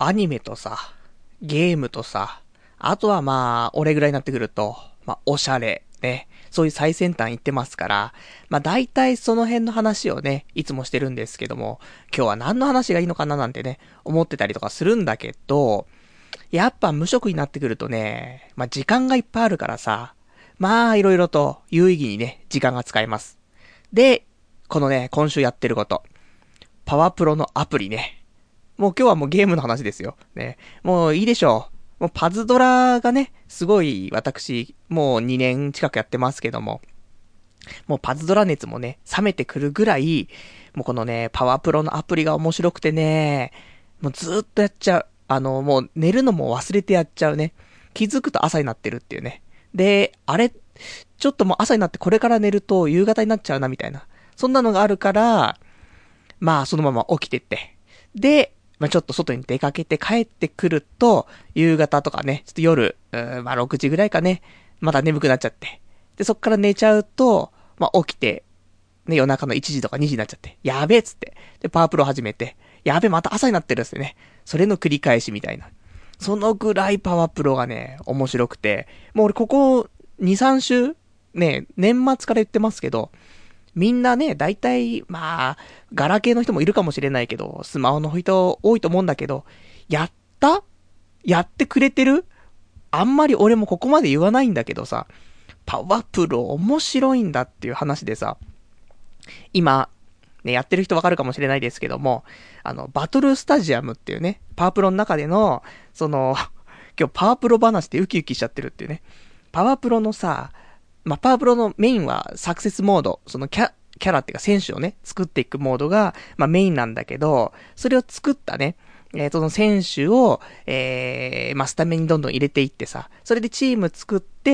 アニメとさ、ゲームとさ、あとはまあ、俺ぐらいになってくると、まあ、おしゃれ、ね。そういう最先端行ってますから、まあ大体その辺の話をね、いつもしてるんですけども、今日は何の話がいいのかななんてね、思ってたりとかするんだけど、やっぱ無職になってくるとね、まあ時間がいっぱいあるからさ、まあいろいろと有意義にね、時間が使えます。で、このね、今週やってること、パワプロのアプリね。もう今日はもうゲームの話ですよ。ね。もういいでしょう。もうパズドラがね、すごい私、もう2年近くやってますけども、もうパズドラ熱もね、冷めてくるぐらい、もうこのね、パワープロのアプリが面白くてね、もうずーっとやっちゃう。もう寝るのも忘れてやっちゃうね。気づくと朝になってるっていうね。で、あれ、ちょっともう朝になってこれから寝ると夕方になっちゃうなみたいな。そんなのがあるから、まあそのまま起きてって。で、まあちょっと外に出かけて帰ってくると、夕方とかね、ちょっと夜、まあ6時ぐらいかね、まだ眠くなっちゃって。で、そっから寝ちゃうと、まあ起きて、ね、夜中の1時とか2時になっちゃって、やべえっつって。で、パワープロ始めて、やべえまた朝になってるっすね。それの繰り返しみたいな。そのぐらいパワープロがね、面白くて、もう俺ここ2、3週、ね、年末から言ってますけど、みんなね、大体、まあ、ガラケーの人もいるかもしれないけど、スマホの人多いと思うんだけど、やったやってくれてるあんまり俺もここまで言わないんだけどさ、パワープロ面白いんだっていう話でさ、今、ね、やってる人わかるかもしれないですけども、バトルスタジアムっていうね、パワープロの中での、今日パワープロ話でウキウキしちゃってるっていうね、パワープロのさ、まあ、パワープロのメインはサクセスモード、そのキャラっていうか選手をね、作っていくモードが、まあ、メインなんだけど、それを作ったね、その選手を、まあ、スタメンにどんどん入れていってさ、それでチーム作って、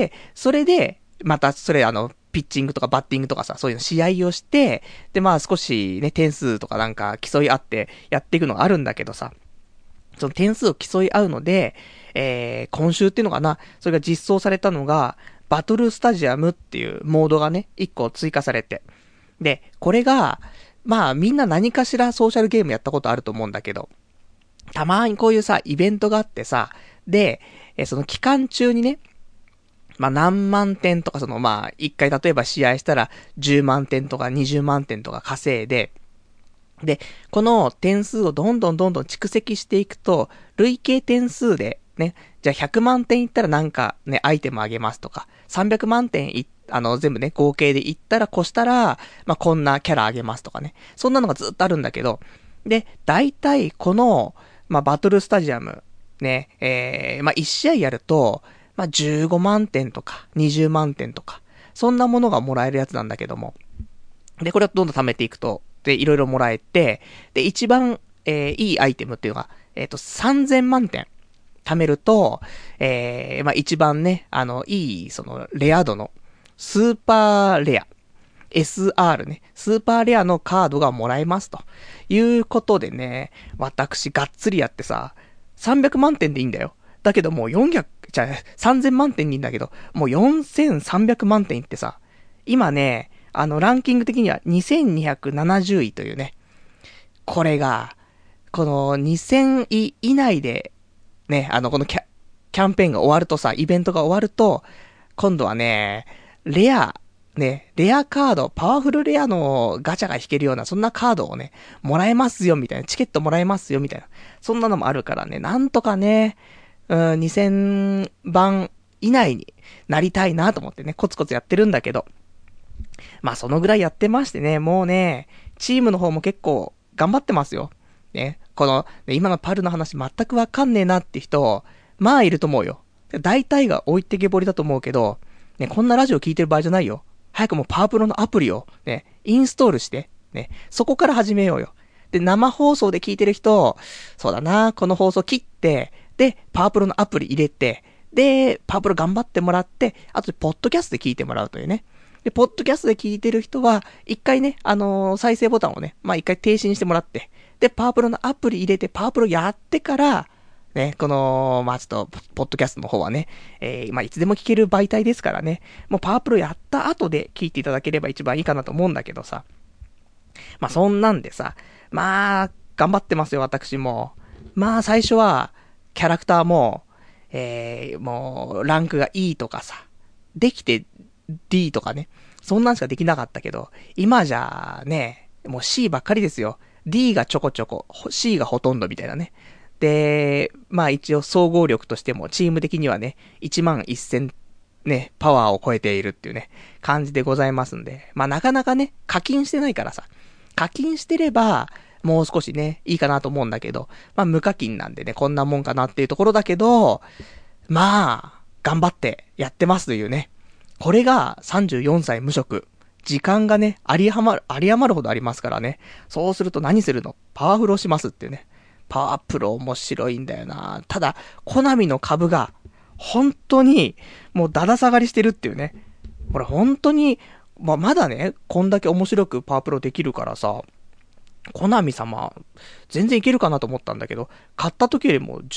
それで、また、それピッチングとかバッティングとかさ、そういうの試合をして、で、まあ少しね、点数とかなんか競い合ってやっていくのがあるんだけどさ、その点数を競い合うので、今週っていうのかな、それが実装されたのが、バトルスタジアムっていうモードがね、一個追加されて。で、これが、まあみんな何かしらソーシャルゲームやったことあると思うんだけど、たまーにこういうさ、イベントがあってさ、で、その期間中にね、まあ、何万点とかまあ、一回例えば試合したら10万点とか20万点とか稼いで、で、この点数をどんどんどんどん蓄積していくと、累計点数でね、じゃあ100万点いったらなんかね、アイテムあげますとか、300万点全部ね、合計でいったら越したら、まあ、こんなキャラあげますとかね。そんなのがずっとあるんだけど、で、大体この、まあ、バトルスタジアム、ね、まあ、1試合やると、まあ、15万点とか、20万点とか、そんなものがもらえるやつなんだけども。で、これをどんどん貯めていくと、で、いろいろもらえて、で、一番、いいアイテムっていうのが、3000万点貯めると、まあ、一番ね、いい、レア度の、スーパーレア、SR ね、スーパーレアのカードがもらえますと。いうことでね、私がっつりやってさ、300万点でいいんだよ。だけどもう3000万点にいいんだけど、もう4300万点いってさ、今ね、ランキング的には2270位というね、これが、この2000位以内で、ね、このキャンペーンが終わるとさ、イベントが終わると、今度はね、レアカード、パワフルレアのガチャが引けるような、そんなカードをね、もらえますよ、みたいな、チケットもらえますよ、みたいな。そんなのもあるからね、なんとかね、2000番以内になりたいなと思ってね、コツコツやってるんだけど。まあそのぐらいやってましてね、もうね、チームの方も結構頑張ってますよ。ね、今のパルの話全くわかんねえなって人、まあいると思うよ。大体が置いてけぼりだと思うけど、ね、こんなラジオ聞いてる場合じゃないよ。早くもうパワープロのアプリをね、インストールして、ね、そこから始めようよ。で、生放送で聞いてる人、そうだな、この放送切って、で、パワープロのアプリ入れて、で、パワープロ頑張ってもらって、あとでポッドキャストで聞いてもらうというね。で、ポッドキャストで聞いてる人は、一回ね、再生ボタンをね、まあ、一回停止にしてもらって、で、パワープロのアプリ入れて、パワープロやってから、ね、まあ、ちょっと、ポッドキャストの方はね、まあ、いつでも聞ける媒体ですからね、もうパワープロやった後で聞いていただければ一番いいかなと思うんだけどさ。まあ、そんなんでさ、まあ、頑張ってますよ、私も。 まあ最初は、キャラクターも、もう、ランクが E とかさ、できて D とかね、そんなんしかできなかったけど、今じゃね、もう C ばっかりですよ。D がちょこちょこ、C がほとんどみたいなね。で、まあ一応総合力としても、チーム的にはね、11000ね、パワーを超えているっていうね、感じでございますんで、まあなかなかね、課金してないからさ、課金してれば、もう少しね、いいかなと思うんだけど、まあ無課金なんでね、こんなもんかなっていうところだけど、まあ、頑張ってやってますというね。これが34歳無職。時間がね、有り余るほどありますからね。そうすると何するの？パワフロしますっていうね。パワープロ面白いんだよな。ただ、コナミの株が、本当に、もうだだ下がりしてるっていうね。これ本当に、まだね、こんだけ面白くパワープロできるからさ、コナミ様、全然いけるかなと思ったんだけど、買った時よりも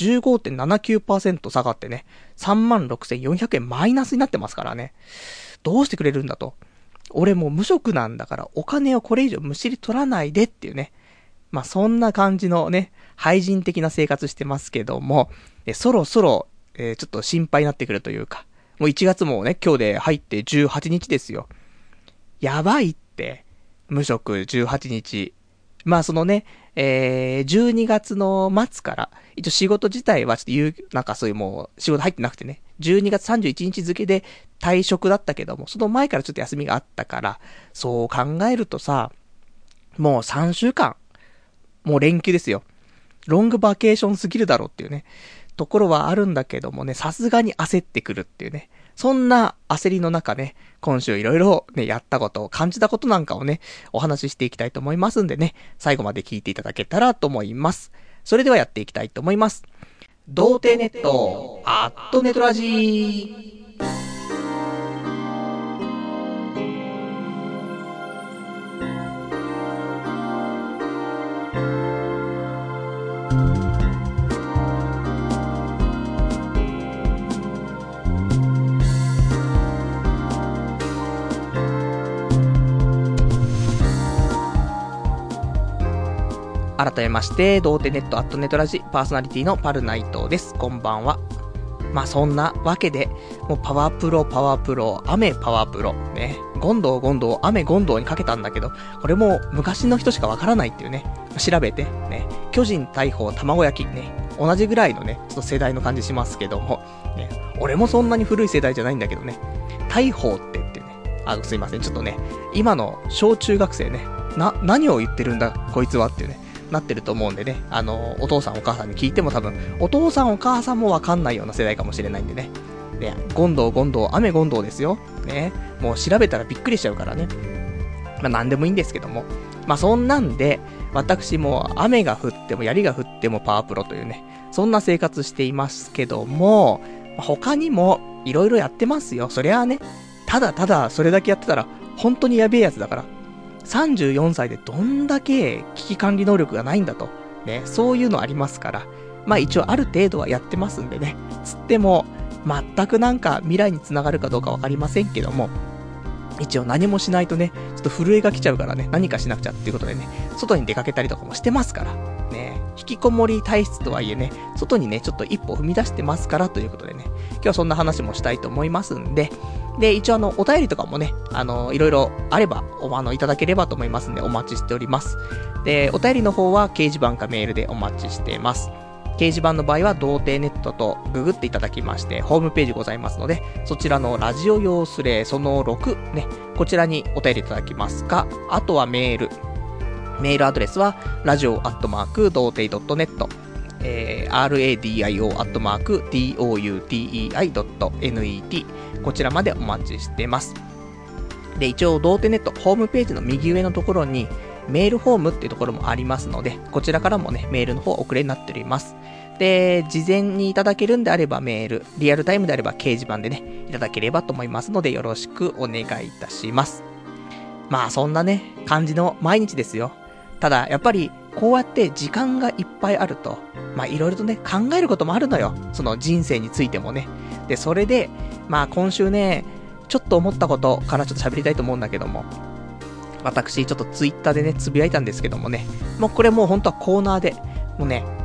15.79% 下がってね、36,400 円マイナスになってますからね。どうしてくれるんだと。俺もう無職なんだからお金をこれ以上むしり取らないでっていうね。まあそんな感じのね、廃人的な生活してますけども、そろそろ、ちょっと心配になってくるというか、もう1月もね、今日で入って18日ですよ。やばいって、無職18日。まあそのね、12月の末から、一応仕事自体はちょっとなんかそういうもう仕事入ってなくてね、12月31日付で退職だったけども、その前からちょっと休みがあったから、そう考えるとさ、もう3週間、もう連休ですよ。ロングバケーションすぎるだろうっていうね、ところはあるんだけどもね、さすがに焦ってくるっていうね、そんな焦りの中ね、今週いろいろね、やったこと、感じたことなんかをね、お話ししていきたいと思いますんでね、最後まで聞いていただけたらと思います。それではやっていきたいと思います。童貞ネット、アットネトラジー。改めまして、童貞ネットアットネトラジパーソナリティのパルナイトです。こんばんは。まあそんなわけで、もうパワープロ、雨パワープロ、ね。ゴンドウ、雨ゴンドウにかけたんだけど、これも昔の人しかわからないっていうね。調べて、ね。巨人大砲卵焼き、ね。同じぐらいのね、ちょっと世代の感じしますけども、ね。俺もそんなに古い世代じゃないんだけどね。大砲って言ってね。すいません。ちょっとね、今の小中学生ね。何を言ってるんだ、こいつはっていうね。なってると思うんでね、お父さんお母さんに聞いても多分、お父さんお母さんもわかんないような世代かもしれないんでね。ね、ゴンドウ、雨ゴンドウですよ。ね、もう調べたらびっくりしちゃうからね。まあなんでもいいんですけども。まあそんなんで、私も雨が降っても槍が降ってもパワープロというね、そんな生活していますけども、他にもいろいろやってますよ。そりゃあね、ただただそれだけやってたら、本当にやべえやつだから。34歳でどんだけ危機管理能力がないんだと。ね、そういうのありますから。まあ一応ある程度はやってますんでね。つっても、全くなんか未来につながるかどうかわかりませんけども、一応何もしないとね、ちょっと震えが来ちゃうからね、何かしなくちゃっていうことでね、外に出かけたりとかもしてますから。ね、引きこもり体質とはいえね、外にね、ちょっと一歩踏み出してますからということでね、今日はそんな話もしたいと思いますんで、で、一応お便りとかもね、いろいろあれば、いただければと思いますんで、お待ちしております。で、お便りの方は掲示板かメールでお待ちしています。掲示板の場合は、童貞ネットとググっていただきまして、ホームページございますので、そちらのラジオ用スレその6ね、こちらにお便りいただきますか、あとはメールアドレスは、radio@doutei.net、radio@doutei.net、こちらまでお待ちしてます。で、一応、童貞ネット、ホームページの右上のところに、メールフォームっていうところもありますので、こちらからもね、メールの方お送りになっております。で、事前にいただけるんであればメール、リアルタイムであれば掲示板でね、いただければと思いますので、よろしくお願いいたします。まあ、そんなね、感じの毎日ですよ。ただ、やっぱり、こうやって時間がいっぱいあると、まあ、いろいろとね、考えることもあるのよ。その人生についてもね。で、それで、まあ、今週ね、ちょっと思ったことからちょっと喋りたいと思うんだけども、私、ちょっとツイッターでね、つぶやいたんですけどもね、もうこれもう本当はコーナーで、もうね、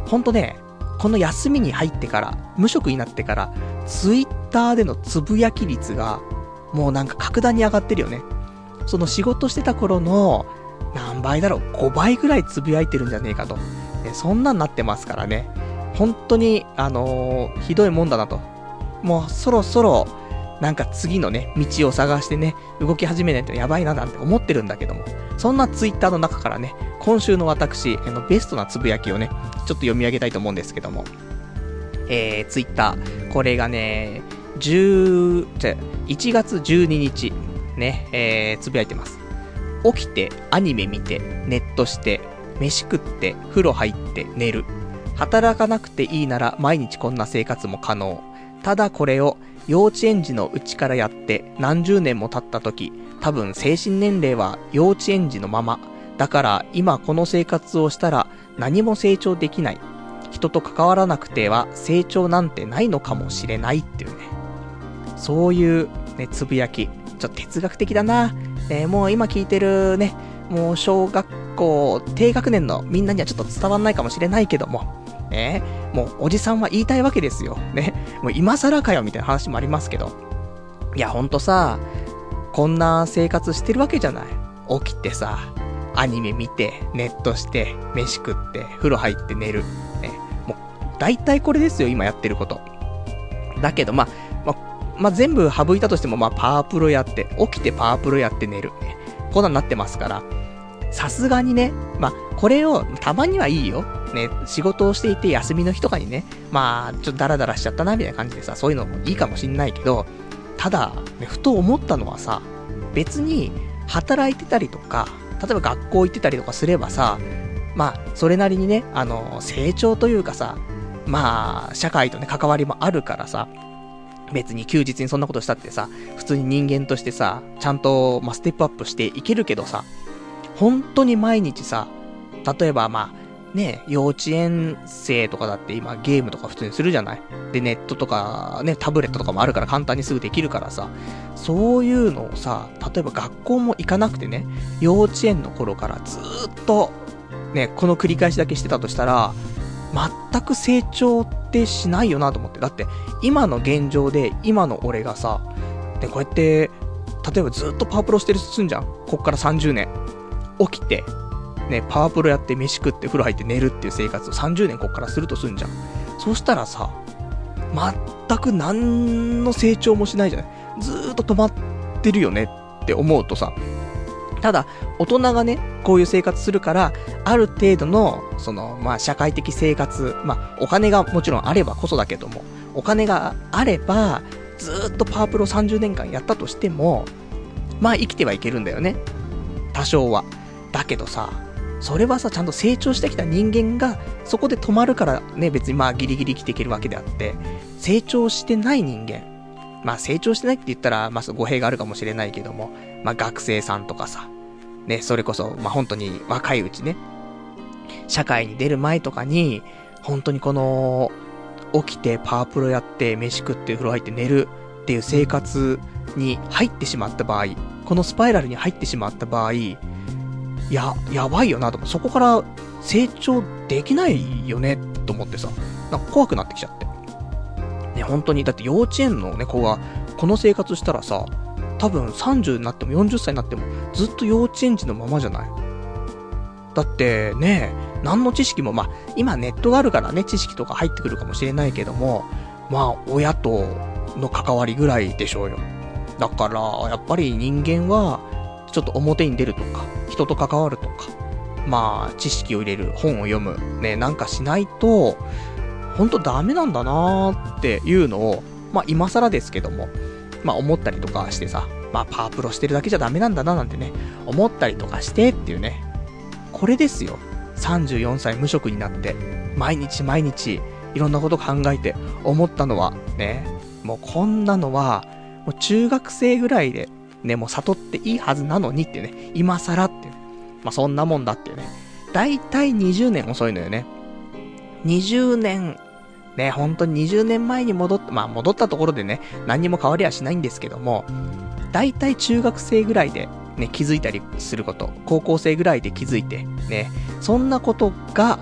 ほんとね、この休みに入ってから、無職になってから、ツイッターでのつぶやき率が、もうなんか格段に上がってるよね。その仕事してた頃の、何倍だろう、5倍ぐらいつぶやいてるんじゃねえかと。そんなんなってますからね。本当に、ひどいもんだなと。もうそろそろ、なんか次のね、道を探してね、動き始めないとやばいななんて思ってるんだけども、そんなツイッターの中からね、今週の私、ベストなつぶやきをね、ちょっと読み上げたいと思うんですけども、ツイッター、これがね、1月12日、ね、つぶやいてます。起きて、アニメ見て、ネットして、飯食って、風呂入って寝る。働かなくていいなら毎日こんな生活も可能。ただこれを幼稚園児のうちからやって何十年も経った時、多分精神年齢は幼稚園児のまま。だから今この生活をしたら何も成長できない。人と関わらなくては成長なんてないのかもしれないっていうね。そういうね、つぶやき。ちょっと哲学的だな。もう今聞いてるね、もう小学校低学年のみんなにはちょっと伝わんないかもしれないけども、もうおじさんは言いたいわけですよ。ね。もう今更かよみたいな話もありますけど。いやほんとさ、こんな生活してるわけじゃない。起きてさ、アニメ見て、ネットして、飯食って、風呂入って寝る。ね。もう、大体これですよ、今やってること。だけど、まあ、全部省いたとしても、パワープロやって、起きてパワープロやって寝る。ね。こんなんなってますから、さすがにね、これを、たまにはいいよ。ね、仕事をしていて休みの日とかにね、ちょっとダラダラしちゃったな、みたいな感じでさ、そういうのもいいかもしんないけど、ただ、ね、ふと思ったのはさ、別に、働いてたりとか、例えば学校行ってたりとかすればさ、それなりにね、成長というかさ、社会とね、関わりもあるからさ、別に休日にそんなことしたってさ、普通に人間としてさ、ちゃんと、ステップアップしていけるけどさ、本当に毎日さ、例えばね、幼稚園生とかだって今ゲームとか普通にするじゃない。で、ネットとかね、タブレットとかもあるから簡単にすぐできるからさ、そういうのをさ、例えば学校も行かなくてね、幼稚園の頃からずーっと、ね、この繰り返しだけしてたとしたら、全く成長ってしないよなと思って。だって、今の現状で、今の俺がさ、で、こうやって、例えばずっとパワープロしてるとすんじゃん。こっから30年。起きて、ね、パワープロやって飯食って風呂入って寝るっていう生活を30年こっからするとすんじゃん。そうしたらさ、全く何の成長もしないじゃない。ずーっと止まってるよねって思うとさ、ただ、大人がね、こういう生活するから、ある程度の、社会的生活、お金がもちろんあればこそだけども、お金があれば、ずーっとパワープロ30年間やったとしても、生きてはいけるんだよね。多少は。だけどさ、それはさ、ちゃんと成長してきた人間が、そこで止まるからね、別にギリギリ生きていけるわけであって、成長してない人間。成長してないって言ったら、語弊があるかもしれないけども、学生さんとかさ、ね、それこそ、本当に若いうちね、社会に出る前とかに、本当にこの、起きてパワープロやって、飯食って風呂入って寝るっていう生活に入ってしまった場合、このスパイラルに入ってしまった場合、やばいよなと思って、そこから成長できないよね、と思ってさ、なんか怖くなってきちゃって。ね、本当に、だって幼稚園のね、子が、この生活したらさ、多分30になっても40歳になっても、ずっと幼稚園児のままじゃない。だってね、何の知識も、今ネットがあるからね、知識とか入ってくるかもしれないけども、親との関わりぐらいでしょうよ。だから、やっぱり人間は、ちょっと表に出るとか、人と関わるとか、知識を入れる、本を読む、ね、なんかしないと、ほんとダメなんだなーっていうのを、今更ですけども、思ったりとかしてさ、パワープロしてるだけじゃダメなんだななんてね、思ったりとかしてっていうね、これですよ。34歳無職になって、毎日毎日、いろんなこと考えて思ったのは、ね、もうこんなのは、もう中学生ぐらいで、ね、もう悟っていいはずなのにってね、今更っていう、そんなもんだっていうね、だいたい20年遅いのよね。20年、ね、本当に20年前に戻ったところでね、何にも変わりはしないんですけども、だいたい中学生ぐらいで、気づいたりすること、高校生ぐらいで気づいて、ね、そんなことが、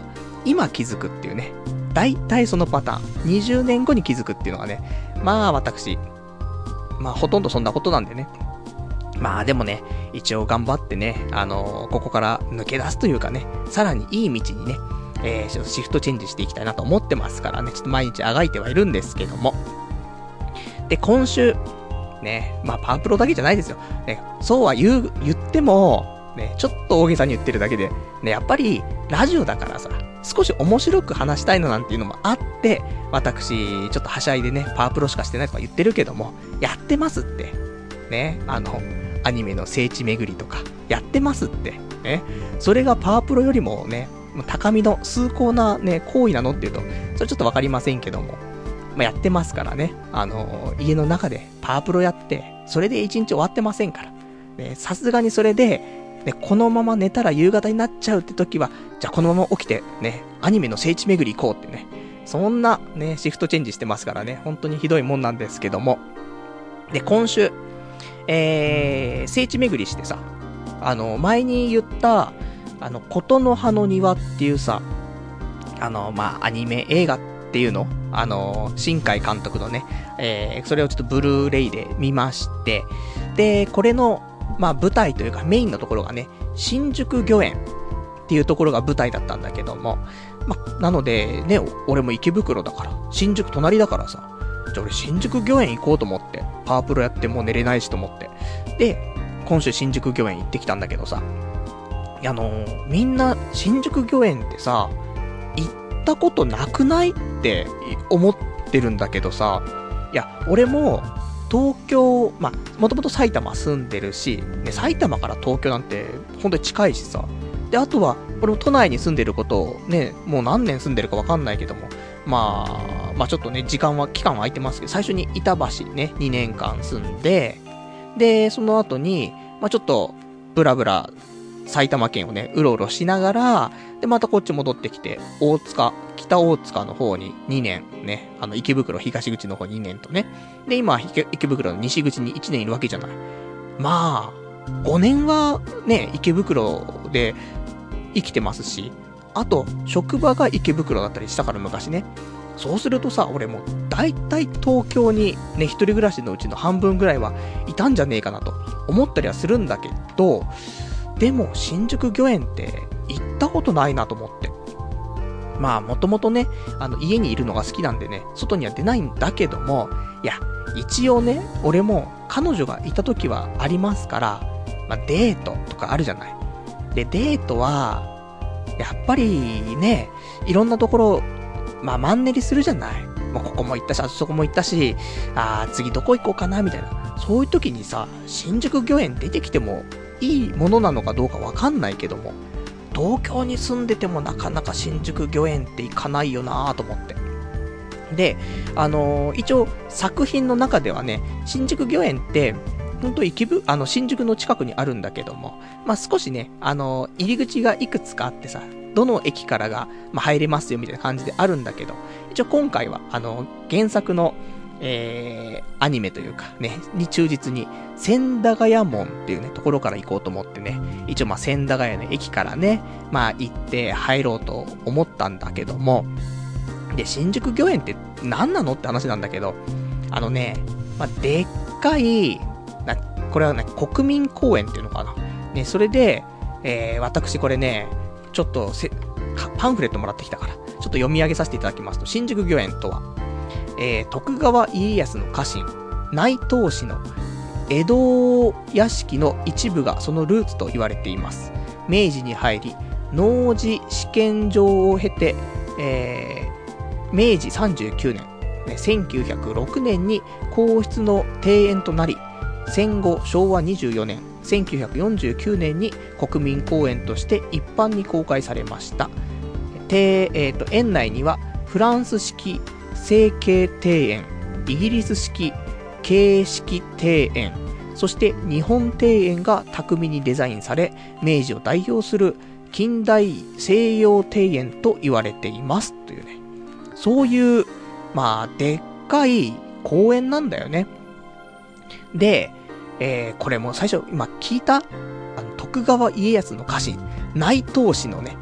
今気づくっていうね。大体そのパターン。20年後に気づくっていうのがね。まあ私、まあほとんどそんなことなんでね。まあでもね、一応頑張ってね、ここから抜け出すというかね、さらにいい道にね、ちょっとシフトチェンジしていきたいなと思ってますからね、ちょっと毎日あがいてはいるんですけども。で、今週、ね、まあパワープロだけじゃないですよ。ね、そうは言っても、ね、ちょっと大げさに言ってるだけで、ね、やっぱり、ラジオだからさ、少し面白く話したいのなんていうのもあって、私、ちょっとはしゃいでね、パワープロしかしてないとか言ってるけども、やってますって。ね、アニメの聖地巡りとか、やってますって。ね、それがパワープロよりもね、高みの崇高なね、行為なのっていうと、それちょっとわかりませんけども、まあ、やってますからね、家の中でパワープロやって、それで一日終わってませんから。ね、さすがにそれで、ね、このまま寝たら夕方になっちゃうって時は、じゃあこのまま起きて、ね、アニメの聖地巡り行こうってね、そんなね、シフトチェンジしてますからね、本当にひどいもんなんですけども。で、今週、聖地巡りしてさ、前に言った、琴の葉の庭っていうさ、まあ、アニメ映画っていうの新海監督のね、それをちょっとブルーレイで見まして、で、これの、まあ舞台というかメインのところがね、新宿御苑っていうところが舞台だったんだけども、まあ、なのでね、俺も池袋だから、新宿隣だからさ、じゃあ俺新宿御苑行こうと思って、パワープロやってもう寝れないしと思って。で、今週新宿御苑行ってきたんだけどさ、みんな新宿御苑ってさ、行ったことなくないって思ってるんだけどさ、いや、俺も、東京、まあ、もともと埼玉住んでるし、ね、埼玉から東京なんて、本当に近いしさ。で、あとは、俺も都内に住んでることを、ね、もう何年住んでるかわかんないけども、まあちょっとね、期間は空いてますけど、最初に板橋ね、2年間住んで、で、その後に、まあちょっと、ブラブラ、埼玉県をね、うろうろしながら、で、またこっち戻ってきて、北大塚の方に2年ね、池袋東口の方に2年とね。で、今、池袋の西口に1年いるわけじゃない。まあ、5年はね、池袋で生きてますし、あと、職場が池袋だったりしたから昔ね。そうするとさ、俺もだいたい東京にね、一人暮らしのうちの半分ぐらいはいたんじゃねえかなと思ったりはするんだけど、でも、新宿御苑って行ったことないなと思って。まあ、もともとね、家にいるのが好きなんでね、外には出ないんだけども、いや、一応ね、俺も彼女がいた時はありますから、まあ、デートとかあるじゃない。で、デートは、やっぱりね、いろんなところ、まあ、マンネリするじゃない。もうここも行ったし、あそこも行ったし、次どこ行こうかな、みたいな。そういう時にさ、新宿御苑出てきても、いいものなのかどうかわかんないけども、東京に住んでてもなかなか新宿御苑って行かないよなぁと思って。で、一応作品の中ではね、新宿御苑って、ほんと新宿の近くにあるんだけども、まあ、少しね、入り口がいくつかあってさ、どの駅からが、まあ、入れますよみたいな感じであるんだけど、一応今回は、原作の、アニメというかね、に忠実に、千駄ヶ谷門っていうね、ところから行こうと思ってね、一応まあ千駄ヶ谷の駅からね、まあ行って入ろうと思ったんだけども、で、新宿御苑って何なのって話なんだけど、まあ、でっかい、これはね、国民公園っていうのかな。ね、それで、私これね、ちょっとパンフレットもらってきたから、ちょっと読み上げさせていただきますと、新宿御苑とは、徳川家康の家臣、内藤氏の江戸屋敷の一部がそのルーツと言われています。明治に入り、農事試験場を経て、明治39年、1906年に皇室の庭園となり、戦後昭和24年、1949年に国民公園として一般に公開されました。園内にはフランス式成形庭園、イギリス式形式庭園、そして日本庭園が巧みにデザインされ、明治を代表する近代西洋庭園と言われていますというね、そういうまあでっかい公園なんだよね。で、これも最初今聞いた徳川家康の家臣内藤氏のね、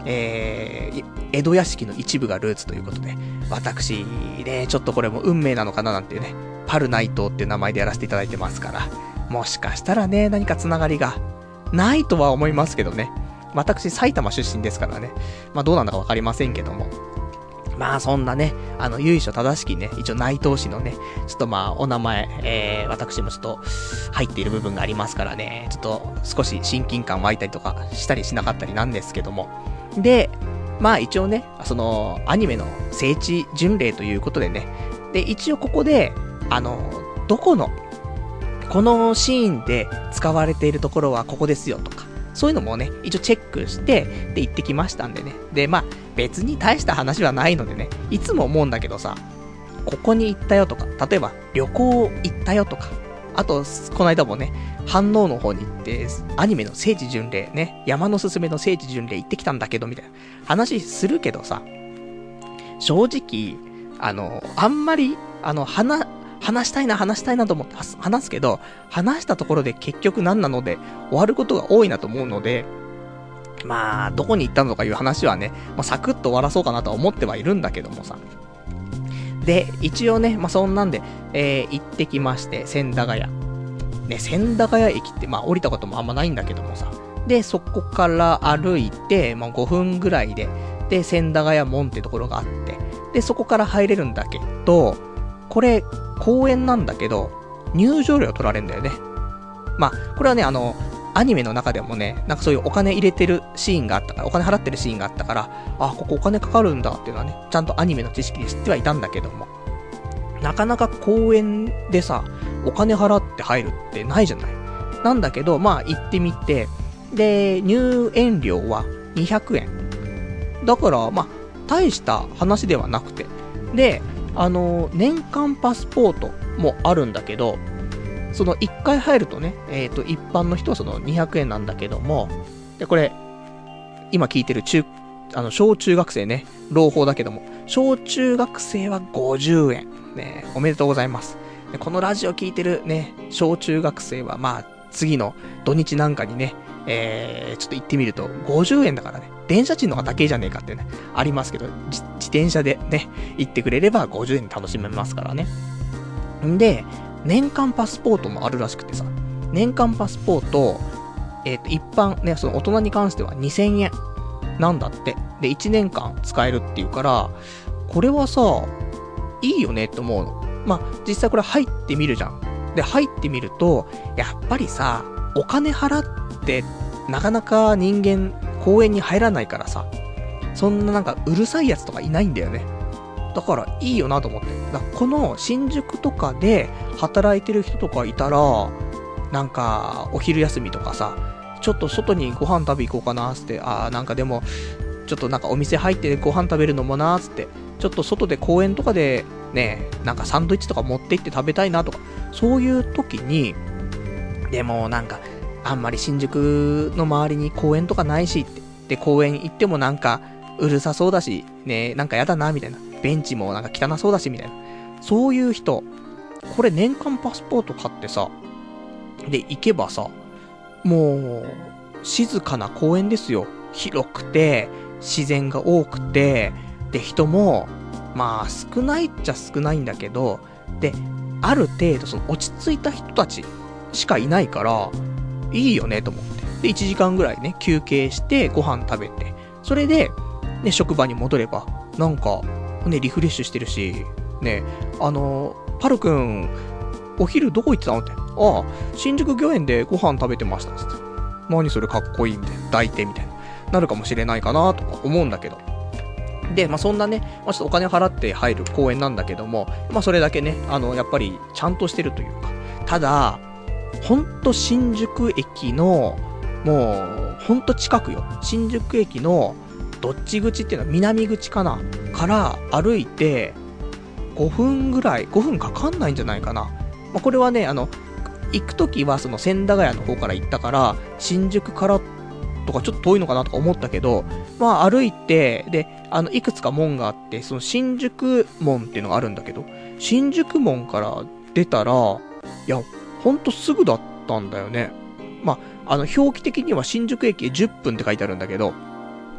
江戸屋敷の一部がルーツということで、私、ね、ちょっとこれも運命なのかななんていうね、パルナイトっていう名前でやらせていただいてますから、もしかしたらね、何かつながりがないとは思いますけどね。私、埼玉出身ですからね。まあ、どうなのかわかりませんけども。まあ、そんなね、由緒正しきね、一応内藤氏のね、ちょっとまあ、お名前、私もちょっと入っている部分がありますからね、ちょっと少し親近感湧いたりとかしたりしなかったりなんですけども。で、まあ一応ね、その、アニメの聖地巡礼ということでね、で、一応ここで、どこの、このシーンで使われているところはここですよとか、そういうのもね、一応チェックして、で、行ってきましたんでね。で、まあ、別に大した話はないのでね、いつも思うんだけどさ、ここに行ったよとか、例えば旅行行ったよとか、あと、この間もね、飯能の方に行って、アニメの聖地巡礼ね、山のすすめの聖地巡礼行ってきたんだけど、みたいな話するけどさ、正直、あんまり、話したいなと思って話すけど、話したところで結局何なので終わることが多いなと思うので、まあ、どこに行ったのとかいう話はね、まあ、サクッと終わらそうかなとは思ってはいるんだけどもさ。で、一応ね、まあ、そんなんで、行ってきまして、千駄ヶ谷。ね、千駄ヶ谷駅って、まあ、降りたこともあんまないんだけどもさ。で、そこから歩いて、まあ、5分ぐらいで、で、千駄ヶ谷門ってところがあって、で、そこから入れるんだけど、これ、公園なんだけど、入場料取られるんだよね。まあ、これはね、アニメの中でもね、なんかそういうお金入れてるシーンがあったから、お金払ってるシーンがあったから、あ、ここお金かかるんだっていうのはね、ちゃんとアニメの知識で知ってはいたんだけども、なかなか公園でさ、お金払って入るってないじゃない。なんだけど、まあ行ってみて、で、入園料は200円。だから、まあ、大した話ではなくて。で、年間パスポートもあるんだけど、その1回入るとね、一般の人はその200円なんだけども、で、これ、今聞いてる小中学生ね、朗報だけども、小中学生は50円。ね、おめでとうございます。で、このラジオ聞いてるね、小中学生は、まあ、次の土日なんかにね、ちょっと行ってみると、50円だからね、電車賃の方が高いじゃねえかってね、ありますけど、自転車でね、行ってくれれば50円で楽しめますからね。んで、年間パスポートもあるらしくてさ、年間パスポート、一般ね、その大人に関しては2000円なんだって。で、1年間使えるっていうから、これはさ、いいよねって思うの。まあ、実際これ入ってみるじゃん。で、入ってみると、やっぱりさ、お金払って、なかなか人間、公園に入らないからさ、そんななんかうるさいやつとかいないんだよね。だからいいよなと思って。だこの新宿とかで働いてる人とかいたら、なんかお昼休みとかさ、ちょっと外にご飯食べ行こうかなーつって、なんかでも、ちょっとなんかお店入ってご飯食べるのもなーつって、ちょっと外で公園とかでね、なんかサンドイッチとか持って行って食べたいなとか、そういう時に、でもなんか、あんまり新宿の周りに公園とかないしって、で、公園行ってもなんか、うるさそうだし、ね、なんかやだな、みたいな。ベンチもなんか汚そうだし、みたいな。そういう人、これ年間パスポート買ってさ、で、行けばさ、もう、静かな公園ですよ。広くて、自然が多くて、で、人も、まあ、少ないっちゃ少ないんだけど、で、ある程度、その落ち着いた人たちしかいないから、いいよね、と思って。で、1時間ぐらいね、休憩して、ご飯食べて、それで、ね、職場に戻れば、なんか、ね、リフレッシュしてるし、ね、パルくん、お昼どこ行ってたのって。新宿御苑でご飯食べてました。つって。何それかっこいいみたいな。抱いてみたいな。なるかもしれないかなとか思うんだけど。で、まあ、そんなね、まあ、ちょっとお金払って入る公園なんだけども、まあ、それだけね、やっぱり、ちゃんとしてるというか。ただ、ほんと新宿駅の、もう、ほんと近くよ。新宿駅の、どっち口っていうのは南口かなから歩いて、5分ぐらい、5分かかんないんじゃないかな。まあ、これはね、行くときはその千駄ヶ谷の方から行ったから、新宿からとかちょっと遠いのかなとか思ったけど、まあ歩いて、で、いくつか門があって、その新宿門っていうのがあるんだけど、新宿門から出たら、いや、ほんとすぐだったんだよね。まあ、表記的には新宿駅へ10分って書いてあるんだけど、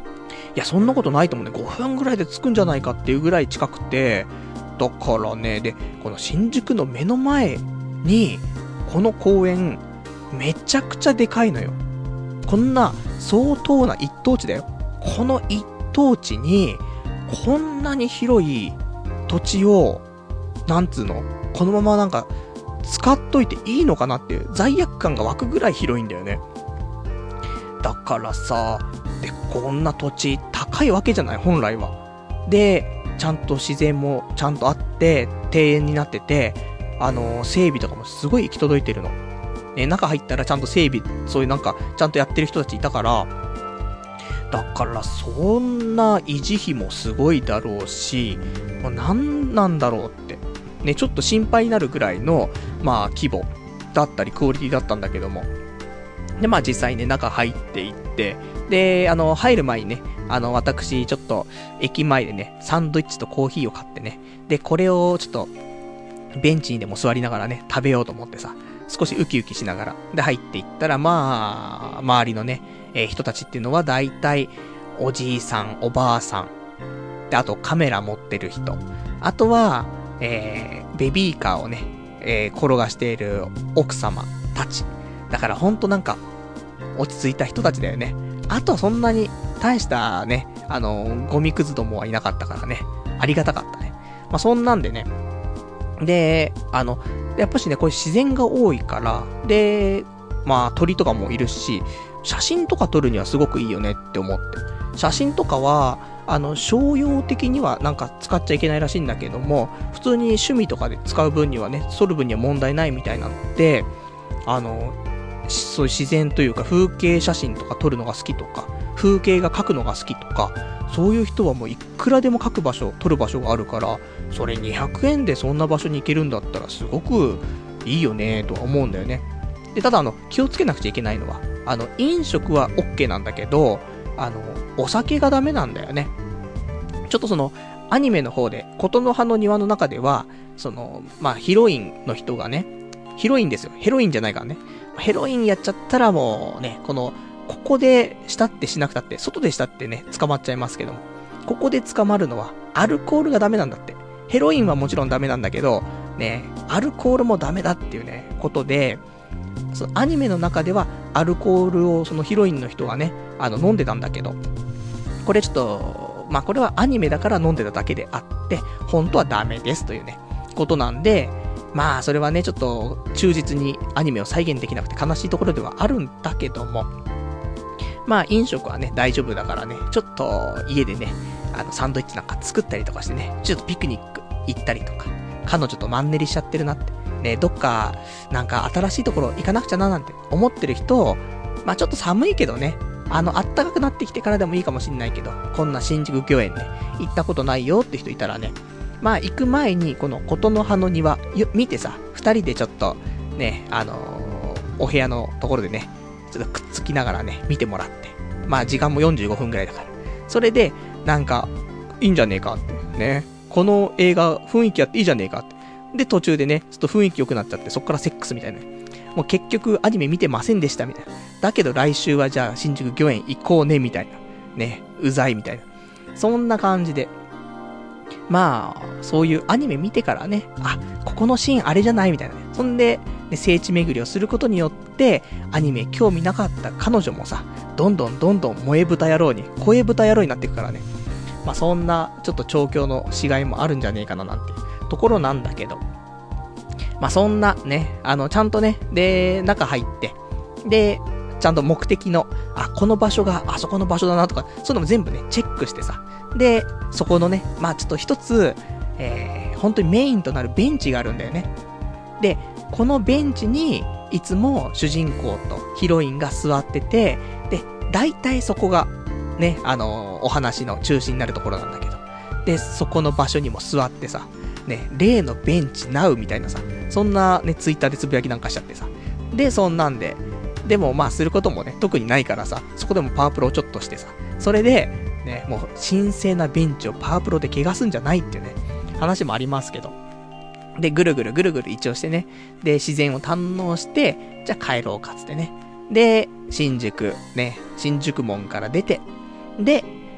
いや、そんなことないと思うね。5分ぐらいで着くんじゃないかっていうぐらい近くて、だからね、で、この新宿の目の前に、この公園、めちゃくちゃでかいのよ。こんな相当な一等地だよ。この一等地に、こんなに広い土地を、なんつうの、このままなんか、使っといていいのかなっていう罪悪感が湧くぐらい広いんだよね。だからさ、で、こんな土地高いわけじゃない、本来は。で、ちゃんと自然もちゃんとあって、庭園になってて、整備とかもすごい行き届いてるの。ね、中入ったらちゃんと整備、そういうなんか、ちゃんとやってる人たちいたから、だからそんな維持費もすごいだろうし、なんなんだろうって。ね、ちょっと心配になるぐらいの、まあ、規模だったり、クオリティだったんだけども。で、まあ実際ね、中入っていって、で、入る前にね、私、ちょっと、駅前でね、サンドイッチとコーヒーを買ってね、で、これをちょっと、ベンチにでも座りながらね、食べようと思ってさ、少しウキウキしながら、で、入っていったら、まあ、周りのね、人たちっていうのは、だいたい、おじいさん、おばあさん、で、あとカメラ持ってる人、あとは、ベビーカーをね、転がしている奥様たち。だからほんとなんか、落ち着いた人たちだよね。あとはそんなに大したね、ゴミくずどもはいなかったからね。ありがたかったね。まあ、そんなんでね。で、やっぱしね、これ自然が多いから、で、まあ、鳥とかもいるし、写真とか撮るにはすごくいいよねって思って。写真とかは、商用的にはなんか使っちゃいけないらしいんだけども、普通に趣味とかで使う分にはね、撮る分には問題ないみたいなので、そういう自然というか風景写真とか撮るのが好きとか、風景が描くのが好きとか、そういう人はもういくらでも描く場所、撮る場所があるから、それ200円でそんな場所に行けるんだったらすごくいいよねとは思うんだよね。で、ただ気をつけなくちゃいけないのは、飲食は OK なんだけど、お酒がダメなんだよね。ちょっとその、アニメの方で、琴の葉の庭の中では、まあ、ヒロインの人がね、ヒロインですよ。ヘロインじゃないからね。ヘロインやっちゃったらもうね、ここでしたってしなくたって、外でしたってね、捕まっちゃいますけども。ここで捕まるのは、アルコールがダメなんだって。ヘロインはもちろんダメなんだけど、ね、アルコールもダメだっていうね、ことで、そのアニメの中では、アルコールをそのヒロインの人がね、飲んでたんだけど、これちょっと、まあ、これはアニメだから飲んでただけであって、本当はダメですというね、ことなんで、まあ、それはね、ちょっと、忠実にアニメを再現できなくて悲しいところではあるんだけども、まあ、飲食はね、大丈夫だからね、ちょっと、家でね、サンドイッチなんか作ったりとかしてね、ちょっとピクニック行ったりとか、彼女とマンネリしちゃってるなって、ね、どっか、なんか新しいところ行かなくちゃななんて思ってる人、まあ、ちょっと寒いけどね、あったかくなってきてからでもいいかもしんないけど、こんな新宿御苑ね、行ったことないよって人いたらね、まあ行く前にこの琴の葉の庭見てさ、二人でちょっとね、お部屋のところでね、ちょっとくっつきながらね、見てもらって。まあ時間も45分くらいだから。それで、なんか、いいんじゃねえかって。ね。この映画雰囲気あっていいじゃねえかって。で、途中でね、ちょっと雰囲気良くなっちゃって、そっからセックスみたいな。もう結局アニメ見てませんでしたみたいな。だけど来週はじゃあ新宿御苑行こうねみたいな。ね。うざいみたいな。そんな感じで。まあ、そういうアニメ見てからね、あ、ここのシーンあれじゃないみたいなね。そんで、ね、聖地巡りをすることによって、アニメ興味なかった彼女もさ、どんどん萌え豚野郎に、声豚野郎になっていくからね。まあそんな、ちょっと調教のしがいもあるんじゃねえかななんてところなんだけど。まあそんなね、ちゃんとね、で、中入って、で、ちゃんと目的の、あ、この場所があそこの場所だなとか、そういうのも全部ね、チェックしてさ。で、そこのね、まあちょっと一つ、本当にメインとなるベンチがあるんだよね。で、このベンチに、いつも主人公とヒロインが座ってて、で、大体そこが、ね、お話の中心になるところなんだけど。で、そこの場所にも座ってさ、ね、例のベンチナウみたいなさ、そんなね、ツイッターでつぶやきなんかしちゃってさ。で、そんなんで、でもまあすることもね、特にないからさ、そこでもパワープロをちょっとしてさ、それで、ね、もう神聖なベンチをパワープロで汚すんじゃないっていうね、話もありますけど。で、ぐるぐる一応してね、で、自然を堪能して、じゃあ帰ろうかつってね。で、新宿門から出て、で、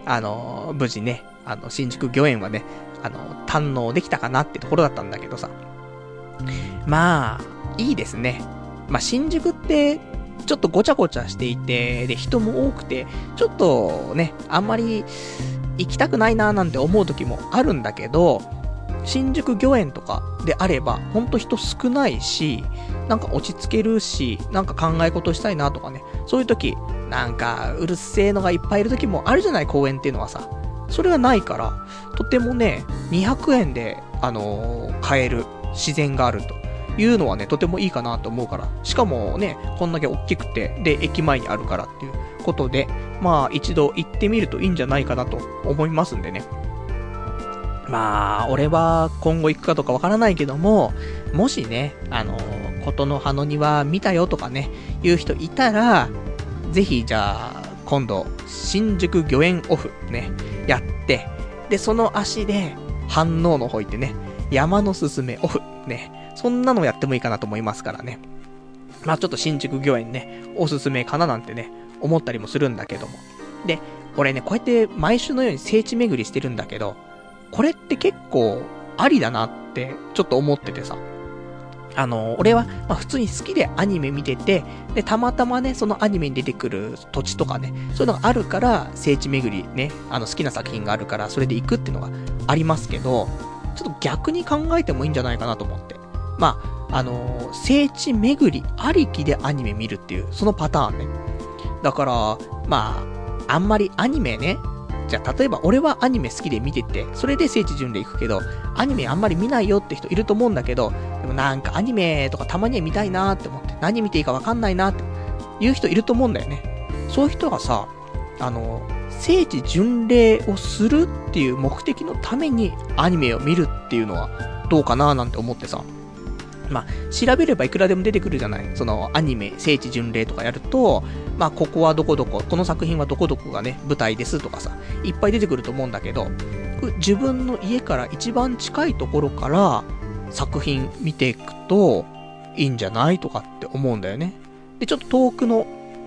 無事ね、新宿御苑はね、堪能できたかなってところだったんだけどさ。まあ、いいですね。まあ、新宿って、ちょっとごちゃごちゃしていて、で、人も多くて、ちょっとね、あんまり行きたくないなーなんて思う時もあるんだけど、新宿御苑とかであれば、ほんと人少ないし、なんか落ち着けるし、なんか考え事したいなとかね、そういう時、なんかうるせえのがいっぱいいる時もあるじゃない、公園っていうのはさ。それがないから、とてもね、200円で、買える自然があるというのはね、とてもいいかなと思うから。しかもね、こんだけ大きくて、で、駅前にあるからっていうことで、まあ一度行ってみるといいんじゃないかなと思いますんでね。まあ、俺は今後行くかとかわからないけども、もしね、ことの葉の庭見たよとかね、いう人いたら、ぜひじゃあ、今度、新宿御苑オフね、やって、で、その足で、飯能の方行ってね、山のすすめオフね、そんなのやってもいいかなと思いますからね。まあちょっと新宿御苑ね、おすすめかななんてね、思ったりもするんだけども。で、俺ね、こうやって毎週のように聖地巡りしてるんだけど、これって結構ありだなってちょっと思っててさ。俺は、まあ普通に好きでアニメ見てて、で、たまたまね、そのアニメに出てくる土地とかね、そういうのがあるから、聖地巡りね、好きな作品があるから、それで行くっていうのがありますけど、ちょっと逆に考えてもいいんじゃないかなと思って。まあ、聖地巡りありきでアニメ見るっていう、そのパターンね。だから、まあ、あんまりアニメね、じゃあ例えば俺はアニメ好きで見てて、それで聖地巡礼行くけど、アニメあんまり見ないよって人いると思うんだけど、でもなんかアニメとかたまには見たいなーって思って、何見ていいかわかんないなーっていう人いると思うんだよね。そういう人がさ、聖地巡礼をするっていう目的のためにアニメを見るっていうのはどうかなーなんて思ってさ。まあ、調べればいくらでも出てくるじゃない。そのアニメ、聖地巡礼とかやると、まあ、ここはどこどこ、この作品はどこどこがね、舞台ですとかさ、いっぱい出てくると思うんだけど、自分の家から一番近いところから作品見ていくといいんじゃないとかって思うんだよね。で、ちょっと遠くの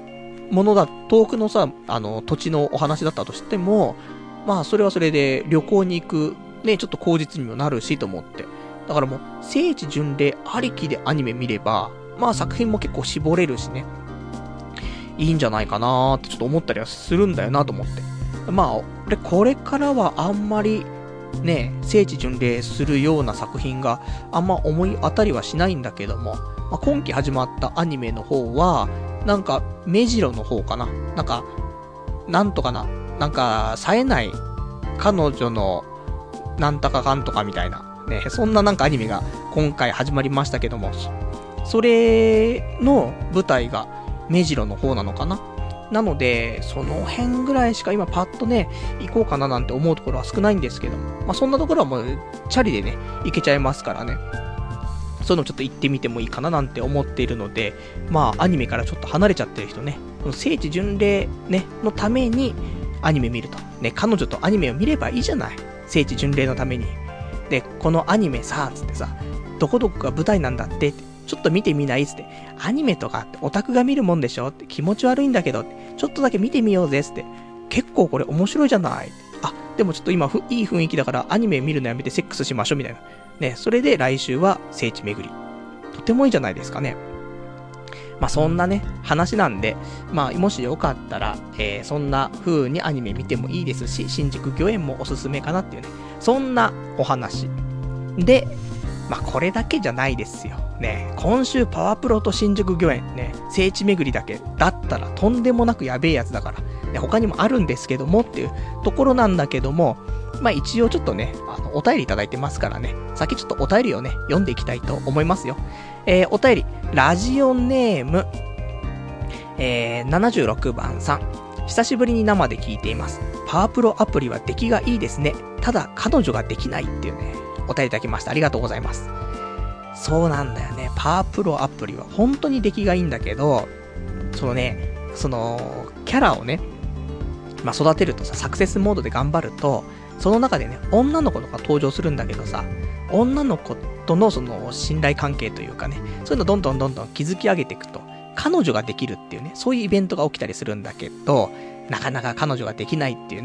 さ、土地のお話だったとしても、まあ、それはそれで旅行に行く、ね、ちょっと口実にもなるしと思って。だからもう、聖地巡礼ありきでアニメ見れば、まあ作品も結構絞れるしね。いいんじゃないかなーってちょっと思ったりはするんだよなと思って。まあ、俺これからはあんまり、ね、聖地巡礼するような作品があんま思い当たりはしないんだけども、まあ、今期始まったアニメの方は、なんか、目白の方かな。なんか、なんとかな。なんか、冴えない彼女のなんとかかんとかみたいな。ね、そんななんかアニメが今回始まりましたけども、それの舞台が目白の方なのかな。なので、その辺ぐらいしか今パッとね、行こうかななんて思うところは少ないんですけども、まあそんなところはもう、チャリでね、行けちゃいますからね。そういうのちょっと行ってみてもいいかななんて思っているので、まあアニメからちょっと離れちゃってる人ね、聖地巡礼ね、のためにアニメ見ると。ね、彼女とアニメを見ればいいじゃない。聖地巡礼のために。で、このアニメさ、つってさ、どこどこが舞台なんだって、ちょっと見てみないつって、アニメとかってオタクが見るもんでしょって気持ち悪いんだけど、ちょっとだけ見てみようぜつって、結構これ面白いじゃない。あ、でもちょっと今いい雰囲気だからアニメ見るのやめてセックスしましょうみたいな。ね、それで来週は聖地巡り。とてもいいじゃないですかね。まあそんなね、話なんで、まあもしよかったら、そんな風にアニメ見てもいいですし、新宿御苑もおすすめかなっていうね、そんなお話。で、まあこれだけじゃないですよ。ね、今週パワプロと新宿御苑ね、聖地巡りだけだったらとんでもなくやべえやつだから、ね、他にもあるんですけどもっていうところなんだけども、まあ一応ちょっとね、お便りいただいてますからね、先ちょっとお便りをね、読んでいきたいと思いますよ。お便り、ラジオネーム、76番さん。久しぶりに生で聞いています。パワプロアプリは出来がいいですね。ただ、彼女ができないっていうね、お便りいただきました。ありがとうございます。そうなんだよね。パワプロアプリは本当に出来がいいんだけど、そのね、キャラをね、まあ、育てるとさ、サクセスモードで頑張ると、その中でね、女の子とか登場するんだけどさ、女の子とのその信頼関係というかね、そういうのどんどん築き上げていくと、彼女ができるっていうね、そういうイベントが起きたりするんだけど、なかなか彼女ができないっていうね、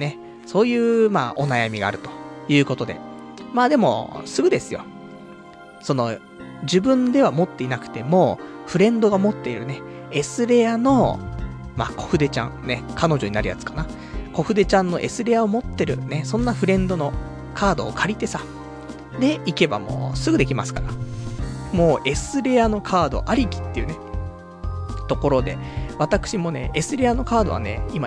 そういう、まあ、お悩みがあるということで。まあでも、すぐですよ。自分では持っていなくても、フレンドが持っているね、S レアの、まあ、小筆ちゃん、ね、彼女になるやつかな。小筆ちゃんの S レアを持ってるね、そんなフレンドのカードを借りてさ、で、行けばもうすぐできますから。もう S レアのカードありきっていうね、ところで、私もね、S レアのカードはね、今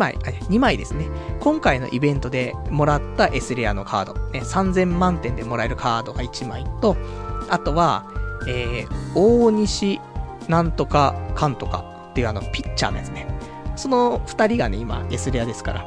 2枚ですね。今回のイベントでもらった S レアのカード、ね、3000万点でもらえるカードが1枚と、あとは、大西なんとかかんとかっていうピッチャーのやつね。その2人がね、今 S レアですから。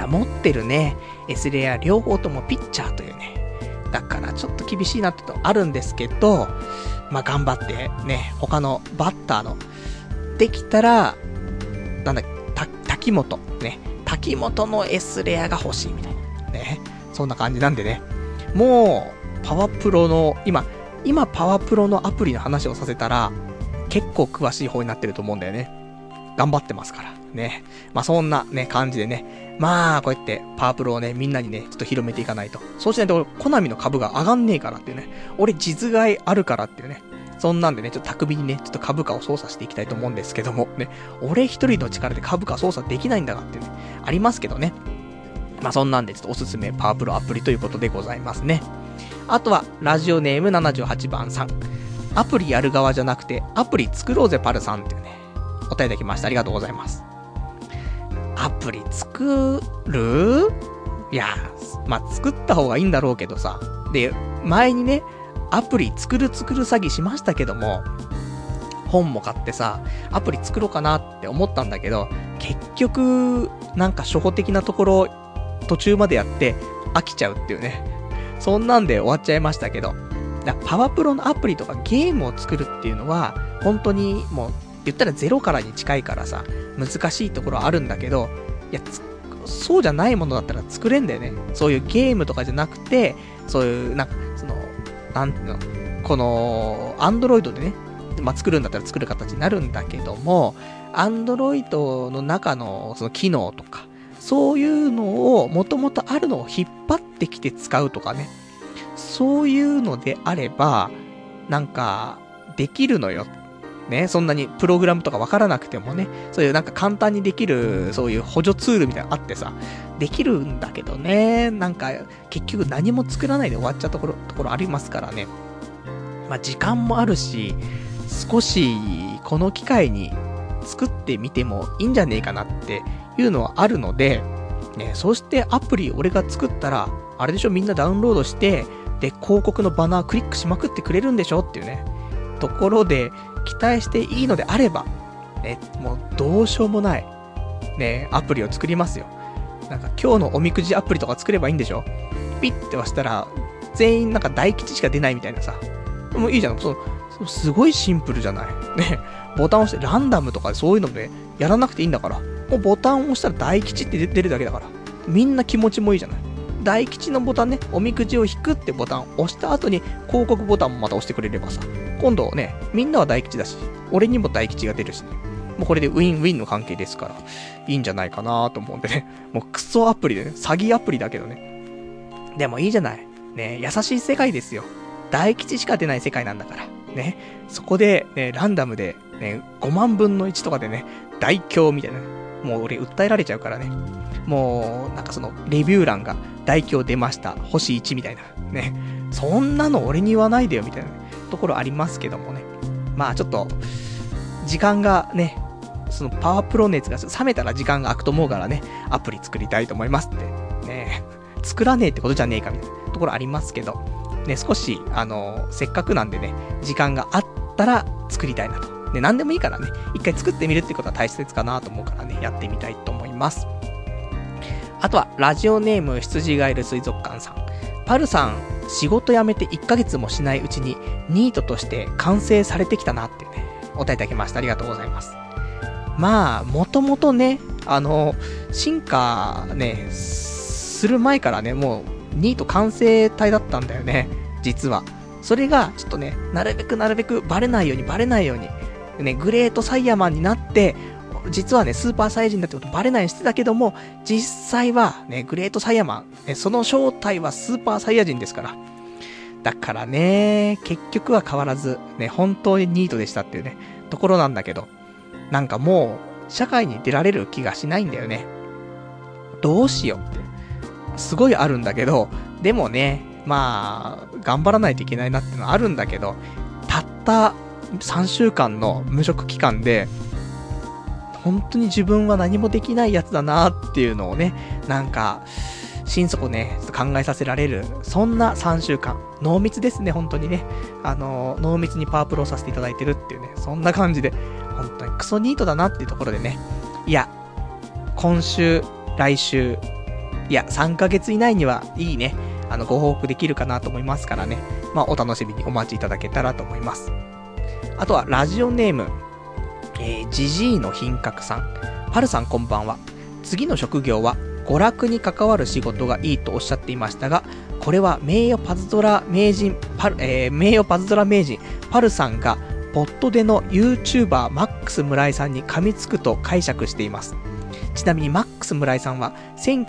持ってるね、S レア両方ともピッチャーというね。だからちょっと厳しいなってとあるんですけど、まあ頑張ってね、他のバッターの、できたら、滝本ね、滝本の S レアが欲しいみたいな。ね。そんな感じなんでね。もう、パワプロの、今パワプロのアプリの話をさせたら、結構詳しい方になってると思うんだよね。頑張ってますから。ね。まあそんなね、感じでね。まあ、こうやってパワプロをね、みんなにね、ちょっと広めていかないと。そうしないと、コナミの株が上がんねえからっていうね。俺実害あるからっていうね。そんなんでね、ちょっと巧みにね、ちょっと株価を操作していきたいと思うんですけども、ね。俺一人の力で株価操作できないんだがっていうね。ありますけどね。まあそんなんでちょっとおすすめパワプロアプリということでございますね。あとは、ラジオネーム78番さん。アプリやる側じゃなくて、アプリ作ろうぜパルさんっていうね、お答えいただきました。ありがとうございます。アプリ作る？いや、まあ、作った方がいいんだろうけどさ。で、前にね、アプリ作る詐欺しましたけども、本も買ってさ、アプリ作ろうかなって思ったんだけど、結局、なんか初歩的なところ、途中までやって、飽きちゃうっていうね。そんなんで終わっちゃいましたけど、パワプロのアプリとかゲームを作るっていうのは、本当にもう、言ったらゼロからに近いからさ、難しいところあるんだけど、いや、そうじゃないものだったら作れんだよね。そういうゲームとかじゃなくて、そういう、なんか、なんていうの、この、アンドロイドでね、まあ、作るんだったら作る形になるんだけども、アンドロイドの中のその機能とか、そういうのを、もともとあるのを引っ張ってきて使うとかね。そういうのであれば、なんか、できるのよ。ね、そんなにプログラムとかわからなくてもね、そういうなんか簡単にできる、そういう補助ツールみたいなのあってさ、できるんだけどね、なんか、結局何も作らないで終わっちゃうところありますからね。まあ、時間もあるし、少し、この機会に作ってみてもいいんじゃねえかなっていうのはあるので、ね、そしてアプリ俺が作ったら、あれでしょ、みんなダウンロードして、で、広告のバナークリックしまくってくれるんでしょっていうね、ところで、期待していいのであれば、ね、もうどうしようもない、ね、アプリを作りますよ。なんか今日のおみくじアプリとか作ればいいんでしょ？ピッて押したら、全員なんか大吉しか出ないみたいなさ。もういいじゃん。すごいシンプルじゃない。ね、ボタン押してランダムとかそういうのでやらなくていいんだから。もうボタンを押したら大吉って出るだけだから。みんな気持ちもいいじゃない。大吉のボタンね、おみくじを引くってボタンを押した後に広告ボタンもまた押してくれればさ、今度ね、みんなは大吉だし、俺にも大吉が出るしね。もうこれでウィンウィンの関係ですから、いいんじゃないかなと思うんでね。もうクソアプリでね、詐欺アプリだけどね。でもいいじゃない。ね、優しい世界ですよ。大吉しか出ない世界なんだから。ね、そこで、ね、ランダムで、ね、5万分の1とかでね、大凶みたいな、ね。もう俺訴えられちゃうからね。もう、なんかその、レビュー欄が、大凶出ました。星1みたいな。ね。そんなの俺に言わないでよ、みたいな、ね、ところありますけどもね。まあちょっと、時間がね、そのパワープロ熱が冷めたら時間が空くと思うからね、アプリ作りたいと思いますって。ね。作らねえってことじゃねえか、みたいなところありますけど。ね、少し、せっかくなんでね、時間があったら作りたいなと。ね、何でもいいからね、一回作ってみるってことは大切かなと思うからね、やってみたいと思います。あとは、ラジオネーム羊がいる水族館さん。パルさん、仕事辞めて1ヶ月もしないうちに、ニートとして完成されてきたなってね、お答えいただきました。ありがとうございます。まあ、もともとね、進化ね、する前からね、もう、ニート完成体だったんだよね、実は。それが、ちょっとね、なるべくバレないように、ね、グレートサイヤマンになって、 実はね、スーパーサイヤ人だってことバレないようにしてたけども、実際はね、グレートサイヤマン、その正体はスーパーサイヤ人ですから。だからね、結局は変わらず、ね、本当にニートでしたっていうね、ところなんだけど、なんかもう、社会に出られる気がしないんだよね。どうしようって。すごいあるんだけど、でもね、まあ、頑張らないといけないなってのはあるんだけど、たった3週間の無職期間で、本当に自分は何もできないやつだなっていうのをね、なんか、心底ね、考えさせられる、そんな3週間。濃密ですね、本当にね。濃密にパワープロをさせていただいてるっていうね、そんな感じで、本当にクソニートだなっていうところでね。いや、今週、来週、いや、3ヶ月以内にはいいね、ご報告できるかなと思いますからね。まあ、お楽しみにお待ちいただけたらと思います。あとは、ラジオネーム、ジジイの品格さん。パルさんこんばんは。次の職業は、娯楽に関わる仕事がいいとおっしゃっていましたが、これは名誉パズドラ名人パルさんがポットでの YouTuber マックス村井さんに噛みつくと解釈しています。ちなみにマックス村井さんは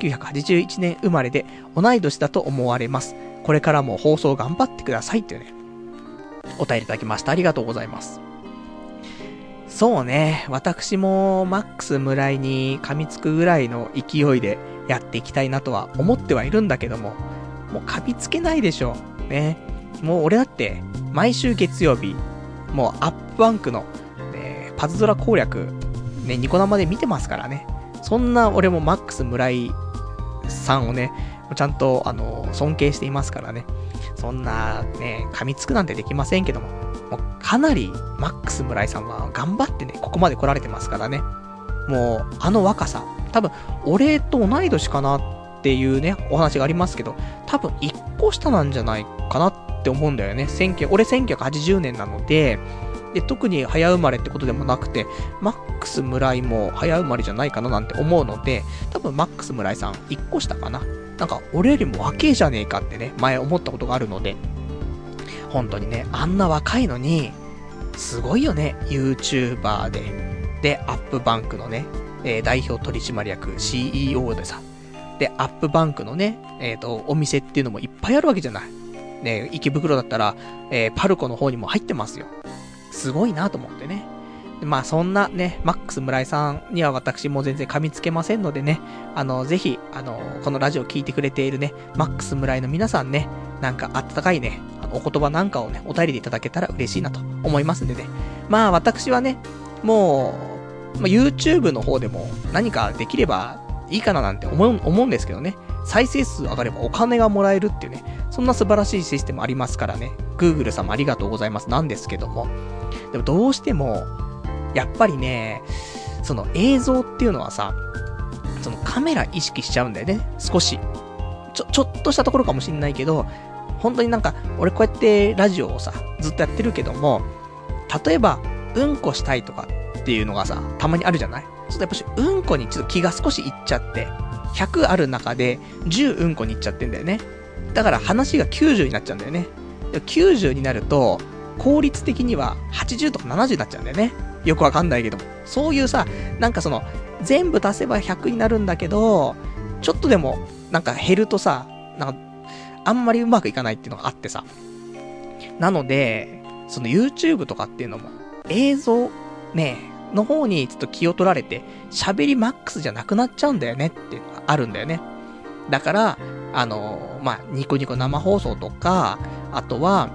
1981年生まれで同い年だと思われます。これからも放送頑張ってくださいっていうね、お便りいただきました。ありがとうございます。そうね、私もマックス村井に噛みつくぐらいの勢いでやっていきたいなとは思ってはいるんだけども、もう噛みつけないでしょ。ね。もう俺だって、毎週月曜日、もうアップバンクの、パズドラ攻略、ね、ニコ生で見てますからね。そんな俺もマックス村井さんをね、ちゃんと、尊敬していますからね。そんな、ね、噛みつくなんてできませんけども、もうかなりマックス村井さんは頑張ってね、ここまで来られてますからね。もう、若さ。多分、俺と同い年かなっていうね、お話がありますけど、多分1個下なんじゃないかなって思うんだよね。俺1980年なので、特に早生まれってことでもなくて、マックス村井も早生まれじゃないかななんて思うので、多分マックス村井さん1個下かな。なんか、俺よりも若えじゃねえかってね、前思ったことがあるので、本当にね、あんな若いのに、すごいよね、YouTuber で、アップバンクのね、代表取締役 CEO でさ、で、アップバンクのね、お店っていうのもいっぱいあるわけじゃない。ね、池袋だったら、パルコの方にも入ってますよ。すごいなと思ってね。まあそんなね、マックス村井さんには私も全然噛みつけませんのでね、ぜひ、このラジオ聞いてくれているね、マックス村井の皆さんね、なんか温かいね、お言葉なんかをね、お便りでいただけたら嬉しいなと思いますんでね。まあ私はね、もう、YouTube の方でも何かできればいいかななんて思うんですけどね。再生数上がればお金がもらえるっていうね、そんな素晴らしいシステムありますからね。Google 様ありがとうございますなんですけども。でもどうしても、やっぱりね、その映像っていうのはさ、そのカメラ意識しちゃうんだよね。少し。ちょっとしたところかもしんないけど、本当になんか、俺こうやってラジオをさ、ずっとやってるけども、例えば、うんこしたいとかっていうのがさ、たまにあるじゃない？ちょっとやっぱし、うんこにちょっと気が少しいっちゃって、100ある中で10うんこにいっちゃってんだよね。だから話が90になっちゃうんだよね。90になると、効率的には80とか70になっちゃうんだよね。よくわかんないけども。そういうさ、なんかその、全部足せば100になるんだけど、ちょっとでも、なんか減るとさ、なんか、あんまりうまくいかないっていうのがあってさ。なので、その YouTube とかっていうのも、映像、ね、の方にちょっと気を取られて、喋りマックスじゃなくなっちゃうんだよねっていうのがあるんだよね。だから、ニコニコ生放送とか、あとは、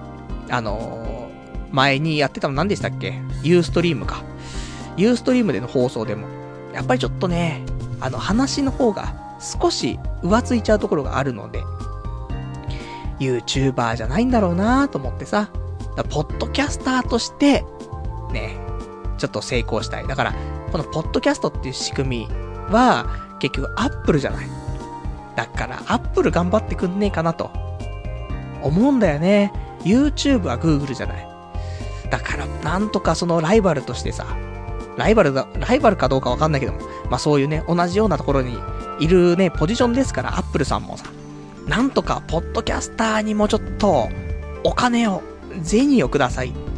前にやってたの何でしたっけ？ Ustream か。Ustream での放送でも、やっぱりちょっとね、話の方が少し浮ついちゃうところがあるので、YouTuber じゃないんだろうなと思ってさ、ポッドキャスターとして、ね、ちょっと成功したい。だから、このポッドキャストっていう仕組みは、結局 Apple じゃない。だから、Apple 頑張ってくんねえかなと、思うんだよね。YouTube は Google じゃない。だから、なんとかそのライバルとしてさ、ライバルかどうかわかんないけども、まあそういうね、同じようなところにいるね、ポジションですから、Apple さんもさ、なんとか、ポッドキャスターにもちょっと、お金を、銭をください。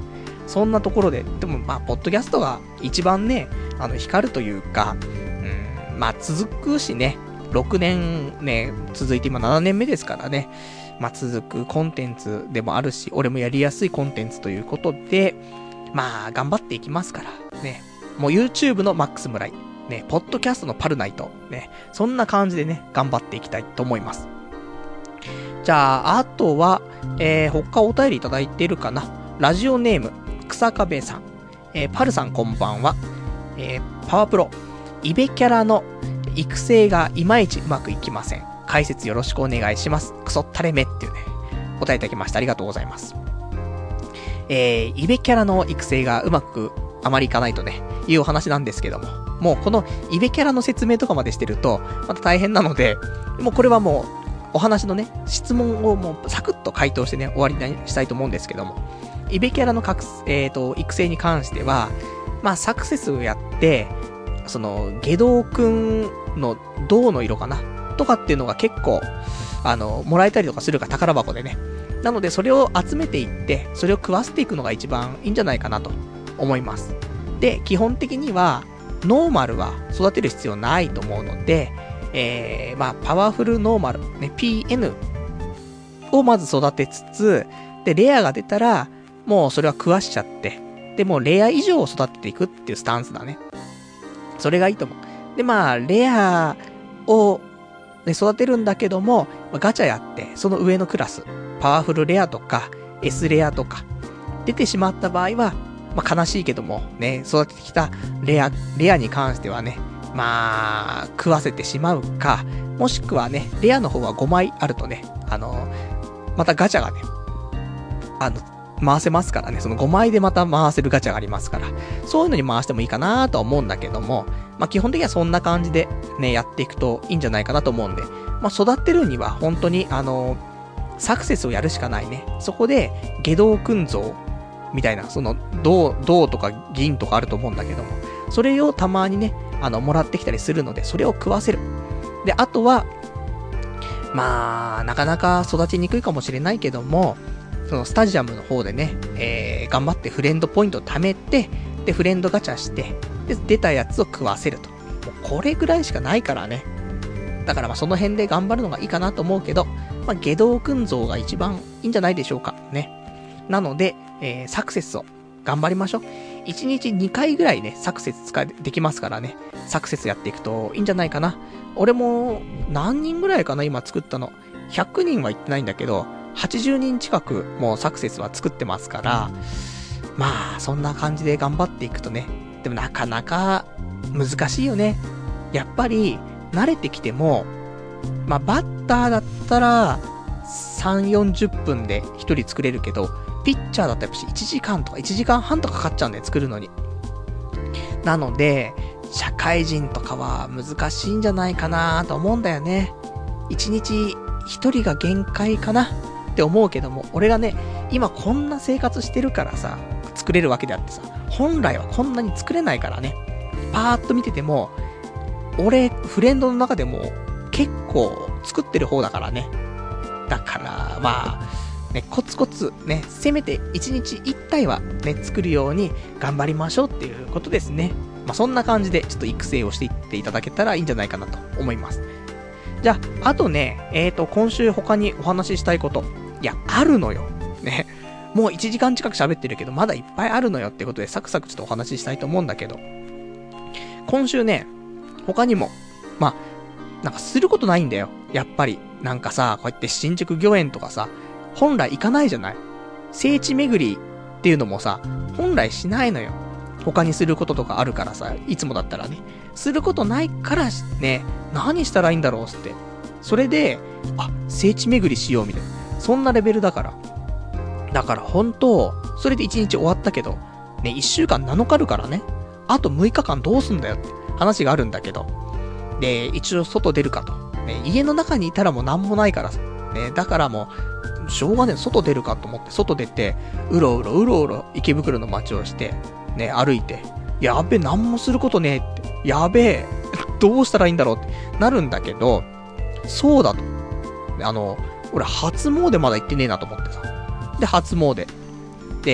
そんなところで、でもまあ、ポッドキャストが一番ね、光るというか、まあ、続くしね、6年ね、続いて今7年目ですからね、まあ、続くコンテンツでもあるし、俺もやりやすいコンテンツということで、まあ、頑張っていきますから、ね、もう YouTube のマックス村井、ね、ポッドキャストのパルナイト、ね、そんな感じでね、頑張っていきたいと思います。じゃあ、あとは、他お便りいただいているかな。ラジオネーム、草壁さん。パルさんこんばんは。パワプロ、イベキャラの育成がいまいちうまくいきません。解説よろしくお願いします。クソったれめっていうね、お答えいただきました。ありがとうございます。イベキャラの育成がうまくあまりいかないとね、いうお話なんですけども。もうこのイベキャラの説明とかまでしてると、また大変なので、もうこれはもう、お話のね、質問をもうサクッと回答してね、終わりにしたいと思うんですけども。イベキャラの育成に関しては、まあ、サクセスをやって、その、下道くんの銅の色かなとかっていうのが結構、もらえたりとかするから宝箱でね。なので、それを集めていって、それを食わせていくのが一番いいんじゃないかなと思います。で、基本的には、ノーマルは育てる必要ないと思うので、まあ、パワフルノーマル、ね、PN をまず育てつつ、で、レアが出たら、もうそれは食わしちゃって、で、もうレア以上を育てていくっていうスタンスだね。それがいいと思う。で、まあ、レアを、ね、育てるんだけども、ガチャやって、その上のクラス、パワフルレアとか、S レアとか、出てしまった場合は、まあ、悲しいけども、ね、育ててきたレアに関してはね、まあ、食わせてしまうか、もしくはね、レアの方は5枚あるとね、またガチャがね、回せますからね、その5枚でまた回せるガチャがありますから、そういうのに回してもいいかなとは思うんだけども、まあ基本的にはそんな感じでね、やっていくといいんじゃないかなと思うんで、まあ育てるには本当にサクセスをやるしかないね。そこで、下道訓像みたいな、その、銅とか銀とかあると思うんだけども、それをたまにね、もらってきたりするので、それを食わせる。で、あとは、まあ、なかなか育ちにくいかもしれないけども、そのスタジアムの方でね、頑張ってフレンドポイントを貯めて、で、フレンドガチャして、で、出たやつを食わせると。もうこれぐらいしかないからね。だからまあその辺で頑張るのがいいかなと思うけど、まあ、下道訓像が一番いいんじゃないでしょうか。ね。なので、サクセスを頑張りましょう。1日2回ぐらいね、サクセスできますからね。サクセスやっていくといいんじゃないかな。俺も、何人ぐらいかな、今作ったの。100人は言ってないんだけど、80人近くもうサクセスは作ってますから、まあ、そんな感じで頑張っていくとね。でもなかなか難しいよね。やっぱり、慣れてきても、まあ、バッターだったら、3、40分で1人作れるけど、ピッチャーだったら1時間とか1時間半とかかかっちゃうんだよ、作るのに。なので、社会人とかは難しいんじゃないかなと思うんだよね。1日1人が限界かなって思うけども、俺がね、今こんな生活してるからさ、作れるわけであってさ、本来はこんなに作れないからね。パーッと見てても、俺、フレンドの中でも結構作ってる方だからね。だから、まあ、ね、コツコツね、せめて1日1体はね、作るように頑張りましょうっていうことですね。まあ、そんな感じでちょっと育成をしていっていただけたらいいんじゃないかなと思います。じゃあ、あとね、今週他にお話ししたいこと。いや、あるのよ。ね。もう1時間近く喋ってるけど、まだいっぱいあるのよってことで、サクサクちょっとお話ししたいと思うんだけど。今週ね、他にも、まあ、なんかすることないんだよ。やっぱり。なんかさ、こうやって新宿御苑とかさ、本来行かないじゃない。聖地巡りっていうのもさ、本来しないのよ。他にすることとかあるからさ、いつもだったらね。することないからね、何したらいいんだろうって。それで、聖地巡りしようみたいな。そんなレベルだから。だから本当、それで1日終わったけど、ね、1週間7日あるからね。あと6日間どうすんだよって話があるんだけど。で、一応外出るかと。ね、家の中にいたらもうなんもないからさ。ね、だからもう、しょうがねえ、外出るかと思って、外出て、うろうろ池袋の街をして、ね、歩いて、やべえ、なんもすることねえって、やべえ、どうしたらいいんだろうってなるんだけど、そうだと。俺初詣まだ行ってねえなと思ってさ。で、初詣。で、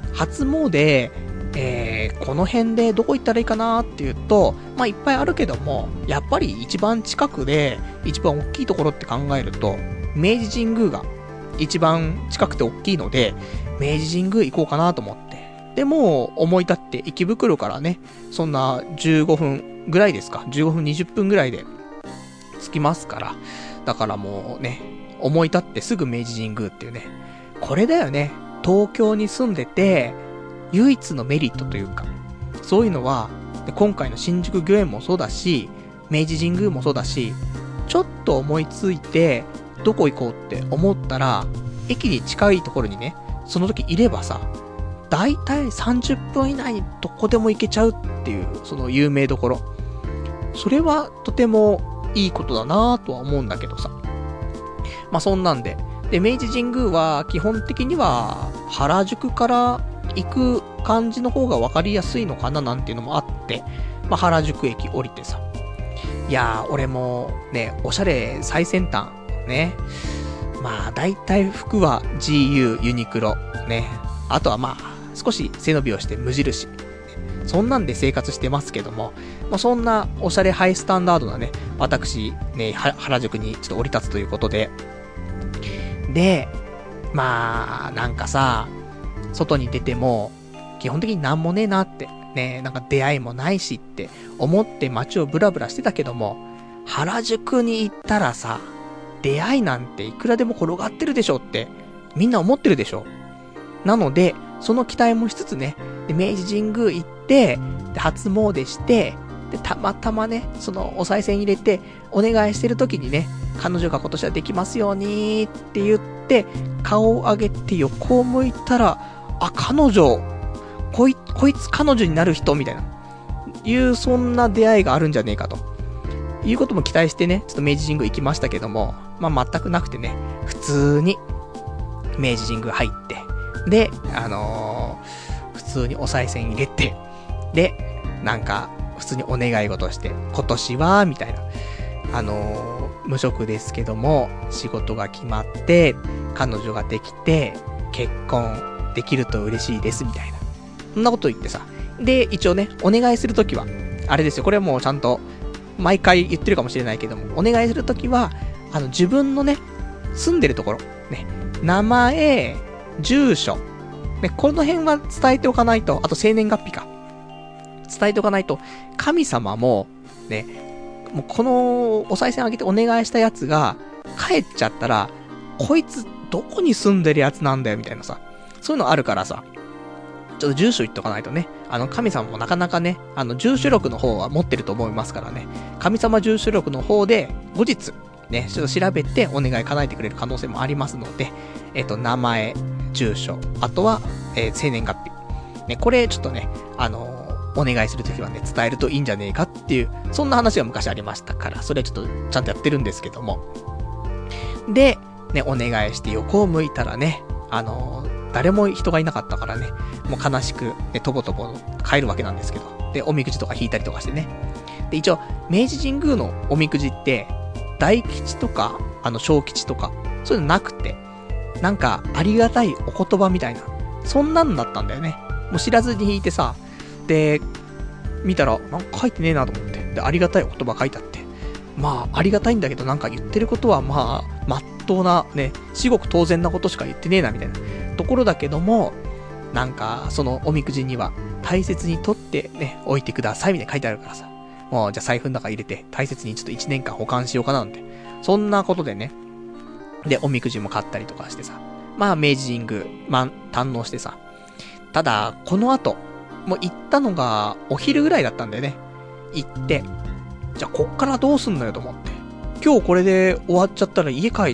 初詣、この辺でどこ行ったらいいかなっていうと、まあいっぱいあるけども、やっぱり一番近くで、一番大きいところって考えると、明治神宮が一番近くて大きいので、明治神宮行こうかなと思って。でも、思い立って池袋からね、そんな15分ぐらいですか、15分20分ぐらいで着きますから。だからもうね、思い立ってすぐ明治神宮っていうね。これだよね。東京に住んでて、唯一のメリットというか、そういうのは、今回の新宿御苑もそうだし、明治神宮もそうだし、ちょっと思いついて、どこ行こうって思ったら、駅に近いところにね、その時いればさ、だいたい30分以内にどこでも行けちゃうっていう、その有名どころ。それはとてもいいことだなぁとは思うんだけどさ。まあそんなんで。で、明治神宮は基本的には原宿から行く感じの方が分かりやすいのかななんていうのもあって、まあ原宿駅降りてさ。いやー、俺もね、おしゃれ最先端ね。まあ大体服は GU、ユニクロね。あとはまあ少し背伸びをして無印。そんなんで生活してますけども、まあ、そんなおしゃれハイスタンダードなね、私ね、原宿にちょっと降り立つということで。で、まあ、なんかさ、外に出ても、基本的になんもねえなって、ね、なんか出会いもないしって思って街をブラブラしてたけども、原宿に行ったらさ、出会いなんていくらでも転がってるでしょって、みんな思ってるでしょ。なので、その期待もしつつね、で明治神宮行って、で初詣して、で、たまたまね、そのお賽銭入れて、お願いしてる時にね、彼女が今年はできますようにって言って、顔を上げて横を向いたら、あ、彼女、こいつ彼女になる人みたいな、そんな出会いがあるんじゃねえかと。いうことも期待してね、ちょっと明治神宮行きましたけども、まあ全くなくてね、普通に、明治神宮入って、で、普通にお賽銭入れて、で、なんか、普通にお願い事して、今年は、みたいな。無職ですけども、仕事が決まって、彼女ができて、結婚できると嬉しいです、みたいな。そんなこと言ってさ。で、一応ね、お願いするときは、あれですよ、これはもうちゃんと、毎回言ってるかもしれないけども、お願いするときは、自分のね、住んでるところ、ね、名前、住所、ね、この辺は伝えておかないと、あと生年月日か。伝えておかないと、神様も、ね、もうこのお賽銭あげてお願いしたやつが、帰っちゃったら、こいつどこに住んでるやつなんだよ、みたいなさ。そういうのあるからさ、ちょっと住所言っとかないとね。神様もなかなかね、住所録の方は持ってると思いますからね。神様住所録の方で、後日、ね、ちょっと調べてお願い叶えてくれる可能性もありますので、名前、住所、あとは、生年月日。ね、これちょっとね、お願いするときはね、伝えるといいんじゃねえかっていう、そんな話が昔ありましたから、それちょっとちゃんとやってるんですけども。で、ね、お願いして横を向いたらね、誰も人がいなかったからね、もう悲しく、ね、とぼとぼ帰るわけなんですけど。で、おみくじとか引いたりとかしてね。で、一応、明治神宮のおみくじって、大吉とか、小吉とか、そういうのなくて、なんか、ありがたいお言葉みたいな、そんなんだったんだよね。もう知らずに引いてさ、で、見たら、なんか書いてねえなと思って。で、ありがたいお言葉書いてあって。まあ、ありがたいんだけど、なんか言ってることは、まあ、まっとうな、ね、至極当然なことしか言ってねえな、みたいなところだけども、なんか、そのおみくじには、大切に取ってね、置いてください、みたいな書いてあるからさ。もう、じゃあ財布の中入れて、大切にちょっと1年間保管しようかな、なんて。そんなことでね。で、おみくじも買ったりとかしてさ。まあ、明治神宮、堪能してさ。ただ、この後、もう行ったのが、お昼ぐらいだったんだよね。行って、じゃあこっからどうすんのよと思って。今日これで終わっちゃったら家帰って、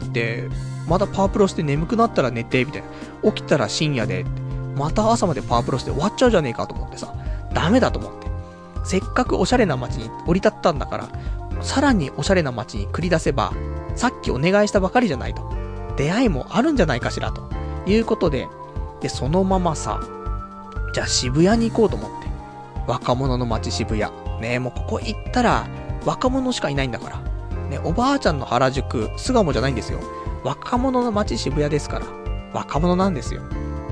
またパワープロして眠くなったら寝て、みたいな。起きたら深夜で、また朝までパワープロして終わっちゃうじゃねえかと思ってさ。ダメだと思って。せっかくおしゃれな街に降り立ったんだから、さらにおしゃれな街に繰り出せば、さっきお願いしたばかりじゃないと。出会いもあるんじゃないかしらと。いうことで、で、そのままさ、じゃあ渋谷に行こうと思って。若者の街渋谷。ね、もうここ行ったら、若者しかいないんだから。ね、おばあちゃんの原宿、巣鴨じゃないんですよ。若者の街渋谷ですから。若者なんですよ。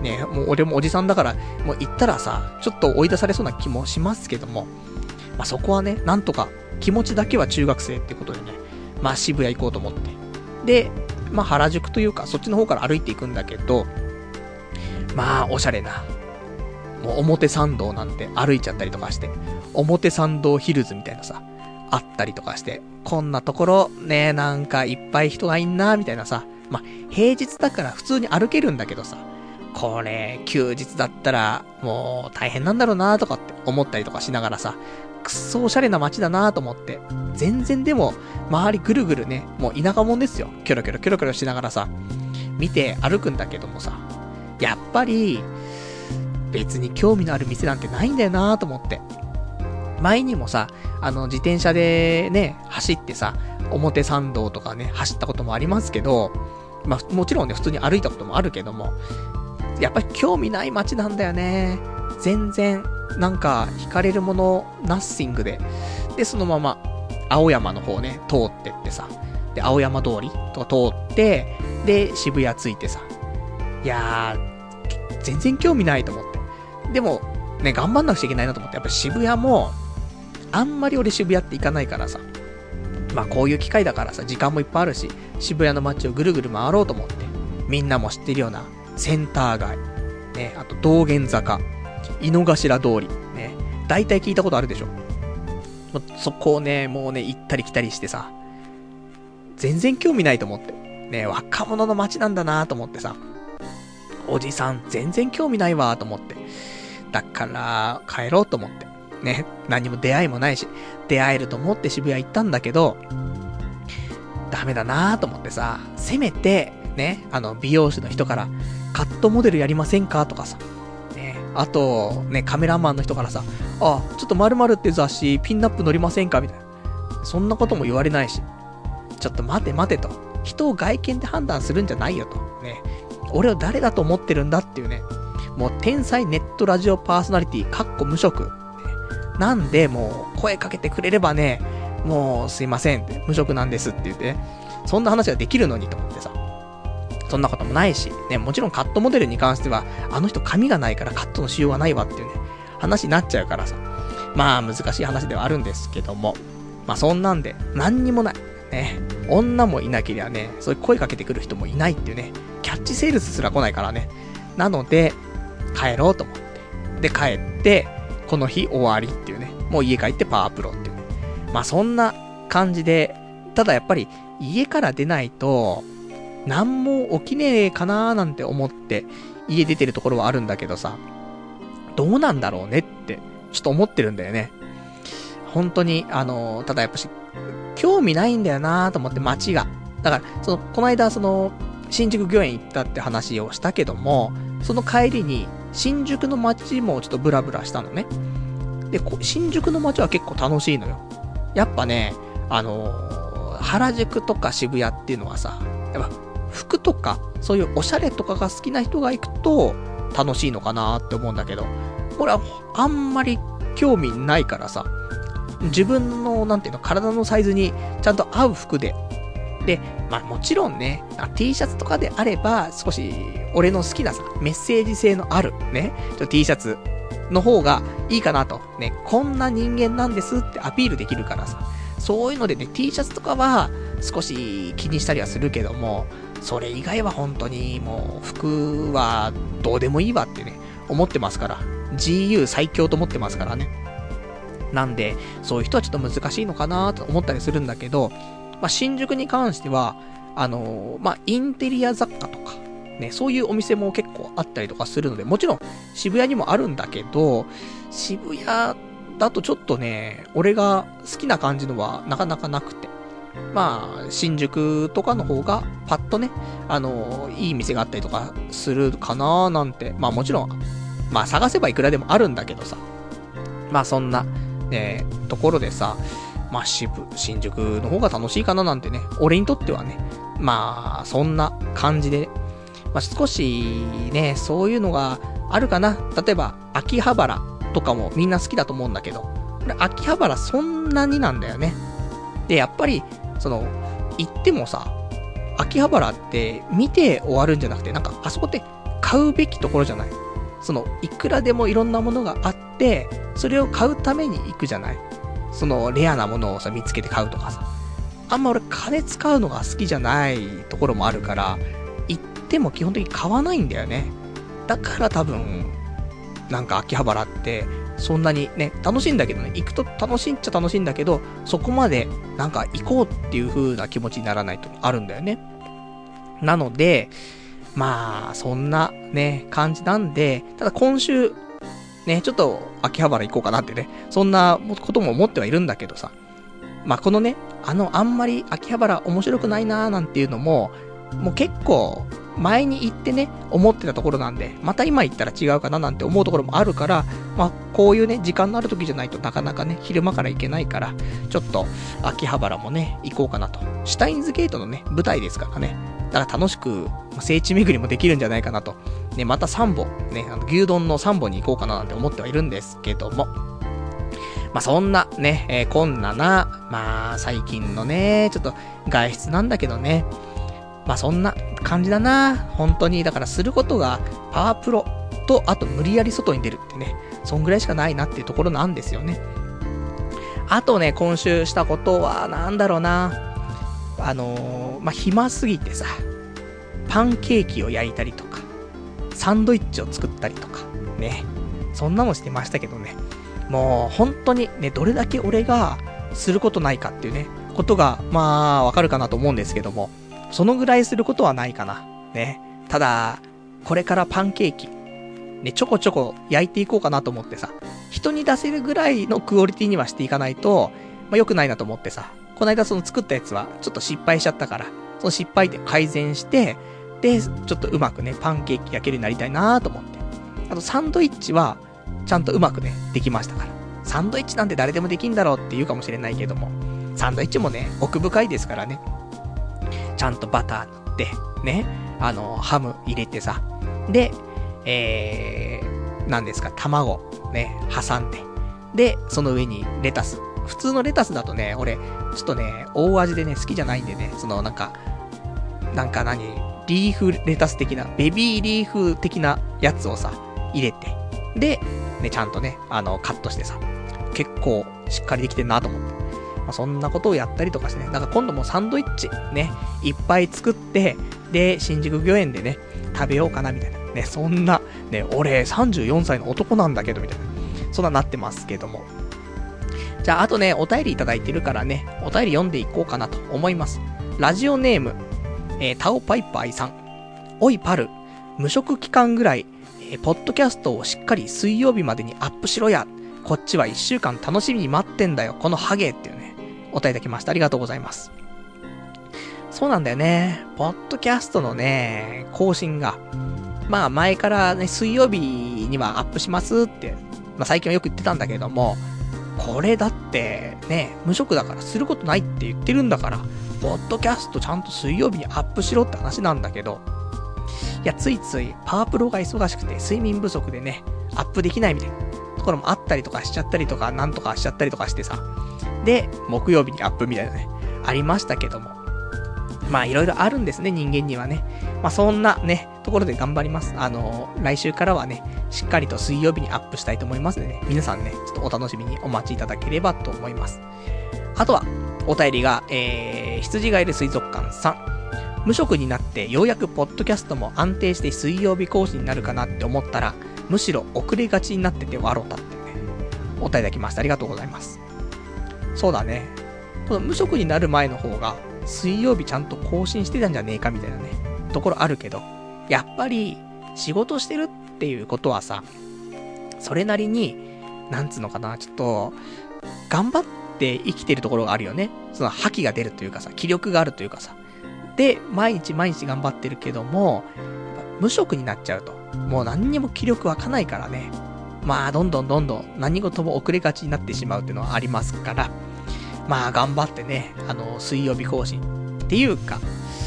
ね、もう俺もおじさんだから、もう行ったらさ、ちょっと追い出されそうな気もしますけども、まあそこはね、なんとか気持ちだけは中学生ってことでね、まあ渋谷行こうと思って。で、まあ原宿というか、そっちの方から歩いていくんだけど、まあおしゃれな、もう表参道なんて歩いちゃったりとかして、表参道ヒルズみたいなさ、あったりとかして、こんなところね、なんかいっぱい人がいんなみたいなさ、まあ平日だから普通に歩けるんだけどさ、これ休日だったらもう大変なんだろうなとかって思ったりとかしながらさ、くっそおしゃれな街だなと思って、全然でも周りぐるぐるね、もう田舎もんですよ、キョロキョロキョロキョロしながらさ、見て歩くんだけどもさ、やっぱり別に興味のある店なんてないんだよなと思って。前にもさ、自転車でね、走ってさ、表参道とかね、走ったこともありますけど、まあ、もちろんね、普通に歩いたこともあるけども、やっぱり興味ない街なんだよね。全然、なんか、惹かれるもの、ナッシングで。で、そのまま、青山の方ね、通ってってさ、で、青山通りとか通って、で、渋谷着いてさ、いやー、全然興味ないと思って。でも、ね、頑張んなくちゃいけないなと思って、やっぱ渋谷も、あんまり俺渋谷って行かないからさ、まあこういう機会だからさ、時間もいっぱいあるし、渋谷の街をぐるぐる回ろうと思って、みんなも知ってるような、センター街、ね、あと道玄坂、井の頭通り、ね、大体聞いたことあるでしょ。そこをね、もうね、行ったり来たりしてさ、全然興味ないと思って。ね、若者の街なんだなと思ってさ、おじさん全然興味ないわと思って。だから帰ろうと思って。ね、何も出会いもないし、出会えると思って渋谷行ったんだけど、ダメだなと思ってさ、せめて、ね、美容師の人から、カットモデルやりませんかとかさ、ね、あと、ね、カメラマンの人からさ、あ、ちょっと〇〇って雑誌、ピンナップ乗りませんかみたいな。そんなことも言われないし、ちょっと待て待てと。人を外見で判断するんじゃないよと。ね、俺を誰だと思ってるんだっていうね、もう天才ネットラジオパーソナリティ、かっこ無職。なんで、もう、声かけてくれればね、もう、すいませんって、無職なんですって言ってね、そんな話ができるのにと思ってさ、そんなこともないし、ね、もちろんカットモデルに関しては、あの人髪がないからカットのしようがないわっていうね、話になっちゃうからさ、まあ、難しい話ではあるんですけども、まあ、そんなんで、何にもない。ね、女もいなけりゃね、そういう声かけてくる人もいないっていうね、キャッチセールスすら来ないからね。なので、帰ろうと思って。で、帰って、この日終わりっていうね。もう家帰ってパワープロっていうね。まあそんな感じで、ただやっぱり家から出ないと、なんも起きねえかなーなんて思って家出てるところはあるんだけどさ、どうなんだろうねって、ちょっと思ってるんだよね。本当に、ただやっぱし、興味ないんだよなーと思って街が。だから、この間新宿御苑行ったって話をしたけども、その帰りに、新宿の街もちょっとブラブラしたのね。で、新宿の街は結構楽しいのよ。やっぱね、原宿とか渋谷っていうのはさ、やっぱ服とか、そういうおしゃれとかが好きな人が行くと楽しいのかなって思うんだけど、俺はあんまり興味ないからさ、自分の、なんていうの、体のサイズにちゃんと合う服で、で、まあもちろんね、T シャツとかであれば、少し俺の好きなさ、メッセージ性のあるね、T シャツの方がいいかなと。ね、こんな人間なんですってアピールできるからさ。そういうのでね、T シャツとかは少し気にしたりはするけども、それ以外は本当にもう服はどうでもいいわってね、思ってますから。GU 最強と思ってますからね。なんで、そういう人はちょっと難しいのかなと思ったりするんだけど、まあ、新宿に関しては、まあ、インテリア雑貨とか、ね、そういうお店も結構あったりとかするので、もちろん渋谷にもあるんだけど、渋谷だとちょっとね、俺が好きな感じのはなかなかなくて。まあ、新宿とかの方がパッとね、いい店があったりとかするかなーなんて。まあもちろん、まあ探せばいくらでもあるんだけどさ。まあそんな、ところでさ、まあ新宿の方が楽しいかななんてね、俺にとってはね、まあそんな感じで、まあ少しね、そういうのがあるかな。例えば、秋葉原とかもみんな好きだと思うんだけど、これ秋葉原そんなになんだよね。で、やっぱり、行ってもさ、秋葉原って見て終わるんじゃなくて、なんかあそこって買うべきところじゃない。いくらでもいろんなものがあって、それを買うために行くじゃない。レアなものをさ、見つけて買うとかさ。あんま俺金使うのが好きじゃないところもあるから、行っても基本的に買わないんだよね。だから多分、なんか秋葉原って、そんなにね、楽しいんだけどね、行くと楽しいっちゃ楽しいんだけど、そこまでなんか行こうっていう風な気持ちにならないとあるんだよね。なので、まあ、そんなね、感じなんで、ただ今週、ね、ちょっと秋葉原行こうかなってね、そんなことも思ってはいるんだけどさ、まあこのね、あんまり秋葉原面白くないなーなんていうのも、もう結構、前に行ってね、思ってたところなんで、また今行ったら違うかななんて思うところもあるから、まあ、こういうね、時間のある時じゃないとなかなかね、昼間から行けないから、ちょっと、秋葉原もね、行こうかなと。シュタインズゲートのね、舞台ですからね。だから楽しく、聖地巡りもできるんじゃないかなと。ね、またサンボ、ね、牛丼のサンボに行こうかななんて思ってはいるんですけども。まあ、そんなね、こんなな、まあ、最近のね、ちょっと外出なんだけどね。まあそんな感じだな。本当に。だからすることがパワープロと、あと無理やり外に出るってね。そんぐらいしかないなっていうところなんですよね。あとね、今週したことはなんだろうな。まあ暇すぎてさ、パンケーキを焼いたりとか、サンドイッチを作ったりとか、ね。そんなのしてましたけどね。もう本当にね、どれだけ俺がすることないかっていうね、ことが、まあわかるかなと思うんですけども、そのぐらいすることはないかな。ね。ただ、これからパンケーキ、ね、ちょこちょこ焼いていこうかなと思ってさ、人に出せるぐらいのクオリティにはしていかないと、まあ、良くないなと思ってさ、この間作ったやつはちょっと失敗しちゃったから、その失敗で改善して、で、ちょっとうまくね、パンケーキ焼けるようになりたいなと思って。あとサンドイッチは、ちゃんとうまくね、できましたから。サンドイッチなんて誰でもできんだろうって言うかもしれないけども、サンドイッチもね、奥深いですからね。ちゃんとバター塗って、ね、ハム入れてさ、で、何ですか、卵、ね、挟んで、で、その上にレタス。普通のレタスだとね、俺、ちょっとね、大味でね、好きじゃないんでね、リーフレタス的な、ベビーリーフ的なやつをさ、入れて、で、ね、ちゃんとね、カットしてさ、結構しっかりできてんなと思って。まあ、そんなことをやったりとかしてね。だから今度もサンドイッチね、いっぱい作って、で、新宿御苑でね、食べようかなみたいな。ね、そんな、ね、俺34歳の男なんだけどみたいな。そんななってますけども。じゃあ、あとね、お便りいただいてるからね、お便り読んでいこうかなと思います。ラジオネーム、タオパイパイさん。おいパル、無職期間ぐらい、ポッドキャストをしっかり水曜日までにアップしろや。こっちは1週間楽しみに待ってんだよ、このハゲっていうね。お答えいただきました。ありがとうございます。そうなんだよね。ポッドキャストのね、更新が、まあ前からね、水曜日にはアップしますって、まあ最近はよく言ってたんだけども、これだってね、無職だからすることないって言ってるんだから、ポッドキャストちゃんと水曜日にアップしろって話なんだけど、いやついついパワープロが忙しくて睡眠不足でね、アップできないみたいなところもあったりとかしちゃったりとか、なんとかしちゃったりとかしてさ、で、木曜日にアップみたいなね、ありましたけども。まあいろいろあるんですね、人間にはね。まあそんなね、ところで頑張ります。来週からはね、しっかりと水曜日にアップしたいと思いますのでね、皆さんね、ちょっとお楽しみにお待ちいただければと思います。あとは、お便りが、羊ガエル水族館さん。無職になってようやくポッドキャストも安定して水曜日更新になるかなって思ったら、むしろ遅れがちになってて笑ったってね、お便りいただきました。ありがとうございます。そうだね。無職になる前の方が、水曜日ちゃんと更新してたんじゃねえかみたいなね、ところあるけど、やっぱり、仕事してるっていうことはさ、それなりに、なんつうのかな、ちょっと、頑張って生きてるところがあるよね。その覇気が出るというかさ、気力があるというかさ。で、毎日毎日頑張ってるけども、無職になっちゃうと、もう何にも気力湧かないからね。まあ、どんどん何事も遅れがちになってしまうっていうのはありますから、まあ、頑張ってね、水曜日更新。っていうか、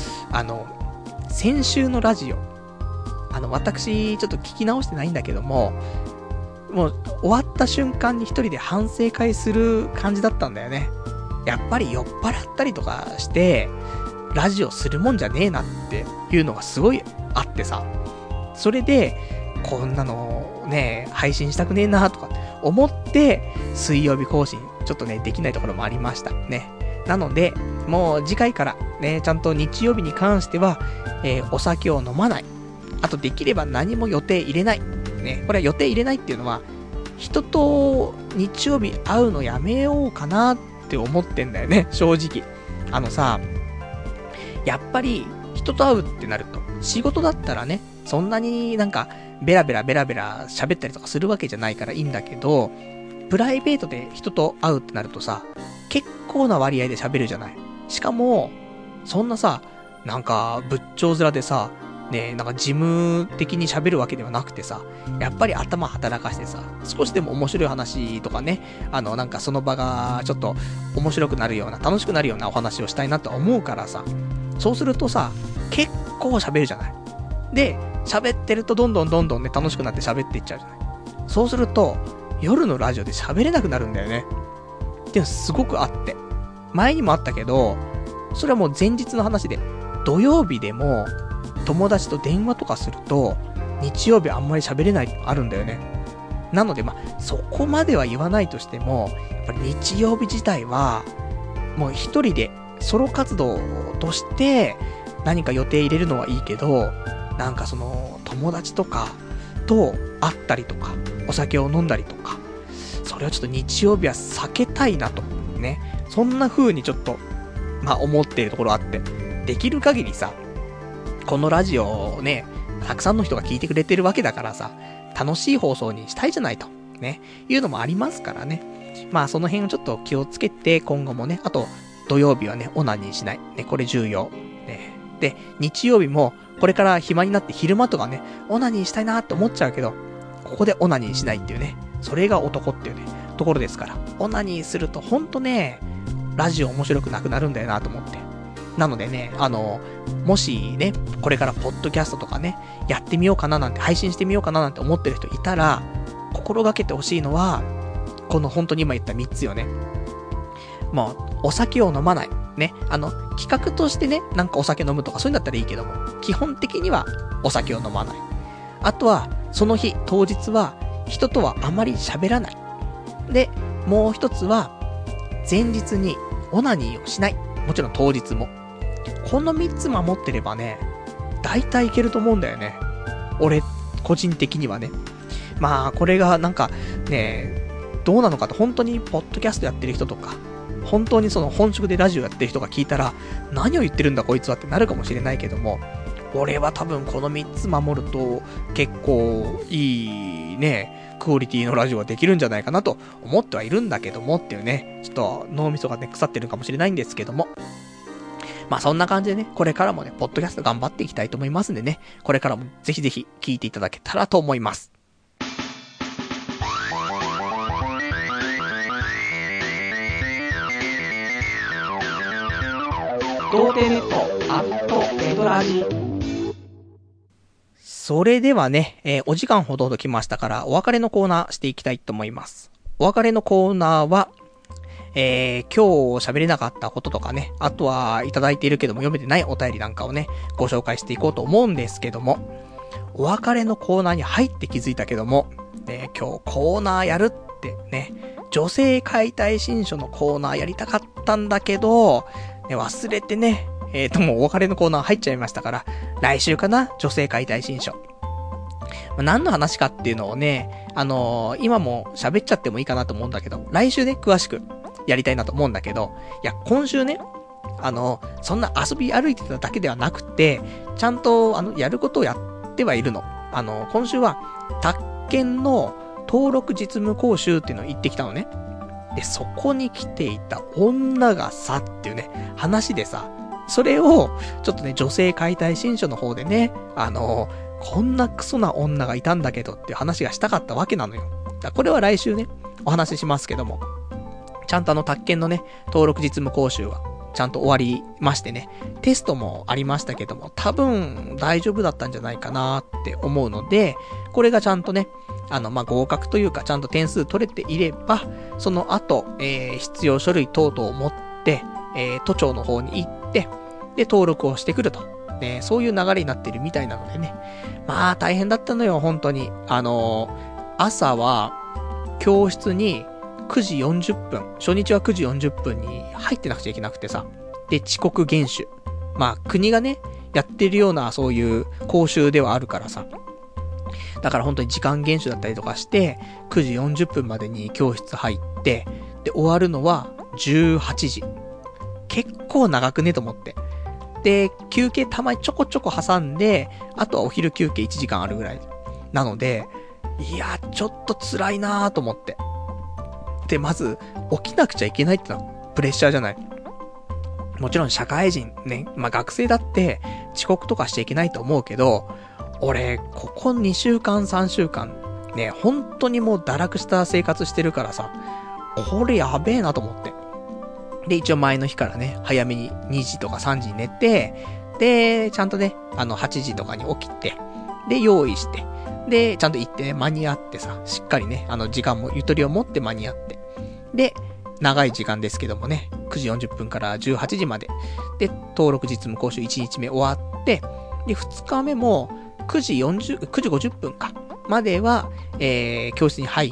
先週のラジオ、私、ちょっと聞き直してないんだけども、もう、終わった瞬間に一人で反省会する感じだったんだよね。やっぱり酔っ払ったりとかして、ラジオするもんじゃねえなっていうのがすごいあってさ、 それで、こんなのね、配信したくねえなとか思って、水曜日更新、ちょっとね、できないところもありましたね。なので、もう次回からね、ちゃんと日曜日に関しては、お酒を飲まない。あとできれば何も予定入れない。ね、これは予定入れないっていうのは、人と日曜日会うのやめようかなって思ってんだよね、正直。やっぱり人と会うってなると、仕事だったらね、そんなになんかベラベラ喋ったりとかするわけじゃないからいいんだけど、プライベートで人と会うってなるとさ、結構な割合で喋るじゃない。しかも、そんなさ、なんか仏頂面でさ、ね、なんか事務的に喋るわけではなくてさ、やっぱり頭働かしてさ、少しでも面白い話とかね、なんかその場がちょっと面白くなるような、楽しくなるようなお話をしたいなと思うからさ、そうするとさ、結構喋るじゃない。で、喋ってるとどんどんね、楽しくなって喋っていっちゃうじゃない。そうすると、夜のラジオで喋れなくなるんだよね。っていうのすごくあって。前にもあったけど、それはもう前日の話で、土曜日でも、友達と電話とかすると、日曜日あんまり喋れないのあるんだよね。なのでそこまでは言わないとしても、やっぱり日曜日自体は、もう一人でソロ活動として何か予定入れるのはいいけど、なんかその友達とかと会ったりとか、お酒を飲んだりとか、それをちょっと日曜日は避けたいなと。ね。そんな風にちょっと、思っているところあって、できる限りさ、このラジオをね、たくさんの人が聞いてくれてるわけだからさ、楽しい放送にしたいじゃないと。ね。いうのもありますからね。その辺をちょっと気をつけて、今後もね、あと、土曜日はね、オナニーしない。ね、これ重要。ね。で、日曜日も、これから暇になって昼間とかね、オナニーしたいなって思っちゃうけど、ここでオナニーしないっていうね、それが男っていうね、ところですから。オナニーするとほんとね、ラジオ面白くなくなるんだよなと思って。なのでね、もしね、これからポッドキャストとかね、やってみようかななんて、配信してみようかななんて思ってる人いたら、心がけてほしいのは、この本当に今言った3つよね。もう、お酒を飲まない。ね。企画としてね、なんかお酒飲むとかそういうんだったらいいけども、基本的にはお酒を飲まない。あとは、その日、当日は、人とはあまり喋らない。で、もう一つは、前日にオナニーをしない。もちろん当日も。この3つ守ってればね、大体いけると思うんだよね。俺、個人的にはね。これがなんか、ね、どうなのかと、本当にポッドキャストやってる人とか、本当にその本職でラジオやってる人が聞いたら、何を言ってるんだこいつはってなるかもしれないけども、俺は多分この3つ守ると、結構いいね、クオリティのラジオができるんじゃないかなと思ってはいるんだけどもっていうね、ちょっと脳みそがね、腐ってるかもしれないんですけども。そんな感じでね、これからもね、ポッドキャスト頑張っていきたいと思いますんでね、これからもぜひぜひ聞いていただけたらと思います。童貞ネットアットネトラジ。それではね、お時間ほどときましたからお別れのコーナーしていきたいと思います。お別れのコーナーは、今日喋れなかったこととかね、あとはいただいているけども読めてないお便りなんかをね、ご紹介していこうと思うんですけども、お別れのコーナーに入って気づいたけども、今日コーナーやるってね、女性解体新書のコーナーやりたかったんだけど、ね、忘れてね、もうお別れのコーナー入っちゃいましたから、来週かな、女性解体新書。何の話かっていうのをね、今も喋っちゃってもいいかなと思うんだけど、来週ね、詳しくやりたいなと思うんだけど、いや、今週ね、そんな遊び歩いてただけではなくて、ちゃんと、やることをやってはいるの。今週は、宅建の登録実務講習っていうのを行ってきたのね。で、そこに来ていた女がさっていうね、話でさ、それを、ちょっとね、女性解体新書の方でね、こんなクソな女がいたんだけどっていう話がしたかったわけなのよ。だこれは来週ね、お話ししますけども、ちゃんと宅建のね、登録実務講習は、ちゃんと終わりましてね、テストもありましたけども、多分大丈夫だったんじゃないかなって思うので、これがちゃんとね、合格というか、ちゃんと点数取れていれば、その後、必要書類等々を持って、都庁の方に行って、で、登録をしてくるとね、そういう流れになってるみたいなのでね。まあ大変だったのよ、本当に。朝は、教室に9時40分、初日は9時40分に入ってなくちゃいけなくてさ。で、遅刻厳守。まあ国がね、やってるようなそういう講習ではあるからさ。だから本当に時間厳守だったりとかして、9時40分までに教室入って、で、終わるのは18時。結構長くねと思って。で、休憩たまにちょこちょこ挟んで、あとはお昼休憩1時間あるぐらい。なので、いや、ちょっと辛いなーと思って。で、まず、起きなくちゃいけないってのはプレッシャーじゃない。もちろん社会人ね、まあ学生だって遅刻とかしちゃいけないと思うけど、俺、ここ2週間3週間、ね、本当にもう堕落した生活してるからさ、これやべえなと思って。で、一応前の日からね、早めに2時とか3時に寝て、で、ちゃんとね、8時とかに起きて、で、用意して、で、ちゃんと行ってね、間に合ってさ、しっかりね、時間も、ゆとりを持って間に合って。で、長い時間ですけどもね、9時40分から18時まで。で、登録実務講習1日目終わって、で、2日目も、9時50分か、までは、教室に入って、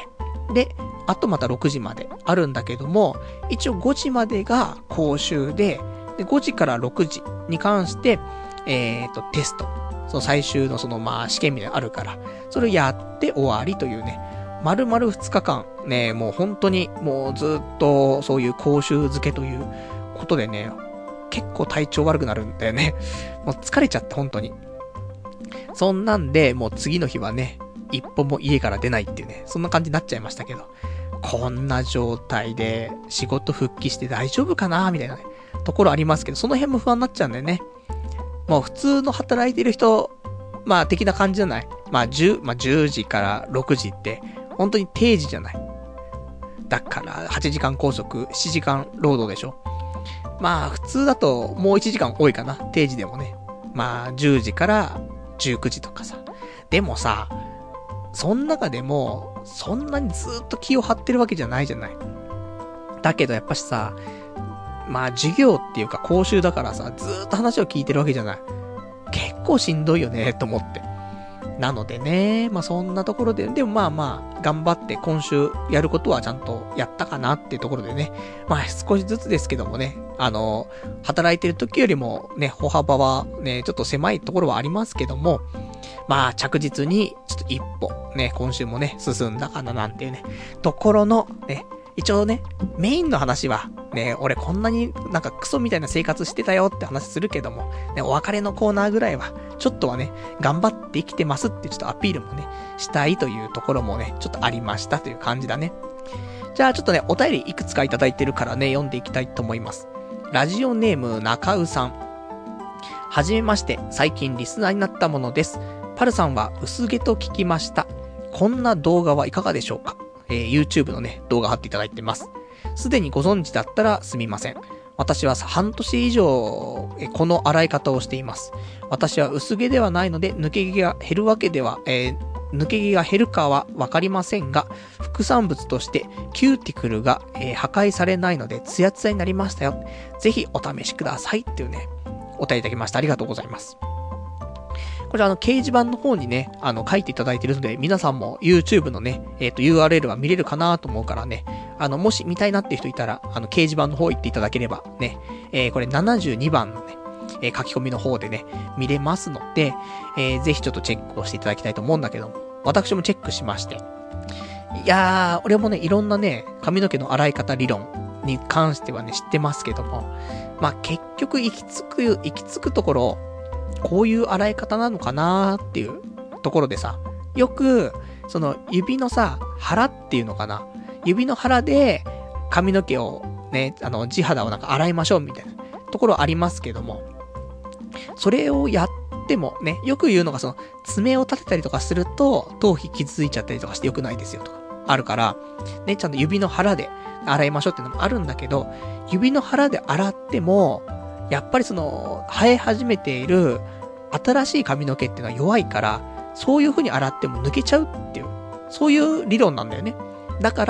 で、あとまた6時まであるんだけども、一応5時までが講習で、5時から6時に関して、テスト。その最終の試験みたいなのあるから、それをやって終わりというね、丸々2日間、ね、もう本当に、もうずっとそういう講習漬けということでね、結構体調悪くなるんだよね。もう疲れちゃった、本当に。そんなんで、もう次の日はね、一歩も家から出ないっていうね、そんな感じになっちゃいましたけど、こんな状態で仕事復帰して大丈夫かなみたいなね、ところありますけど、その辺も不安になっちゃうんだよね。もう普通の働いてる人、まあ的な感じじゃない。まあ10時から6時って、本当に定時じゃない。だから8時間拘束、7時間労働でしょ。まあ普通だともう1時間多いかな、定時でもね。まあ10時から19時とかさ。でもさ、そん中でも、そんなにずっと気を張ってるわけじゃないじゃない。だけどやっぱしさ、まあ授業っていうか講習だからさ、ずーっと話を聞いてるわけじゃない。結構しんどいよね、と思って。なのでね、まあそんなところで、でもまあまあ、頑張って今週やることはちゃんとやったかなっていうところでね、まあ少しずつですけどもね、働いてる時よりもね、歩幅はね、ちょっと狭いところはありますけども、まあ着実にちょっと一歩ね、今週もね、進んだかななんていうね、ところのね、一応ね、メインの話は、ね、俺こんなになんかクソみたいな生活してたよって話するけども、ね、お別れのコーナーぐらいは、ちょっとはね、頑張って生きてますってちょっとアピールもね、したいというところもね、ちょっとありましたという感じだね。じゃあちょっとね、お便りいくつかいただいてるからね、読んでいきたいと思います。ラジオネーム中尾さん。はじめまして、最近リスナーになったものです。パルさんは薄毛と聞きました。こんな動画はいかがでしょうか。YouTube のね、動画貼っていただいてます。すでにご存知だったらすみません。私は半年以上、この洗い方をしています。私は薄毛ではないので、抜け毛が減るわけでは、抜け毛が減るかはわかりませんが、副産物としてキューティクルが、破壊されないのでツヤツヤになりましたよ。ぜひお試しくださいっていうね、お便りいただきました。ありがとうございます。これ掲示板の方にね、書いていただいてるので、皆さんも YouTube のね、URL は見れるかなと思うからね、もし見たいなっていう人いたら、掲示板の方行っていただければね、これ72番のね、書き込みの方でね、見れますので、ぜひちょっとチェックをしていただきたいと思うんだけども、私もチェックしまして。いやー、俺もね、いろんなね、髪の毛の洗い方理論に関してはね、知ってますけども、まあ、結局行き着くところ、こういう洗い方なのかなーっていうところでさ、よく、その指のさ、腹っていうのかな、指の腹で髪の毛をね、地肌をなんか洗いましょうみたいなところありますけども、それをやってもね、よく言うのがその爪を立てたりとかすると頭皮傷ついちゃったりとかして良くないですよとかあるから、ね、ちゃんと指の腹で洗いましょうっていうのもあるんだけど、指の腹で洗ってもやっぱりその生え始めている新しい髪の毛っていうのは弱いから、そういう風に洗っても抜けちゃうっていう、そういう理論なんだよね。だから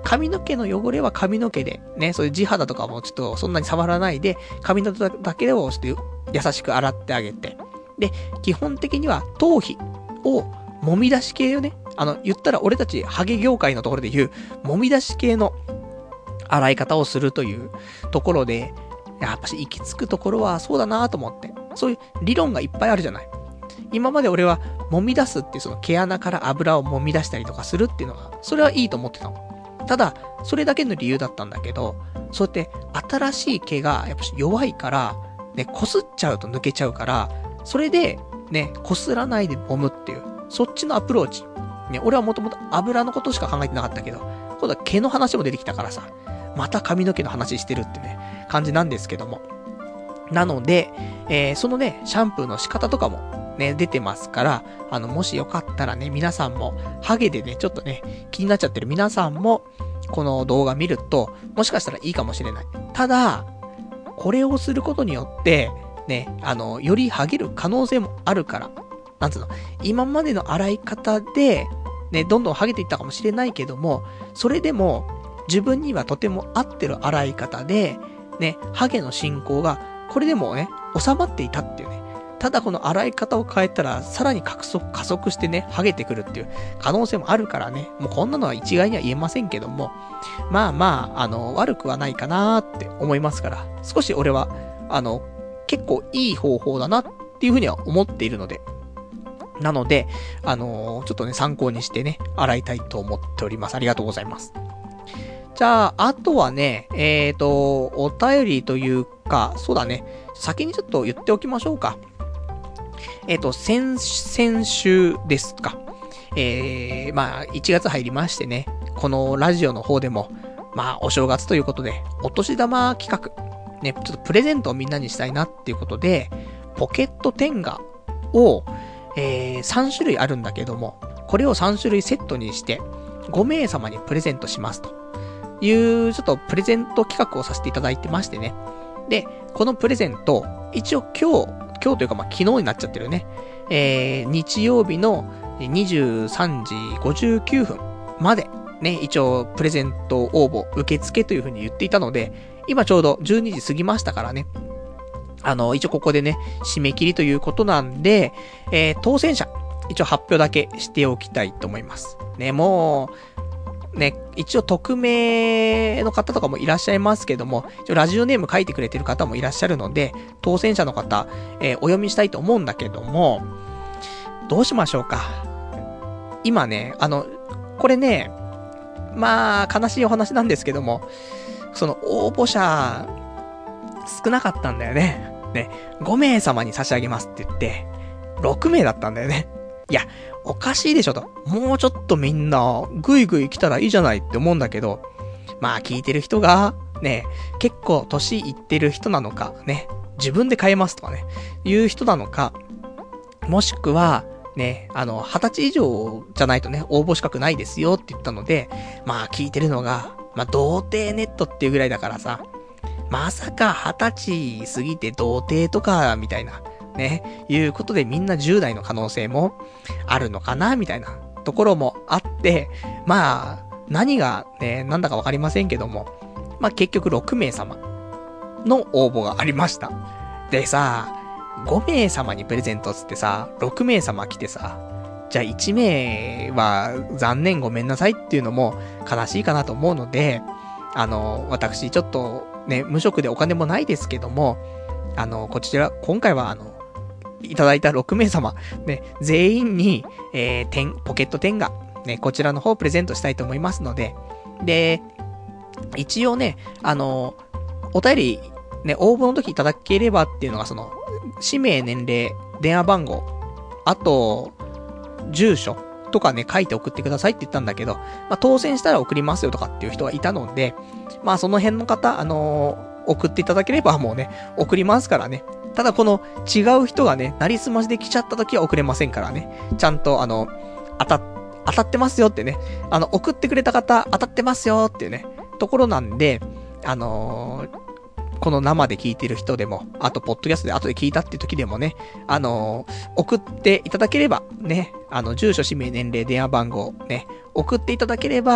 髪の毛の汚れは髪の毛で、ね、そういう地肌とかもちょっとそんなに触らないで、髪の毛だけをちょっと優しく洗ってあげて、で、基本的には頭皮を揉み出し系よね。言ったら俺たちハゲ業界のところで言う、揉み出し系の洗い方をするというところで、やっぱし行き着くところはそうだなと思って。そういう理論がいっぱいあるじゃない。今まで俺は揉み出すっていうその毛穴から油を揉み出したりとかするっていうのが、それはいいと思ってたの。ただ、それだけの理由だったんだけど、そうやって新しい毛がやっぱし弱いから、ね、擦っちゃうと抜けちゃうから、それで、ね、擦らないで揉むっていう、そっちのアプローチ。ね、俺はもともと油のことしか考えてなかったけど、今度は毛の話も出てきたからさ、また髪の毛の話してるってね、感じなんですけども。なので、そのね、シャンプーの仕方とかもね、出てますから、もしよかったらね、皆さんも、ハゲでね、ちょっとね、気になっちゃってる皆さんも、この動画見ると、もしかしたらいいかもしれない。ただ、これをすることによって、ね、よりハゲる可能性もあるから、なんつうの、今までの洗い方で、ね、どんどんハゲていったかもしれないけども、それでも、自分にはとても合ってる洗い方で、ね、ハゲの進行が、これでもね、収まっていたっていうね。ただこの洗い方を変えたら、さらに加速してね、ハゲてくるっていう可能性もあるからね、もうこんなのは一概には言えませんけども、まあまあ、悪くはないかなーって思いますから、少し俺は、結構いい方法だなっていうふうには思っているので、なので、ちょっとね、参考にしてね、洗いたいと思っております。ありがとうございます。じゃあ、あとはね、お便りというか、そうだね、先にちょっと言っておきましょうか。先週ですか。まあ、1月入りましてね、このラジオの方でも、まあ、お正月ということで、お年玉企画、ね、ちょっとプレゼントをみんなにしたいなっていうことで、ポケットテンガを、3種類あるんだけども、これを3種類セットにして、5名様にプレゼントしますという、ちょっとプレゼント企画をさせていただいてましてね。で、このプレゼント、一応今日というかまあ昨日になっちゃってるね。日曜日の23時59分までね、一応プレゼント応募受付という風に言っていたので、今ちょうど12時過ぎましたからね。一応ここでね、締め切りということなんで、当選者、一応発表だけしておきたいと思います。ね、もう、ね、一応匿名の方とかもいらっしゃいますけども、一応ラジオネーム書いてくれてる方もいらっしゃるので、当選者の方、お読みしたいと思うんだけども、どうしましょうか。今ね、これね、まあ、悲しいお話なんですけども、その応募者、少なかったんだよね。ね、5名様に差し上げますって言って、6名だったんだよね。いや、おかしいでしょと。もうちょっとみんな、ぐいぐい来たらいいじゃないって思うんだけど、まあ聞いてる人が、ね、結構年いってる人なのか、ね、自分で買えますとかね、いう人なのか、もしくは、ね、20歳以上じゃないとね、応募資格ないですよって言ったので、まあ聞いてるのが、まあ童貞ネットっていうぐらいだからさ、まさか20歳過ぎて童貞とか、みたいな、ね、いうことでみんな10代の可能性もあるのかな、みたいなところもあって、まあ、何がね、なんだかわかりませんけども、まあ結局6名様の応募がありました。でさ、5名様にプレゼントつってさ、6名様来てさ、じゃあ1名は残念ごめんなさいっていうのも悲しいかなと思うので、私ちょっとね、無職でお金もないですけども、こちら、今回はいただいた6名様、ね、全員に、ポケットテンガ、ね、こちらの方をプレゼントしたいと思いますので、で、一応ね、お便り、ね、応募の時いただければっていうのが、その、氏名、年齢、電話番号、あと、住所とかね、書いて送ってくださいって言ったんだけど、まあ、当選したら送りますよとかっていう人がいたので、まあ、その辺の方、送っていただければもうね、送りますからね。ただこの違う人がね、なりすましで来ちゃった時は送れませんからね。ちゃんと当たってますよってね。送ってくれた方、当たってますよっていうね、ところなんで、この生で聞いてる人でも、あと、ポッドキャストで後で聞いたっていう時でもね、送っていただければ、ね、住所、氏名、年齢、電話番号、ね、送っていただければ、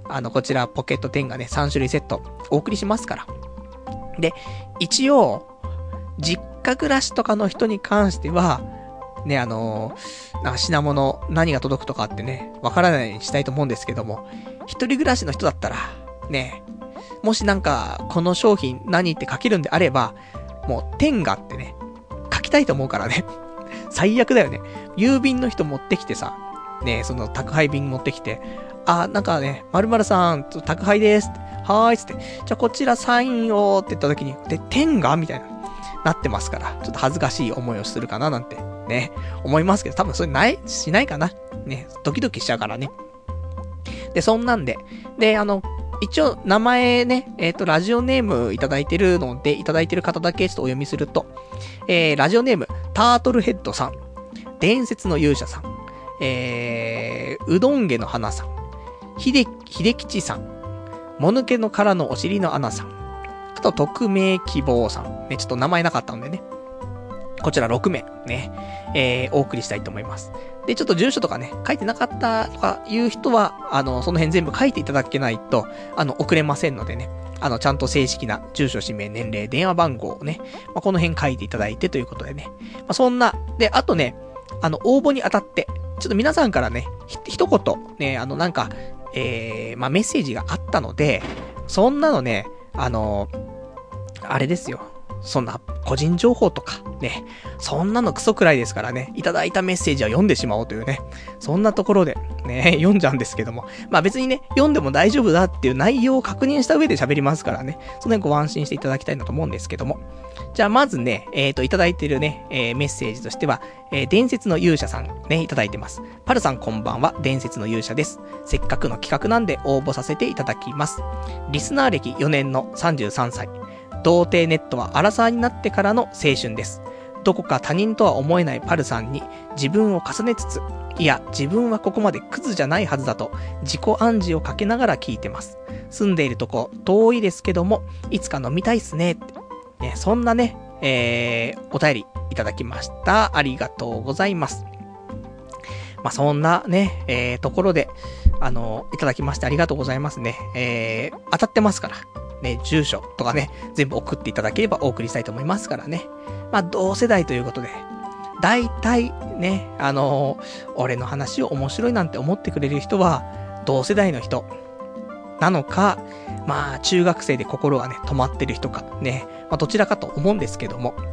こちらポケット10がね、3種類セットお送りしますから。で、一応、実家暮らしとかの人に関しては、ね、なんか品物何が届くとかってね、わからないようにしたいと思うんですけども、一人暮らしの人だったら、ね、もしなんか、この商品何って書けるんであれば、もう、10がってね、書きたいと思うからね。最悪だよね。郵便の人持ってきてさ、ね、その宅配便持ってきて、なんかね、〇〇さん、宅配ですって、はーいつって、じゃあこちらサインをって言った時に、で、10がみたいなってますから、ちょっと恥ずかしい思いをするかななんて、ね、思いますけど、多分それしないかな。ね、ドキドキしちゃうからね。で、そんなんで、で、一応、名前ね、ラジオネームいただいてるので、いただいてる方だけちょっとお読みすると、ラジオネーム、タートルヘッドさん、伝説の勇者さん、うどんげの花さん、ひできちさん、もぬけの殻のお尻の穴さん、あと、匿名希望さん、ね、ちょっと名前なかったんでね、こちら6名、ね、お送りしたいと思います。で、ちょっと住所とかね、書いてなかったとかいう人は、その辺全部書いていただけないと、送れませんのでね、ちゃんと正式な住所、氏名、年齢、電話番号をね、この辺書いていただいてということでね、そんな、で、あとね、応募にあたって、ちょっと皆さんからね、一言、ね、なんか、メッセージがあったので、そんなのね、あれですよ。そんな個人情報とかね、そんなのクソくらいですからね、いただいたメッセージは読んでしまおうというね、そんなところでね、読んじゃうんですけども、別にね、読んでも大丈夫だっていう内容を確認した上で喋りますからね、その辺ご安心していただきたいなと思うんですけども。じゃあまずね、いただいているね、メッセージとしては、伝説の勇者さんね、いただいてます。パルさんこんばんは、伝説の勇者です。せっかくの企画なんで応募させていただきます。リスナー歴4年の33歳。童貞ネットはアラサーになってからの青春です。どこか他人とは思えないパルさんに自分を重ねつつ、いや自分はここまでクズじゃないはずだと自己暗示をかけながら聞いてます。住んでいるとこ遠いですけども、いつか飲みたいっすね。ね、そんなね、お便りいただきました。ありがとうございます。そんなね、ところで、いただきましてありがとうございますね。当たってますから。ね、住所とかね、全部送っていただければお送りしたいと思いますからね。同世代ということで、大体ね、俺の話を面白いなんて思ってくれる人は、同世代の人なのか、中学生で心がね、止まってる人か、ね、どちらかと思うんですけども。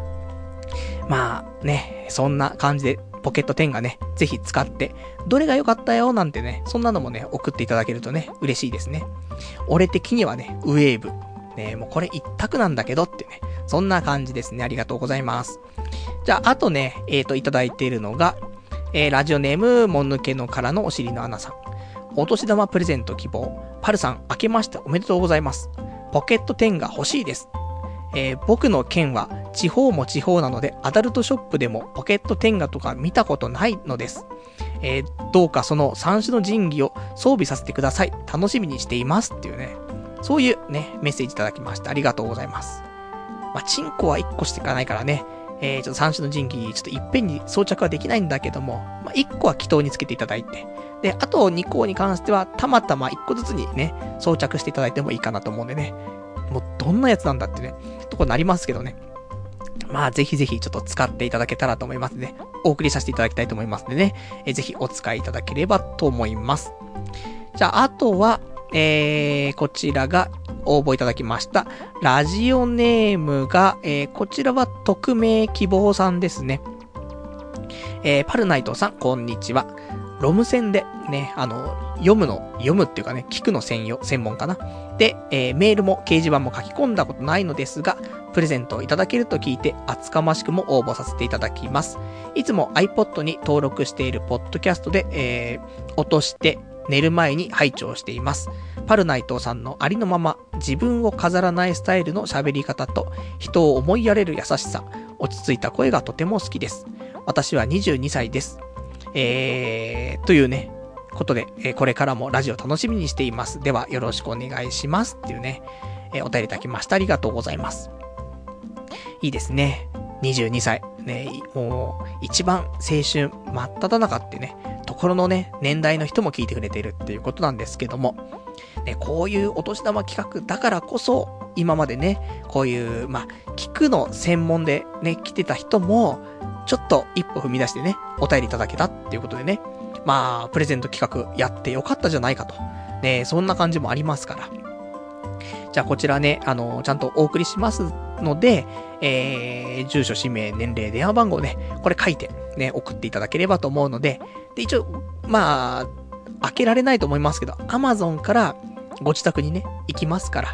ね、そんな感じで、ポケット10がね、ぜひ使って、どれが良かったよなんてね、そんなのもね、送っていただけるとね、嬉しいですね。俺的にはね、ウェーブ。ね、もうこれ一択なんだけどってね、そんな感じですね。ありがとうございます。じゃあ、あとね、いただいているのが、ラジオネーム、もぬけの殻のお尻の穴さん。お年玉プレゼント希望。パルさん、明けましておめでとうございます。ポケット10が欲しいです。僕の県は地方も地方なのでアダルトショップでもポケット10がとか見たことないのです。どうかその三種の神器を装備させてください。楽しみにしていますっていうね。そういうね、メッセージいただきました。ありがとうございます。チンコは1個していかないからね。ちょっと三種の神器、ちょっといっぺんに装着はできないんだけども、1個は祈祷につけていただいて、で、あと2個に関しては、たまたま1個ずつにね、装着していただいてもいいかなと思うんでね。もう、どんなやつなんだってね、とこなりますけどね。ぜひぜひちょっと使っていただけたらと思いますね。お送りさせていただきたいと思いますのでね。ぜひお使いいただければと思います。じゃあ、あとは、こちらが応募いただきました。ラジオネームが、こちらは匿名希望さんですね。パルナイトさん、こんにちは。ロム線でね、読むっていうかね、聞くの専門かな。で、メールも掲示板も書き込んだことないのですが、プレゼントをいただけると聞いて、厚かましくも応募させていただきます。いつも iPod に登録しているポッドキャストで、落として寝る前に拝聴しています。パルナイトさんのありのまま、自分を飾らないスタイルの喋り方と、人を思いやれる優しさ、落ち着いた声がとても好きです。私は22歳です。というね、ことで、これからもラジオ楽しみにしています。では、よろしくお願いします。っていうね、お便りいただきました。ありがとうございます。いいですね。22歳。ね、もう、一番青春真っ只中ってね、ところのね、年代の人も聞いてくれてるっていうことなんですけども、 ね、こういうお年玉企画だからこそ、今までね、こういう、聞くの専門でね、来てた人も、ちょっと一歩踏み出してね、お便りいただけたっていうことでね、プレゼント企画やってよかったじゃないかと。ね、そんな感じもありますから。じゃあこちらね、ちゃんとお送りしますので、住所、氏名、年齢、電話番号ね、これ書いてね、送っていただければと思うので、で、一応、開けられないと思いますけど、Amazon からご自宅にね、行きますから、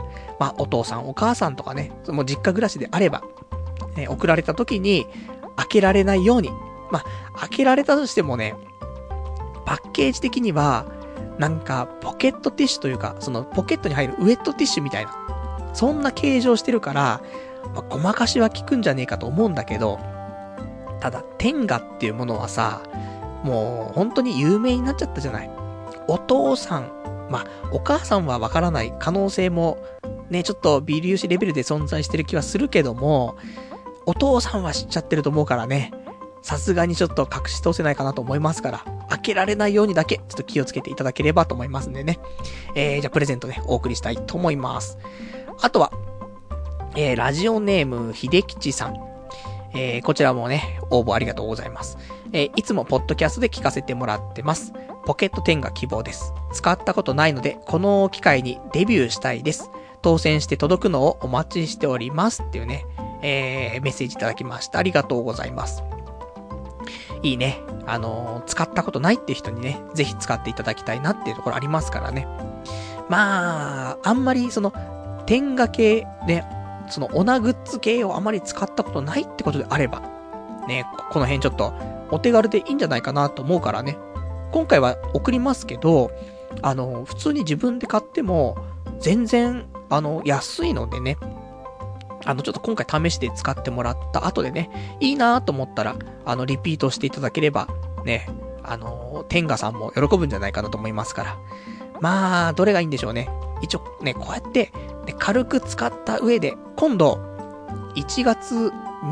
お父さん、お母さんとかね、もう実家暮らしであれば、ね、送られた時に、開けられないように、開けられたとしてもね、パッケージ的には、なんか、ポケットティッシュというか、そのポケットに入るウェットティッシュみたいな、そんな形状してるから、ごまかしは効くんじゃねえかと思うんだけど、ただ、天下っていうものはさ、もう本当に有名になっちゃったじゃない。お父さん、お母さんはわからない可能性も、ね、ちょっと微粒子レベルで存在してる気はするけども、お父さんは知っちゃってると思うからね、さすがにちょっと隠し通せないかなと思いますから、開けられないようにだけ、ちょっと気をつけていただければと思いますんでね。じゃあプレゼントね、お送りしたいと思います。あとは、ラジオネーム、秀吉さん。こちらもね、応募ありがとうございます。いつもポッドキャストで聞かせてもらってます。ポケット10が希望です。使ったことないので、この機会にデビューしたいです。当選して届くのをお待ちしております。っていうね、メッセージいただきました。ありがとうございます。いいね。使ったことないって人にね、ぜひ使っていただきたいなっていうところありますからね。あんまり天下系ね、オナグッズ系をあまり使ったことないってことであれば、ね、この辺ちょっとお手軽でいいんじゃないかなと思うからね。今回は送りますけど、普通に自分で買っても、全然、安いのでね、ちょっと今回試して使ってもらった後でね、いいなと思ったら、リピートしていただければ、ね、天下さんも喜ぶんじゃないかなと思いますから。どれがいいんでしょうね。一応ね、こうやって、ね、軽く使った上で、今度、1月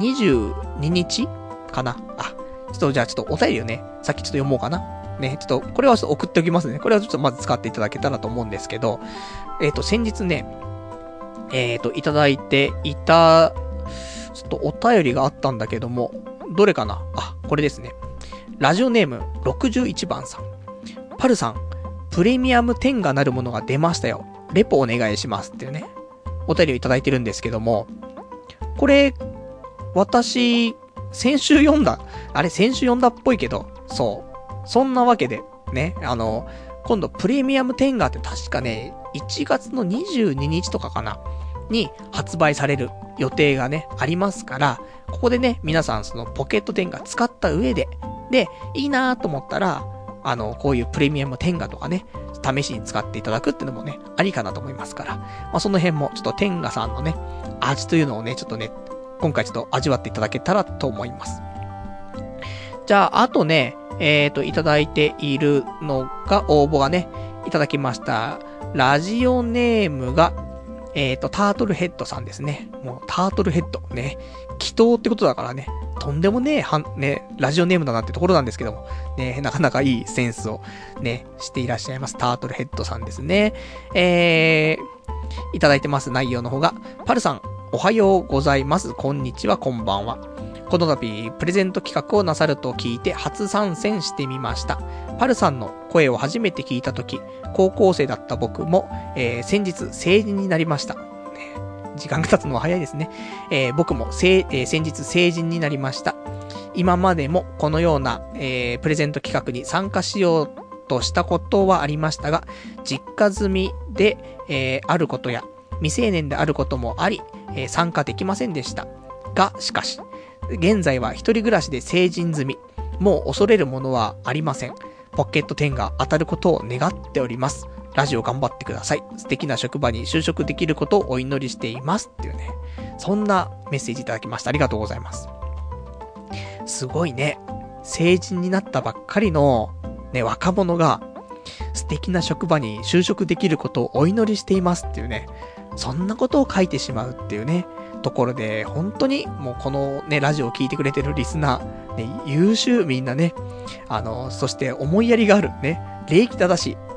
22日かな。じゃあちょっとお便りをね、さっきちょっと読もうかな。ね、ちょっと、これはちょっと送っておきますね。これはちょっとまず使っていただけたらと思うんですけど、先日ね、いただいていた、ちょっとお便りがあったんだけども、どれかな？これですね。ラジオネーム61番さん。パルさん、プレミアム10がなるものが出ましたよ。レポお願いしますっていうね、お便りをいただいてるんですけども、これ、私、先週読んだっぽいけど、そう。そんなわけで、ね、今度プレミアム10がって確かね、1月の22日とかかなに発売される予定がね、ありますから、ここでね、皆さんポケット10が使った上で、で、いいなと思ったら、こういうプレミアム10がとかね、試しに使っていただくっていうのもね、ありかなと思いますから、その辺もちょっと天下さんのね、味というのをね、ちょっとね、今回ちょっと味わっていただけたらと思います。じゃあ、あとね、いただいているのが、応募がね、いただきました。ラジオネームが、タートルヘッドさんですね。もう、タートルヘッド。ね。祈祷ってことだからね。とんでもねラジオネームだなってところなんですけども。ね、なかなかいいセンスをね、していらっしゃいます。タートルヘッドさんですね。いただいてます内容の方が、パルさん、おはようございます。こんにちは、こんばんは。この度、プレゼント企画をなさると聞いて初参戦してみました。パルさんの声を初めて聞いたとき、高校生だった僕も、先日成人になりました。時間が経つのは早いですね。僕も先日成人になりました。今までもこのような、プレゼント企画に参加しようとしたことはありましたが、実家済みで、あることや未成年であることもあり、参加できませんでした。が、しかし、現在は一人暮らしで成人済み。もう恐れるものはありません。ポケット10が当たることを願っております。ラジオ頑張ってください。素敵な職場に就職できることをお祈りしています。っていうね。そんなメッセージいただきました。ありがとうございます。すごいね。成人になったばっかりの、ね、若者が素敵な職場に就職できることをお祈りしていますっていうね。そんなことを書いてしまうっていうね。ところで、本当にもうこのね、ラジオを聞いてくれてるリスナー、ね、優秀みんなね、そして思いやりがあるね、礼儀正しい、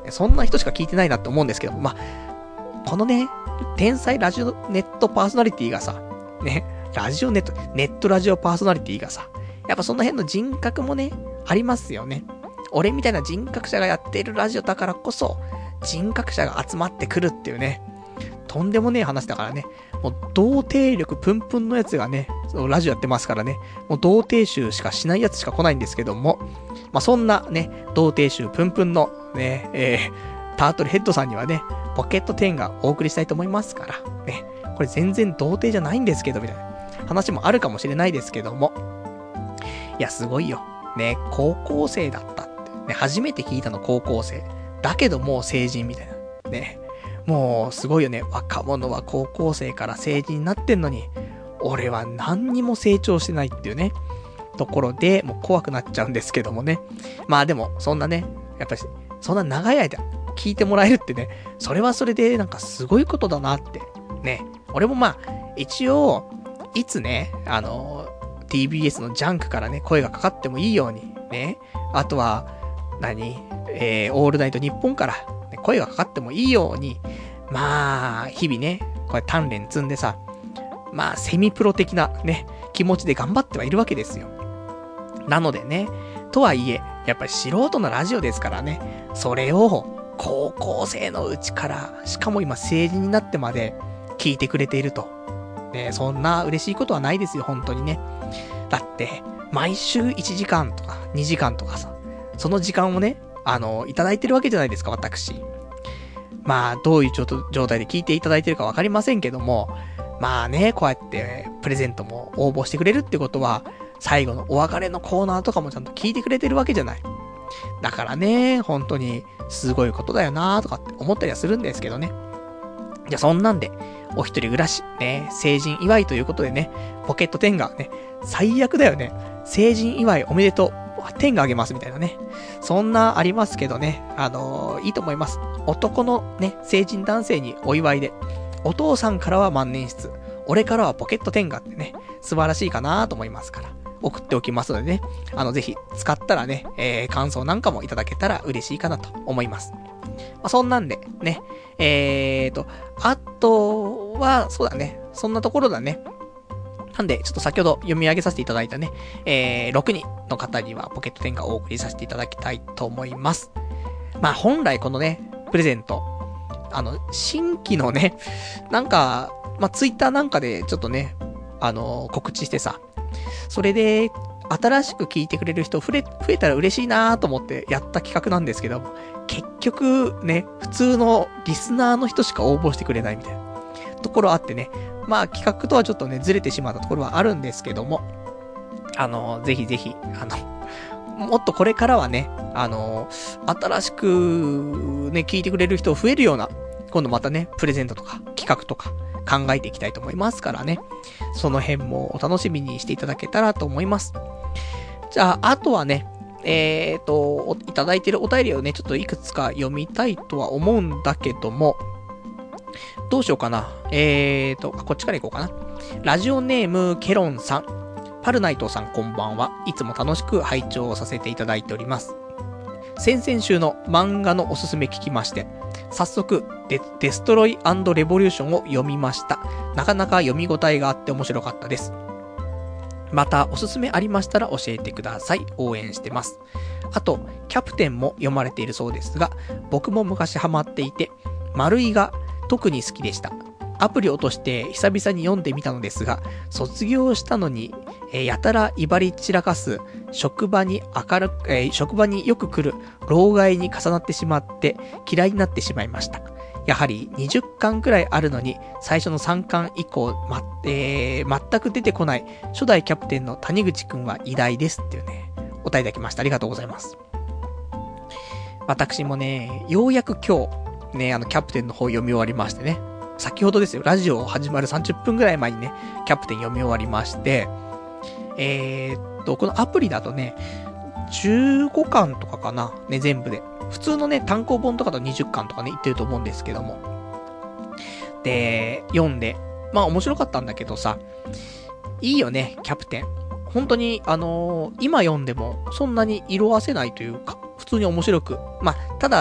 そんな人しか聞いてないなって思うんですけど、まあ、このね、天才ラジオネットパーソナリティがさ、ね、ネットラジオパーソナリティがさ、やっぱその辺の人格もね、ありますよね。俺みたいな人格者がやっているラジオだからこそ、人格者が集まってくるっていうね、とんでもねえ話だからね。もう童貞力プンプンのやつがね、ラジオやってますからね、もう童貞集しかしないやつしか来ないんですけども、まあ、そんなね、童貞集プンプンのね、タートルヘッドさんにはね、ポケット10がお送りしたいと思いますから、ね、これ全然童貞じゃないんですけど、みたいな話もあるかもしれないですけども、いや、すごいよ。ね、高校生だったって。ね、初めて聞いたの高校生。だけどもう成人みたいな。ね。もうすごいよね。若者は高校生から成人になってんのに、俺は何にも成長してないっていうね、ところで、もう怖くなっちゃうんですけどもね。まあでも、そんなね、やっぱり、そんな長い間聞いてもらえるってね、それはそれでなんかすごいことだなって。ね。俺もまあ、一応、いつね、TBS のジャンクからね、声がかかってもいいように、ね。あとは、オールナイトニッポンから、ね、声がかかってもいいように、まあ、日々ね、これ鍛錬積んでさ、まあ、セミプロ的なね、気持ちで頑張ってはいるわけですよ。なのでね、とはいえ、やっぱり素人のラジオですからね、それを高校生のうちから、しかも今成人になってまで聞いてくれていると。ね、そんな嬉しいことはないですよ、本当にね。だって、毎週1時間とか2時間とかさ、その時間をね、いただいてるわけじゃないですか、私。まあ、どういう状態で聞いていただいてるかわかりませんけども、まあね、こうやってプレゼントも応募してくれるってことは、最後のお別れのコーナーとかもちゃんと聞いてくれてるわけじゃない。だからね、本当にすごいことだよなーとかって思ったりはするんですけどね。じゃあそんなんで、お一人暮らし、ね、成人祝いということでね、ポケット10がね、最悪だよね。成人祝いおめでとう。10があげますみたいなね。そんなありますけどね。いいと思います。男のね、成人男性にお祝いで。お父さんからは万年筆。俺からはポケット10がってね、素晴らしいかなと思いますから。送っておきますのでね。ぜひ使ったらね、感想なんかもいただけたら嬉しいかなと思います。まあ、そんなんで、ね。あとは、そうだね。そんなところだね。なんで、ちょっと先ほど読み上げさせていただいたね、6人の方にはポケット10がお送りさせていただきたいと思います。まあ、本来このね、プレゼント、新規のね、なんか、まあ、ツイッターなんかでちょっとね、告知してさ、それで、新しく聞いてくれる人増えたら嬉しいなーと思ってやった企画なんですけど、結局ね、普通のリスナーの人しか応募してくれないみたいなところあってね、まあ企画とはちょっとね、ずれてしまったところはあるんですけども、ぜひぜひ、もっとこれからはね、新しくね、聞いてくれる人増えるような、今度またね、プレゼントとか企画とか考えていきたいと思いますからね、その辺もお楽しみにしていただけたらと思います。じゃあ、あとはね、いただいているお便りをね、ちょっといくつか読みたいとは思うんだけども、どうしようかな。こっちから行こうかな。ラジオネーム、ケロンさん。パルナイトさんこんばんは。いつも楽しく拝聴させていただいております。先々週の漫画のおすすめ聞きまして、早速、デストロイ&レボリューションを読みました。なかなか読み応えがあって面白かったです。また、おすすめありましたら教えてください。応援してます。あと、キャプテンも読まれているそうですが、僕も昔ハマっていて、丸井が特に好きでした。アプリ落として久々に読んでみたのですが、卒業したのに、やたら威張り散らかす、職場によく来る老害に重なってしまって嫌いになってしまいました。やはり20巻くらいあるのに、最初の3巻以降、全く出てこない初代キャプテンの谷口くんは偉大ですっていうね、お便りいただきました。ありがとうございます。私もね、ようやく今日、ね、キャプテンの方読み終わりましてね、先ほどですよ、ラジオ始まる30分くらい前にね、キャプテン読み終わりまして、このアプリだとね、15巻とかかな、ね、全部で。普通のね、単行本とかだと20巻とかね、言ってると思うんですけども。で、読んで、まあ面白かったんだけどさ、いいよね、キャプテン。本当に、今読んでも、そんなに色褪せないというか、普通に面白く。まあ、ただ、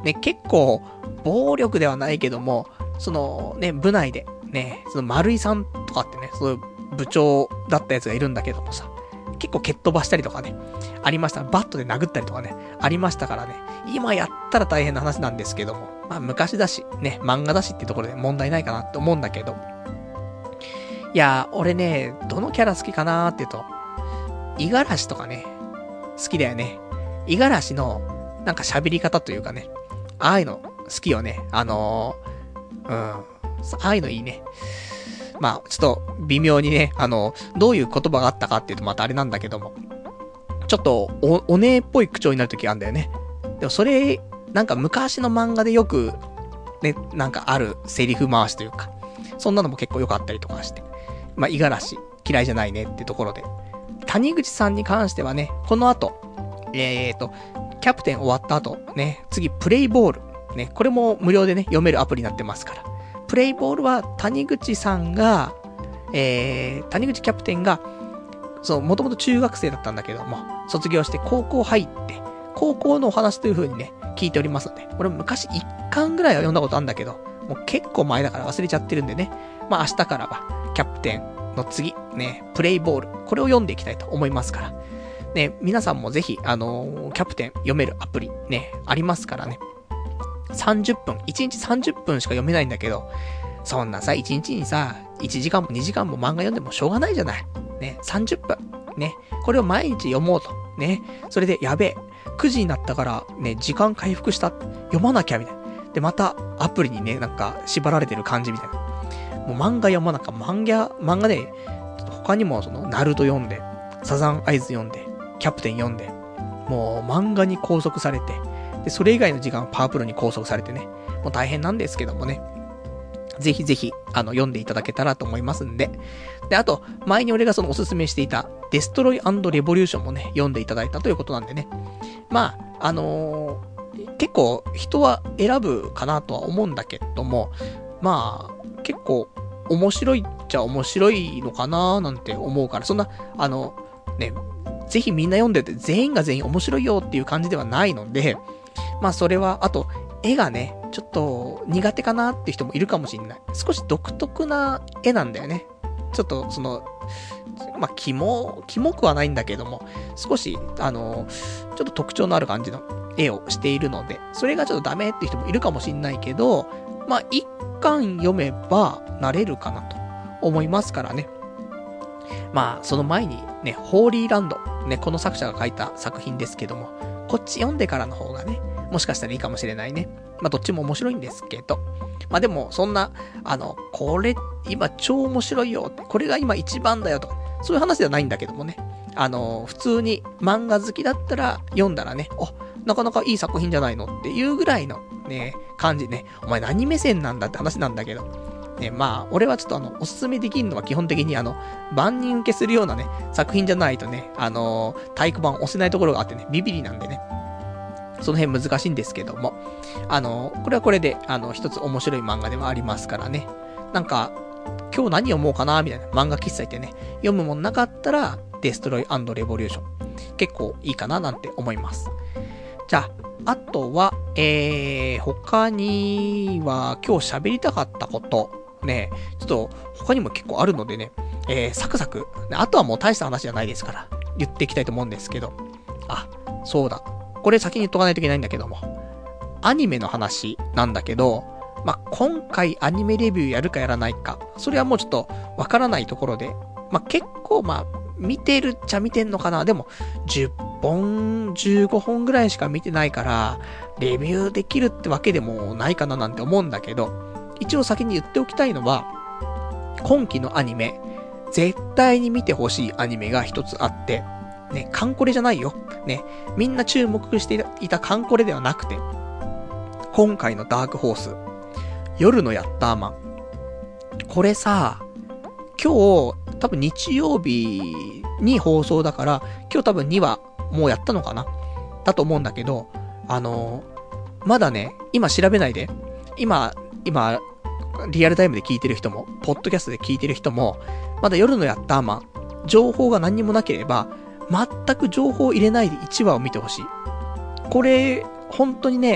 ね、結構、暴力ではないけども、そのね、部内で、ね、その丸井さんとかってね、そういう部長だったやつがいるんだけどもさ、結構蹴っ飛ばしたりとかね、ありました。バットで殴ったりとかね、ありましたからね、今やったら大変な話なんですけども、まあ昔だし、ね、漫画だしっていうところで問題ないかなって思うんだけど、いやー、俺ね、どのキャラ好きかなーって言うと、五十嵐とかね、好きだよね。五十嵐の、なんか喋り方というかね、ああいうの好きよね。ああいうのいいね。まあ、ちょっと、微妙にね、どういう言葉があったかっていうとまたあれなんだけども、ちょっと、お姉っぽい口調になるときあるんだよね。でもそれ、なんか昔の漫画でよく、ね、なんかあるセリフ回しというか、そんなのも結構良かったりとかして。まあ、五十嵐、嫌いじゃないねってところで。谷口さんに関してはね、この後、キャプテン終わった後、ね、次、プレイボール。ね、これも無料でね、読めるアプリになってますから。プレイボールは谷口さんが、谷口キャプテンが、そう、もともと中学生だったんだけども、卒業して高校入って、高校のお話という風にね、聞いておりますので、俺昔1巻ぐらいは読んだことあるんだけど、もう結構前だから忘れちゃってるんでね、まあ明日からは、キャプテンの次、ね、プレイボール、これを読んでいきたいと思いますから、ね、皆さんもぜひ、キャプテン読めるアプリ、ね、ありますからね、30分、1日30分しか読めないんだけど、そんなさ、1日にさ、1時間も2時間も漫画読んでもしょうがないじゃない。ね、30分。ね、これを毎日読もうと。ね、それでやべえ。9時になったから、ね、時間回復した。読まなきゃ、みたいな。で、また、アプリにね、なんか、縛られてる感じみたいな。もう漫画読まなきゃ、漫画で、他にもその、ナルト読んで、サザンアイズ読んで、キャプテン読んで、もう漫画に拘束されて、で、それ以外の時間はパワープロに拘束されてね、もう大変なんですけどもね。ぜひぜひ、読んでいただけたらと思いますんで。で、あと、前に俺がそのおすすめしていた、デストロイ&レボリューションもね、読んでいただいたということなんでね。まあ、結構、人は選ぶかなとは思うんだけども、まあ、結構、面白いっちゃ面白いのかななんて思うから、そんな、ね、ぜひみんな読んでて、全員が全員面白いよっていう感じではないので、まあ、それは、あと、絵がね、ちょっと苦手かなって人もいるかもしれない。少し独特な絵なんだよね。ちょっとまあ、キモくはないんだけども、少し、ちょっと特徴のある感じの絵をしているので、それがちょっとダメって人もいるかもしれないけど、まあ、一巻読めば慣れるかなと思いますからね。まあ、その前にね、ホーリーランド、ね、この作者が書いた作品ですけども、こっち読んでからの方がね、もしかしたらいいかもしれないね。まあ、どっちも面白いんですけど。まあ、でも、そんな、これ、今超面白いよって、これが今一番だよとか、そういう話ではないんだけどもね。普通に漫画好きだったら読んだらね、なかなかいい作品じゃないのっていうぐらいのね、感じね。お前何目線なんだって話なんだけど。ね、まあ、俺はちょっとおすすめできるのは基本的に万人受けするようなね、作品じゃないとね、太鼓判押せないところがあってね、ビビリなんでね。その辺難しいんですけども。これはこれで、一つ面白い漫画ではありますからね。なんか、今日何読もうかなみたいな漫画喫茶行ってね、読むもんなかったら、デストロイ&レボリューション。結構いいかななんて思います。じゃあ、あとは、他には、今日喋りたかったこと、ね、ちょっと、他にも結構あるのでね、サクサク、あとはもう大した話じゃないですから、言っていきたいと思うんですけど、あ、そうだ。これ先に言っとかないといけないんだけども、アニメの話なんだけど、まあ、今回アニメレビューやるかやらないか、それはもうちょっとわからないところで、まあ、結構見てるっちゃ見てんのかな。でも、10本、15本ぐらいしか見てないから、レビューできるってわけでもないかななんて思うんだけど、一応先に言っておきたいのは、今期のアニメ、絶対に見てほしいアニメが一つあって、ね、カンコレじゃないよ。ね、みんな注目していたカンコレではなくて、今回のダークホース、夜のヤッターマン。これさ、今日、多分日曜日に放送だから、今日多分2話もうやったのかなだと思うんだけど、まだね、今調べないで。今、リアルタイムで聞いてる人も、ポッドキャストで聞いてる人も、まだ夜のヤッターマン、情報が何にもなければ、全く情報を入れないで1話を見てほしい。これ、本当にね、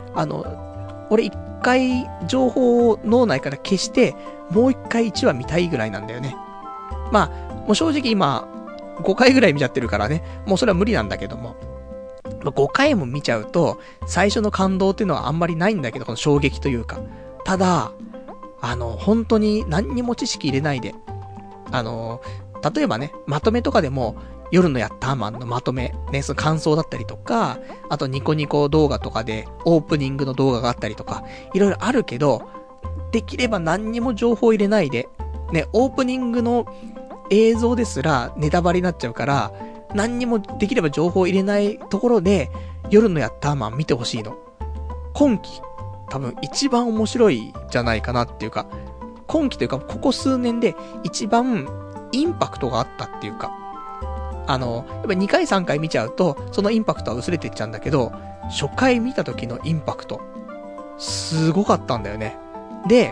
俺一回情報を脳内から消して、もう一回1話見たいぐらいなんだよね。まあ、もう正直今、5回ぐらい見ちゃってるからね、もうそれは無理なんだけども。5回も見ちゃうと、最初の感動っていうのはあんまりないんだけど、この衝撃というか。ただ、本当に何にも知識入れないで、例えばね、まとめとかでも、夜のヤッターマンのまとめ、ね、その感想だったりとか、あとニコニコ動画とかで、オープニングの動画があったりとか、いろいろあるけど、できれば何にも情報入れないで、ね、オープニングの映像ですらネタバレになっちゃうから、何にもできれば情報入れないところで、夜のヤッターマン見てほしいの。今季、多分一番面白いじゃないかなっていうか、今季というか、ここ数年で一番インパクトがあったっていうか、やっぱ2回3回見ちゃうと、そのインパクトは薄れていっちゃうんだけど、初回見た時のインパクト、すごかったんだよね。で、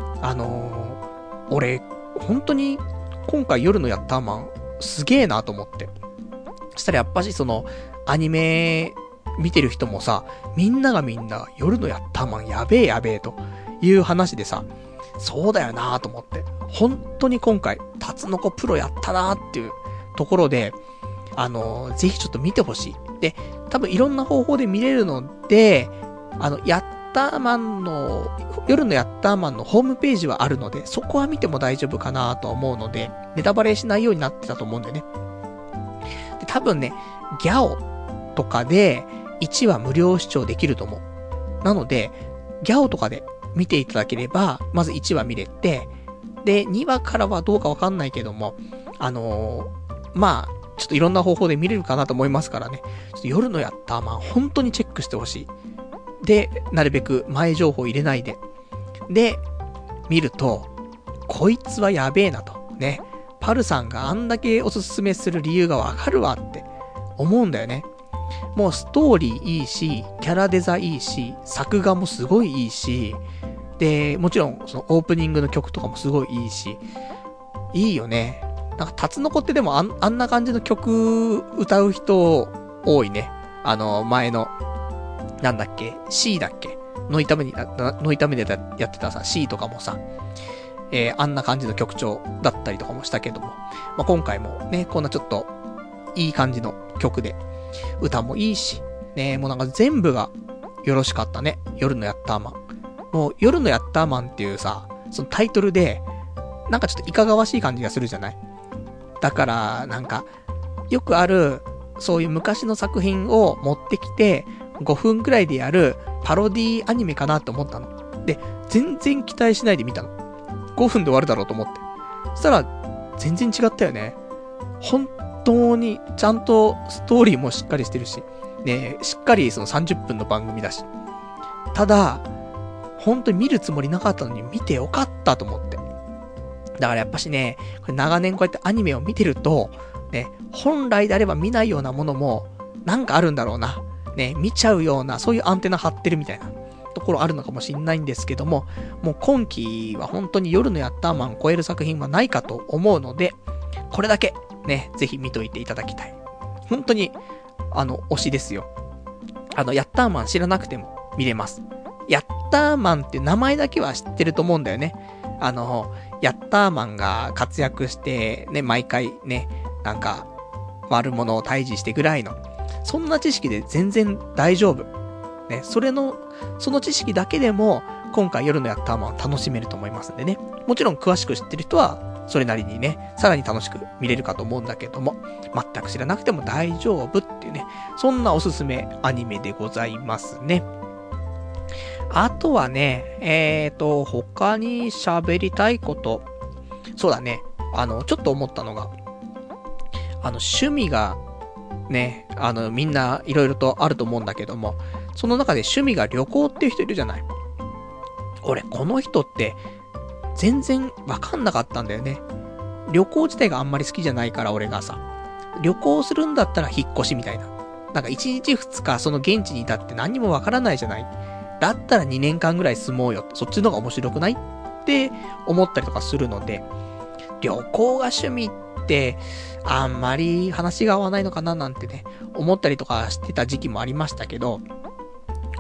俺、本当に、今回夜のヤッターマン、すげえなと思って。そしたらやっぱしアニメ、見てる人もさ、みんながみんな、夜のヤッターマンやべえやべえという話でさ、そうだよなと思って。本当に今回、タツノコプロやったなっていうところで、ぜひちょっと見てほしい。で、多分いろんな方法で見れるので、ヤッターマンの、夜のヤッターマンのホームページはあるので、そこは見ても大丈夫かなと思うので、ネタバレしないようになってたと思うんだよね。で、多分ね、ギャオとかで1話無料視聴できると思う。なので、ギャオとかで見ていただければ、まず1話見れて、で、2話からはどうかわかんないけども、まあ、ちょっといろんな方法で見れるかなと思いますからね。ちょっと夜のヤッターマン、本当にチェックしてほしい。で、なるべく前情報入れないで。で、見ると、こいつはやべえなと。ね。パルさんがあんだけおすすめする理由がわかるわって思うんだよね。もうストーリーいいし、キャラデザいいし、作画もすごいいいし、で、もちろんそのオープニングの曲とかもすごいいいし、いいよね。なんかタツノコってでもあんな感じの曲歌う人多いね。前の、なんだっけ ?C だっけノイタメでやってたさ、C とかもさ、あんな感じの曲調だったりとかもしたけども、まあ、今回もね、こんなちょっといい感じの曲で、歌もいいし、ね、もうなんか全部がよろしかったね。夜のヤッターマン。もう夜のヤッターマンっていうさ、そのタイトルで、なんかちょっといかがわしい感じがするじゃない？だから、なんか、よくある、そういう昔の作品を持ってきて、5分くらいでやるパロディアニメかなって思ったの。で、全然期待しないで見たの。5分で終わるだろうと思って。そしたら、全然違ったよね。本当に、ちゃんとストーリーもしっかりしてるし、ね、しっかりその30分の番組だし。ただ、本当に見るつもりなかったのに見てよかったと思って。だからやっぱしね、これ長年こうやってアニメを見てると、ね、本来であれば見ないようなものも、なんかあるんだろうな。ね、見ちゃうような、そういうアンテナ張ってるみたいなところあるのかもしんないんですけども、もう今期は本当に夜のヤッターマンを超える作品はないかと思うので、これだけ、ね、ぜひ見といていただきたい。本当に、推しですよ。ヤッターマン知らなくても見れます。ヤッターマンって名前だけは知ってると思うんだよね。ヤッターマンが活躍して、ね、毎回ね、なんか、悪者を退治してぐらいの、そんな知識で全然大丈夫。ね、その知識だけでも、今回夜のヤッターマンを楽しめると思いますんでね。もちろん詳しく知ってる人は、それなりにね、さらに楽しく見れるかと思うんだけども、全く知らなくても大丈夫っていうね、そんなおすすめアニメでございますね。あとはね、他に喋りたいこと。そうだね。ちょっと思ったのが、趣味が、ね、みんないろいろとあると思うんだけども、その中で趣味が旅行っていう人いるじゃない。俺、この人って、全然わかんなかったんだよね。旅行自体があんまり好きじゃないから、俺がさ。旅行するんだったら引っ越しみたいな。なんか1日2日その現地にいたって何にもわからないじゃない。だったら2年間ぐらい住もうよって、そっちの方が面白くないって思ったりとかするので、旅行が趣味ってあんまり話が合わないのかななんてね、思ったりとかしてた時期もありましたけど、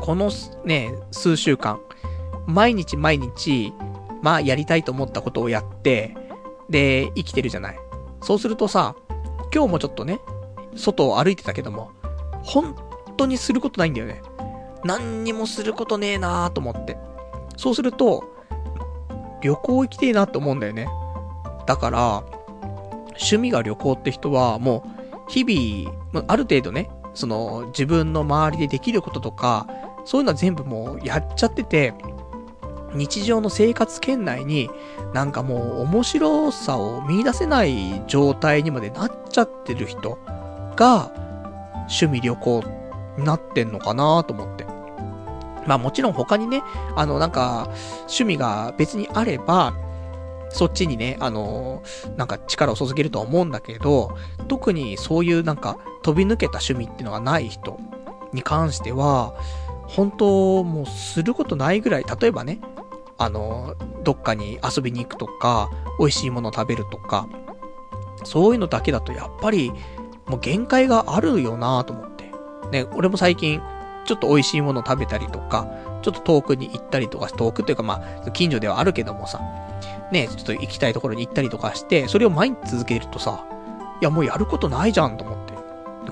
このね、数週間、毎日毎日、まあやりたいと思ったことをやって、で、生きてるじゃない。そうするとさ、今日もちょっとね、外を歩いてたけども、本当にすることないんだよね。何にもすることねえなーと思って。そうすると、旅行行きてえなって思うんだよね。だから、趣味が旅行って人は、もう、日々、ある程度ね、その、自分の周りでできることとか、そういうのは全部もうやっちゃってて、日常の生活圏内に、なんかもう面白さを見出せない状態にまでなっちゃってる人が、趣味旅行になってんのかなと思って。まあもちろん他にね、なんか、趣味が別にあれば、そっちにね、なんか力を注げるとは思うんだけど、特にそういうなんか飛び抜けた趣味っていうのがない人に関しては、本当もうすることないぐらい、例えばね、どっかに遊びに行くとか、美味しいものを食べるとか、そういうのだけだとやっぱり、もう限界があるよなと思って。ね、俺も最近、ちょっと美味しいものを食べたりとか、ちょっと遠くに行ったりとか、遠くっていうかまあ、近所ではあるけどもさ、ね、ちょっと行きたいところに行ったりとかして、それを毎日続けるとさ、いやもうやることないじゃんと思って。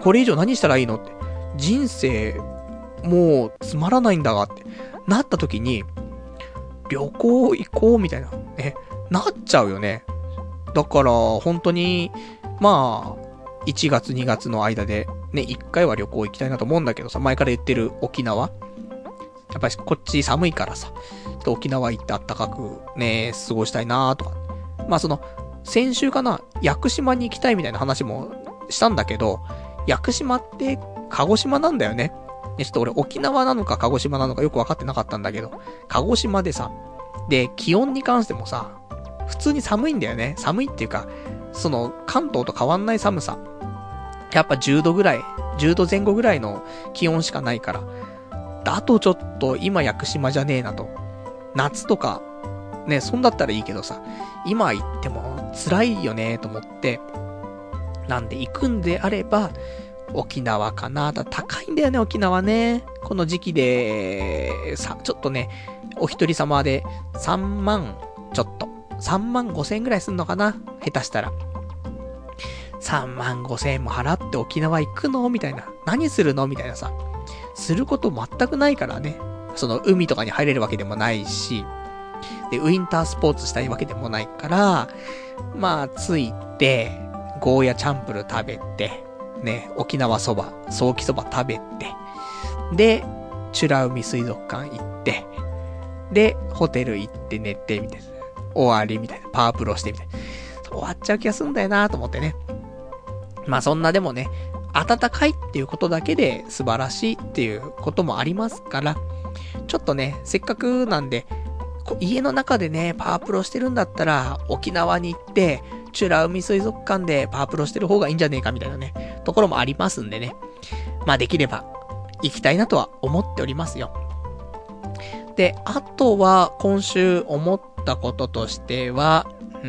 これ以上何したらいいのって。人生、もうつまらないんだがって、なった時に、旅行行こうみたいな、ね、なっちゃうよね。だから、本当に、まあ、1月2月の間で、ね、1回は旅行行きたいなと思うんだけどさ、前から言ってる沖縄。やっぱりこっち寒いからさ、ちょっと沖縄行って暖かくね、過ごしたいなとか。まあその、先週かな、屋久島に行きたいみたいな話もしたんだけど、屋久島って鹿児島なんだよね。ちょっと俺沖縄なのか鹿児島なのかよくわかってなかったんだけど、鹿児島でさ、で、気温に関してもさ、普通に寒いんだよね。寒いっていうか、その、関東と変わんない寒さ。やっぱ10度ぐらい、10度前後ぐらいの気温しかないから。あとちょっと今屋久島じゃねえなと。夏とか、ね、そんだったらいいけどさ、今行っても辛いよねと思って、なんで行くんであれば、沖縄かな。だ高いんだよね、沖縄ね。この時期で、ちょっとね、お一人様で3万ちょっと。3万5千円ぐらいすんのかな、下手したら。3万5千円も払って沖縄行くのみたいな。何するのみたいなさ。すること全くないからね。その海とかに入れるわけでもないし。で、ウィンタースポーツしたいわけでもないから、まあ、着いて、ゴーヤチャンプル食べて、ね、沖縄そば、ソーキそば食べて、で、美ら海水族館行って、で、ホテル行って寝て、みたいな。終わりみたいな。パワープロしてみたいな。終わっちゃう気がすんだよなと思ってね。まあそんなでもね、暖かいっていうことだけで素晴らしいっていうこともありますから、ちょっとね、せっかくなんで、家の中でね、パワープロしてるんだったら、沖縄に行って、美ら海水族館でパワープロしてる方がいいんじゃねえかみたいなね、ところもありますんでね。まあできれば、行きたいなとは思っておりますよ。で、あとは、今週思ったこととしては、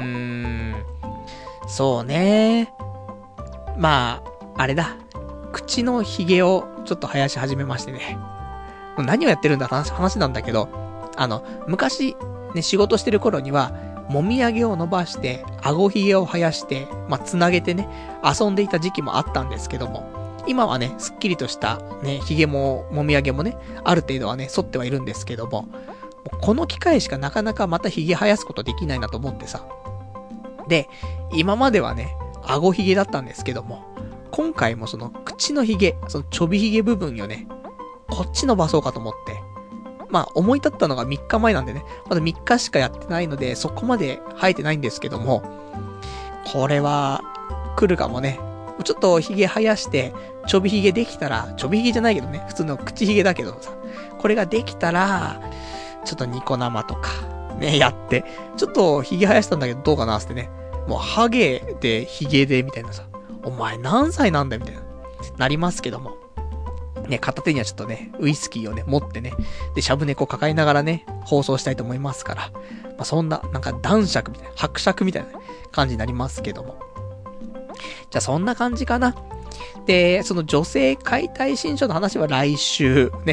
そうね。まあ、あれだ。口の髭をちょっと生やし始めましてね。何をやってるんだって話なんだけど、昔、ね、仕事してる頃には、もみあげを伸ばして、顎髭を生やして、まあ、つなげてね、遊んでいた時期もあったんですけども、今はね、すっきりとした、ね、髭も、もみあげもね、ある程度はね、剃ってはいるんですけども、この機会しかなかなかまた髭生やすことできないなと思ってさ。で、今まではね、顎髭だったんですけども、今回もその口の髭、そのちょび髭部分よね、こっち伸ばそうかと思って。まあ思い立ったのが3日前なんでね、まだ3日しかやってないので、そこまで生えてないんですけども、これは来るかもね。ちょっと髭生やして、ちょび髭できたら、ちょび髭じゃないけどね、普通の口髭だけどさ、これができたら、ちょっとニコ生とか、ね、やって、ちょっと髭生やしたんだけどどうかなってね、もうハゲで髭でみたいなさ、お前何歳なんだよみたいな、なりますけども。ね、片手にはちょっとね、ウイスキーをね、持ってね、で、シャブ猫抱えながらね、放送したいと思いますから、まあ、そんな、なんか男爵みたいな、伯爵みたいな感じになりますけども。じゃあそんな感じかな。で、その女性解体新書の話は来週、ね、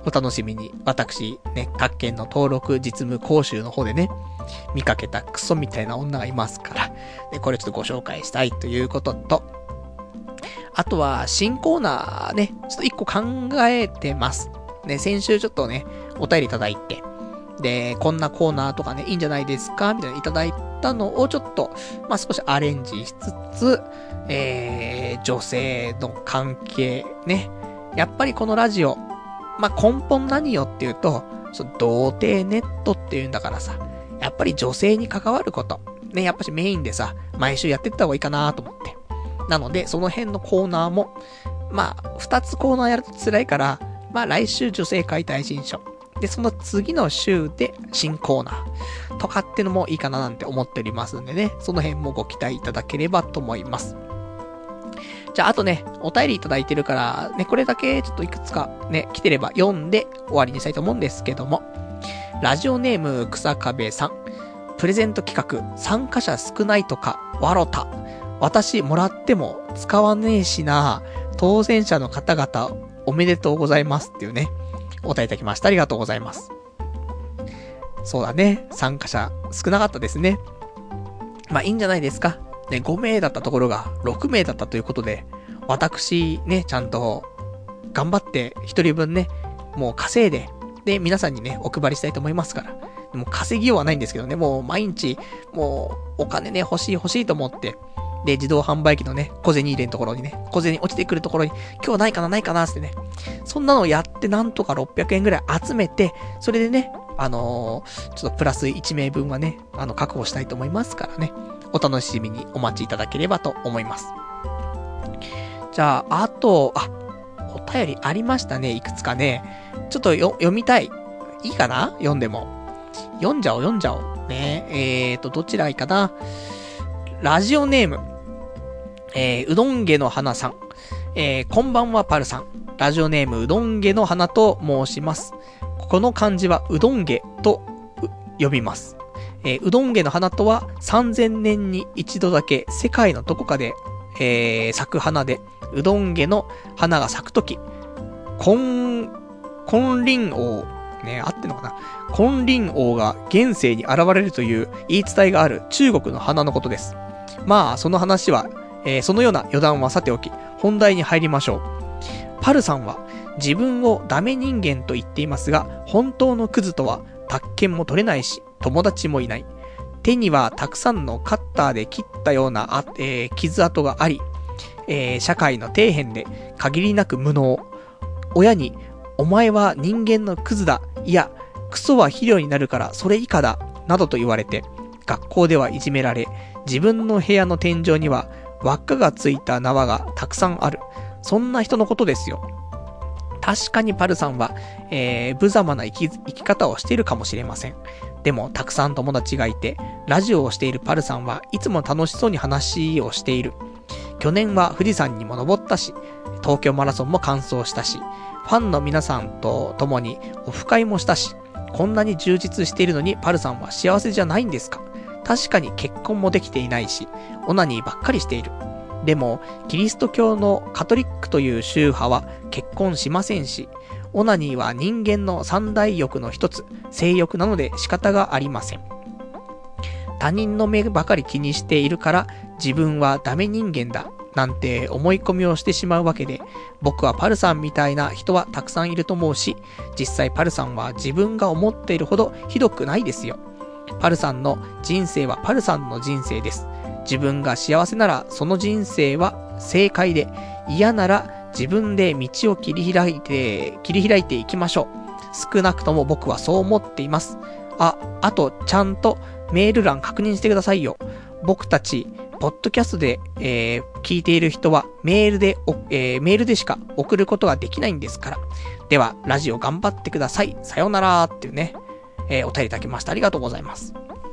お楽しみに、私、ね、各県の登録実務講習の方でね、見かけたクソみたいな女がいますから、でこれちょっとご紹介したいということと、あとは、新コーナーね、ちょっと一個考えてます。ね、先週ちょっとね、お便りいただいて、で、こんなコーナーとかね、いいんじゃないですかみたいなのいただいたのをちょっと、少しアレンジしつつ、女性の関係ね。やっぱりこのラジオ、根本何よっていうと、童貞ネットっていうんだからさ、やっぱり女性に関わること。ね、やっぱしメインでさ、毎週やってった方がいいかなと思って。なので、その辺のコーナーも、二つコーナーやると辛いから、来週女性解体新書。で、その次の週で新コーナーとかってのもいいかななんて思っておりますんでね、その辺もご期待いただければと思います。じゃあ、あとね、お便りいただいてるから、ね、これだけちょっといくつかね、来てれば読んで終わりにしたいと思うんですけども、ラジオネーム草壁さん、プレゼント企画、参加者少ないとか、わろた。私もらっても使わねえしな、当選者の方々おめでとうございますっていうね、お答えいただきました。ありがとうございます。そうだね。参加者少なかったですね。いいんじゃないですか。ね、5名だったところが6名だったということで、私ね、ちゃんと頑張って1人分ね、もう稼いで、で、皆さんにね、お配りしたいと思いますから。もう稼ぎようはないんですけどね、もう毎日、もうお金ね、欲しいと思って、で、自動販売機のね、小銭入れのところにね、小銭落ちてくるところに、今日ないかなってね、そんなのをやってなんとか600円ぐらい集めて、それでね、ちょっとプラス1名分はね、確保したいと思いますからね、お楽しみにお待ちいただければと思います。じゃあ、あと、お便りありましたね、いくつかね。ちょっと読みたい。いいかな？読んでも。読んじゃおう。ね。どちらがいいかな？ラジオネーム。うどんげの花さん。こんばんはパルさん。ラジオネームうどんげの花と申します。この漢字はうどんげと呼びます。うどんげの花とは3000年に一度だけ世界のどこかで、咲く花で、うどんげの花が咲くとき、金輪王、ね、合ってんのかな？金輪王が現世に現れるという言い伝えがある中国の花のことです。その話は、そのような余談はさておき、本題に入りましょう。パルさんは自分をダメ人間と言っていますが、本当のクズとは宅建も取れないし、友達もいない。手にはたくさんのカッターで切ったような傷跡があり、社会の底辺で限りなく無能。親に、お前は人間のクズだ。いや、クソは肥料になるからそれ以下だ。などと言われて、学校ではいじめられ、自分の部屋の天井には輪っかがついた縄がたくさんある。そんな人のことですよ。確かにパルさんは、無様な生き方をしているかもしれません。でも、たくさん友達がいて、ラジオをしているパルさんはいつも楽しそうに話をしている。去年は富士山にも登ったし、東京マラソンも完走したし、ファンの皆さんと共にオフ会もしたし、こんなに充実しているのにパルさんは幸せじゃないんですか？確かに結婚もできていないし、オナニーばっかりしている。でも、キリスト教のカトリックという宗派は結婚しませんし、オナニーは人間の三大欲の一つ、性欲なので仕方がありません。他人の目ばかり気にしているから自分はダメ人間だなんて思い込みをしてしまうわけで、僕はパルさんみたいな人はたくさんいると思うし、実際パルさんは自分が思っているほどひどくないですよ。パルさんの人生はパルさんの人生です。自分が幸せならその人生は正解で、嫌なら自分で道を切り開いていきましょう。少なくとも僕はそう思っています。あとちゃんとメール欄確認してくださいよ。僕たちポッドキャストで、聞いている人はメールでしか送ることができないんですから。ではラジオ頑張ってください。さようならっていうね、お便りいただきました。ありがとうございます。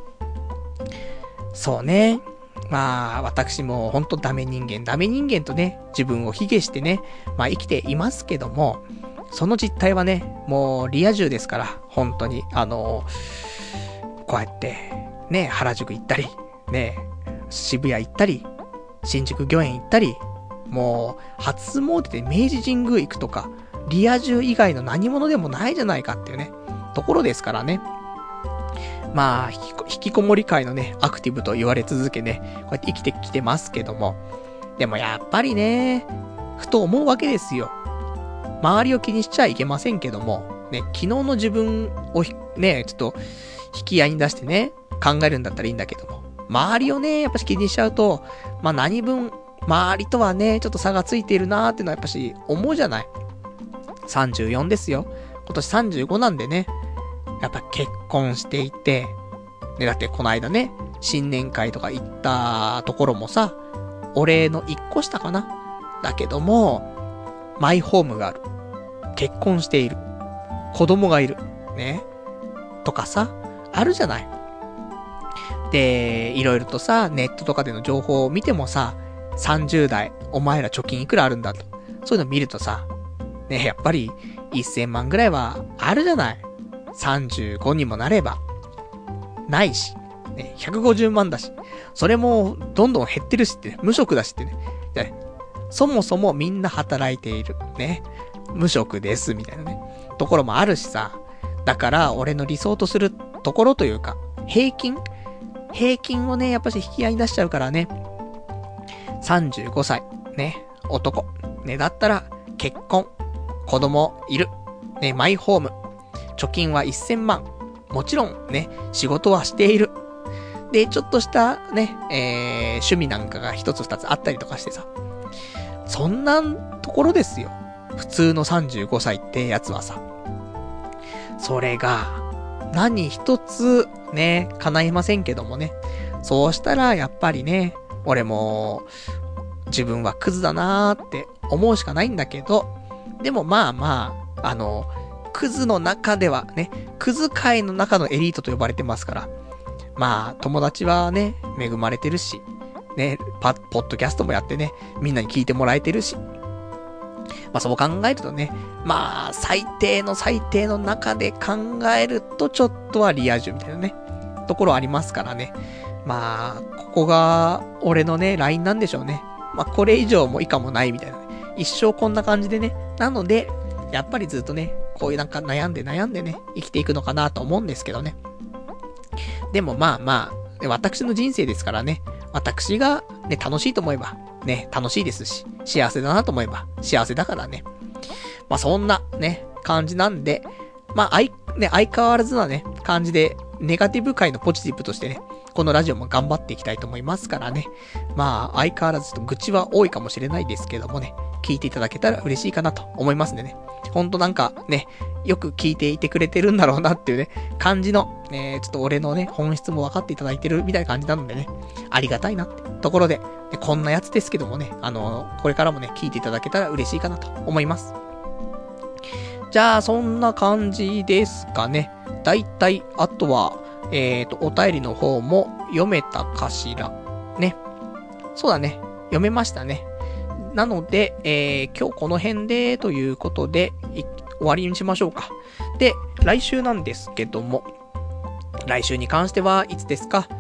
そうね。私もほんとダメ人間とね、自分を卑下してね、生きていますけども、その実態はね、もうリア充ですから、本当に、こうやって、ね、原宿行ったり、ね、渋谷行ったり、新宿御苑行ったり、もう、初詣で明治神宮行くとか、 リア充以外の何者でもないじゃないかっていうね、ところですからね。まあ、引きこもり界のね、アクティブと言われ続けね、こうやって生きてきてますけども。でもやっぱりね、ふと思うわけですよ。周りを気にしちゃいけませんけども、ね、昨日の自分をね、ちょっと引き合いに出してね、考えるんだったらいいんだけども、周りをね、やっぱし気にしちゃうと、まあ何分、周りとはね、ちょっと差がついているなーってのはやっぱし思うじゃない。34ですよ。今年35なんでね、やっぱ結婚していて、ね、だってこの間ね、新年会とか行ったところもさ、俺の1個下かな。だけども、マイホームがある。結婚している。子供がいる。ね。とかさ、あるじゃない。で、いろいろとさ、ネットとかでの情報を見てもさ、30代、お前ら貯金いくらあるんだと。そういうの見るとさ、ね、やっぱり1000万ぐらいはあるじゃない。35にもなれば。ないし。ね、150万だし。それも、どんどん減ってるしってね、無職だしってね。で、そもそもみんな働いている。ね。無職です、みたいなね。ところもあるしさ。だから、俺の理想とするところというか、平均をね、やっぱし引き合いに出しちゃうからね。35歳。ね。男。ね。だったら、結婚。子供いる。ね。マイホーム。貯金は1000万。もちろんね、仕事はしている。で、ちょっとしたね、趣味なんかが一つ二つあったりとかしてさ。そんなところですよ。普通の35歳ってやつはさ。それが、何一つね、叶いませんけどもね。そうしたらやっぱりね、俺も、自分はクズだなーって思うしかないんだけど、でもまあまあ、クズの中ではね、クズ界の中のエリートと呼ばれてますから、まあ、友達はね、恵まれてるし、ね、ポッドキャストもやってね、みんなに聞いてもらえてるし、まあそう考えるとね、まあ、最低の中で考えると、ちょっとはリア充みたいなね、ところありますからね。まあ、ここが、俺のね、ラインなんでしょうね。まあ、これ以上も以下もないみたいなね。一生こんな感じでね。なので、やっぱりずっとね、こういうなんか悩んでね、生きていくのかなと思うんですけどね。でもまあまあ、私の人生ですからね、私がね、楽しいと思えば、ね、楽しいですし、幸せだなと思えば、幸せだからね。まあそんなね、感じなんで、まあ相変わらずなね、感じで、ネガティブ界のポジティブとしてね、このラジオも頑張っていきたいと思いますからね。まあ、相変わらずと愚痴は多いかもしれないですけどもね、聞いていただけたら嬉しいかなと思いますんでね。ほんとなんかね、よく聞いていてくれてるんだろうなっていうね、感じの、ちょっと俺のね、本質も分かっていただいてるみたいな感じなのでね、ありがたいなってところで、こんなやつですけどもね、これからもね、聞いていただけたら嬉しいかなと思います。じゃあ、そんな感じですかね。だいたい、あとは、お便りの方も読めたかしら。ね。そうだね。読めましたね。なので、今日この辺で、ということで、終わりにしましょうか。で、来週なんですけども、来週に関してはいつですか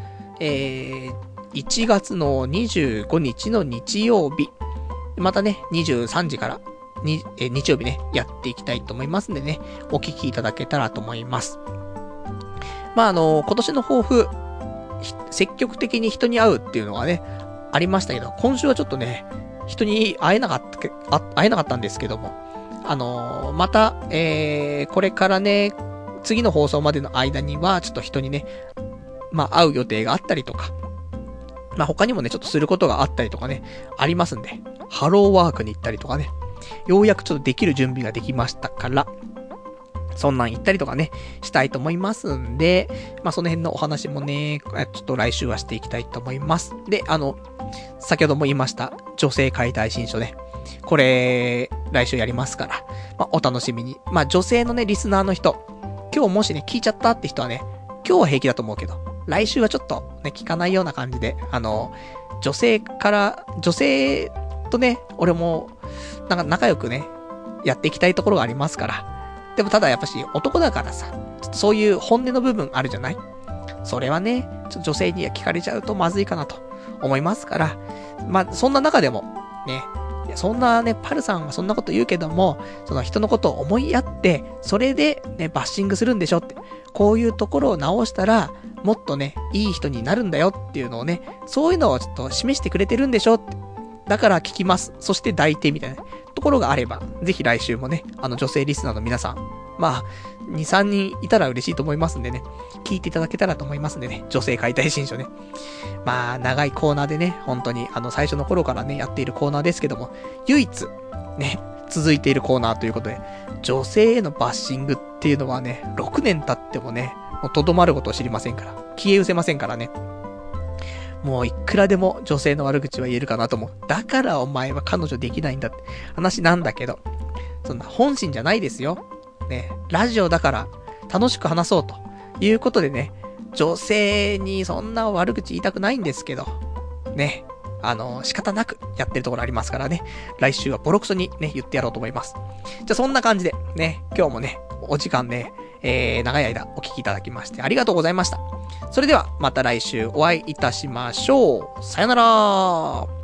？1月の25日の日曜日。またね、23時から、日曜日ね、やっていきたいと思いますんでね、お聞きいただけたらと思います。まあ今年の抱負、積極的に人に会うっていうのがね、ありましたけど、今週はちょっとね、人に会えなかったんですけども、また、これからね、次の放送までの間には、ちょっと人にね、まあ会う予定があったりとか、まあ他にもね、ちょっとすることがあったりとかね、ありますんで、ハローワークに行ったりとかね、ようやくちょっとできる準備ができましたから、そんなん言ったりとかね、したいと思いますんで、まあその辺のお話もね、ちょっと来週はしていきたいと思います。で、先ほども言いました、女性解体新書ね。これ、来週やりますから、まあお楽しみに。まあ女性のね、リスナーの人、今日もしね、聞いちゃったって人はね、今日は平気だと思うけど、来週はちょっとね、聞かないような感じで、女性とね、俺も、なんか仲良くね、やっていきたいところがありますから、でもただやっぱし男だからさ、ちょっとそういう本音の部分あるじゃない？それはね、ちょっと女性には聞かれちゃうとまずいかなと思いますから、まあそんな中でもね、 そんなね、パルさんはそんなこと言うけども、その人のことを思いやって、それでね、バッシングするんでしょって。こういうところを直したら、もっとね、いい人になるんだよっていうのをね、そういうのをちょっと示してくれてるんでしょって。だから聞きます。そして抱いてみたいなところがあれば、ぜひ来週もね、女性リスナーの皆さん、まあ、2、3人いたら嬉しいと思いますんでね、聞いていただけたらと思いますんでね、女性解体新書ね。まあ、長いコーナーでね、本当に最初の頃からね、やっているコーナーですけども、唯一、ね、続いているコーナーということで、女性へのバッシングっていうのはね、6年経ってもね、もうとどまることを知りませんから、消え失せませんからね。もういくらでも女性の悪口は言えるかなと思う。だからお前は彼女できないんだって話なんだけど、そんな本心じゃないですよ。ね、ラジオだから楽しく話そうということでね、女性にそんな悪口言いたくないんですけど、ね、仕方なくやってるところありますからね、来週はボロクソにね、言ってやろうと思います。じゃあそんな感じで、ね、今日もね、お時間ね、長い間お聞きいただきましてありがとうございました。それではまた来週お会いいたしましょう。さよなら。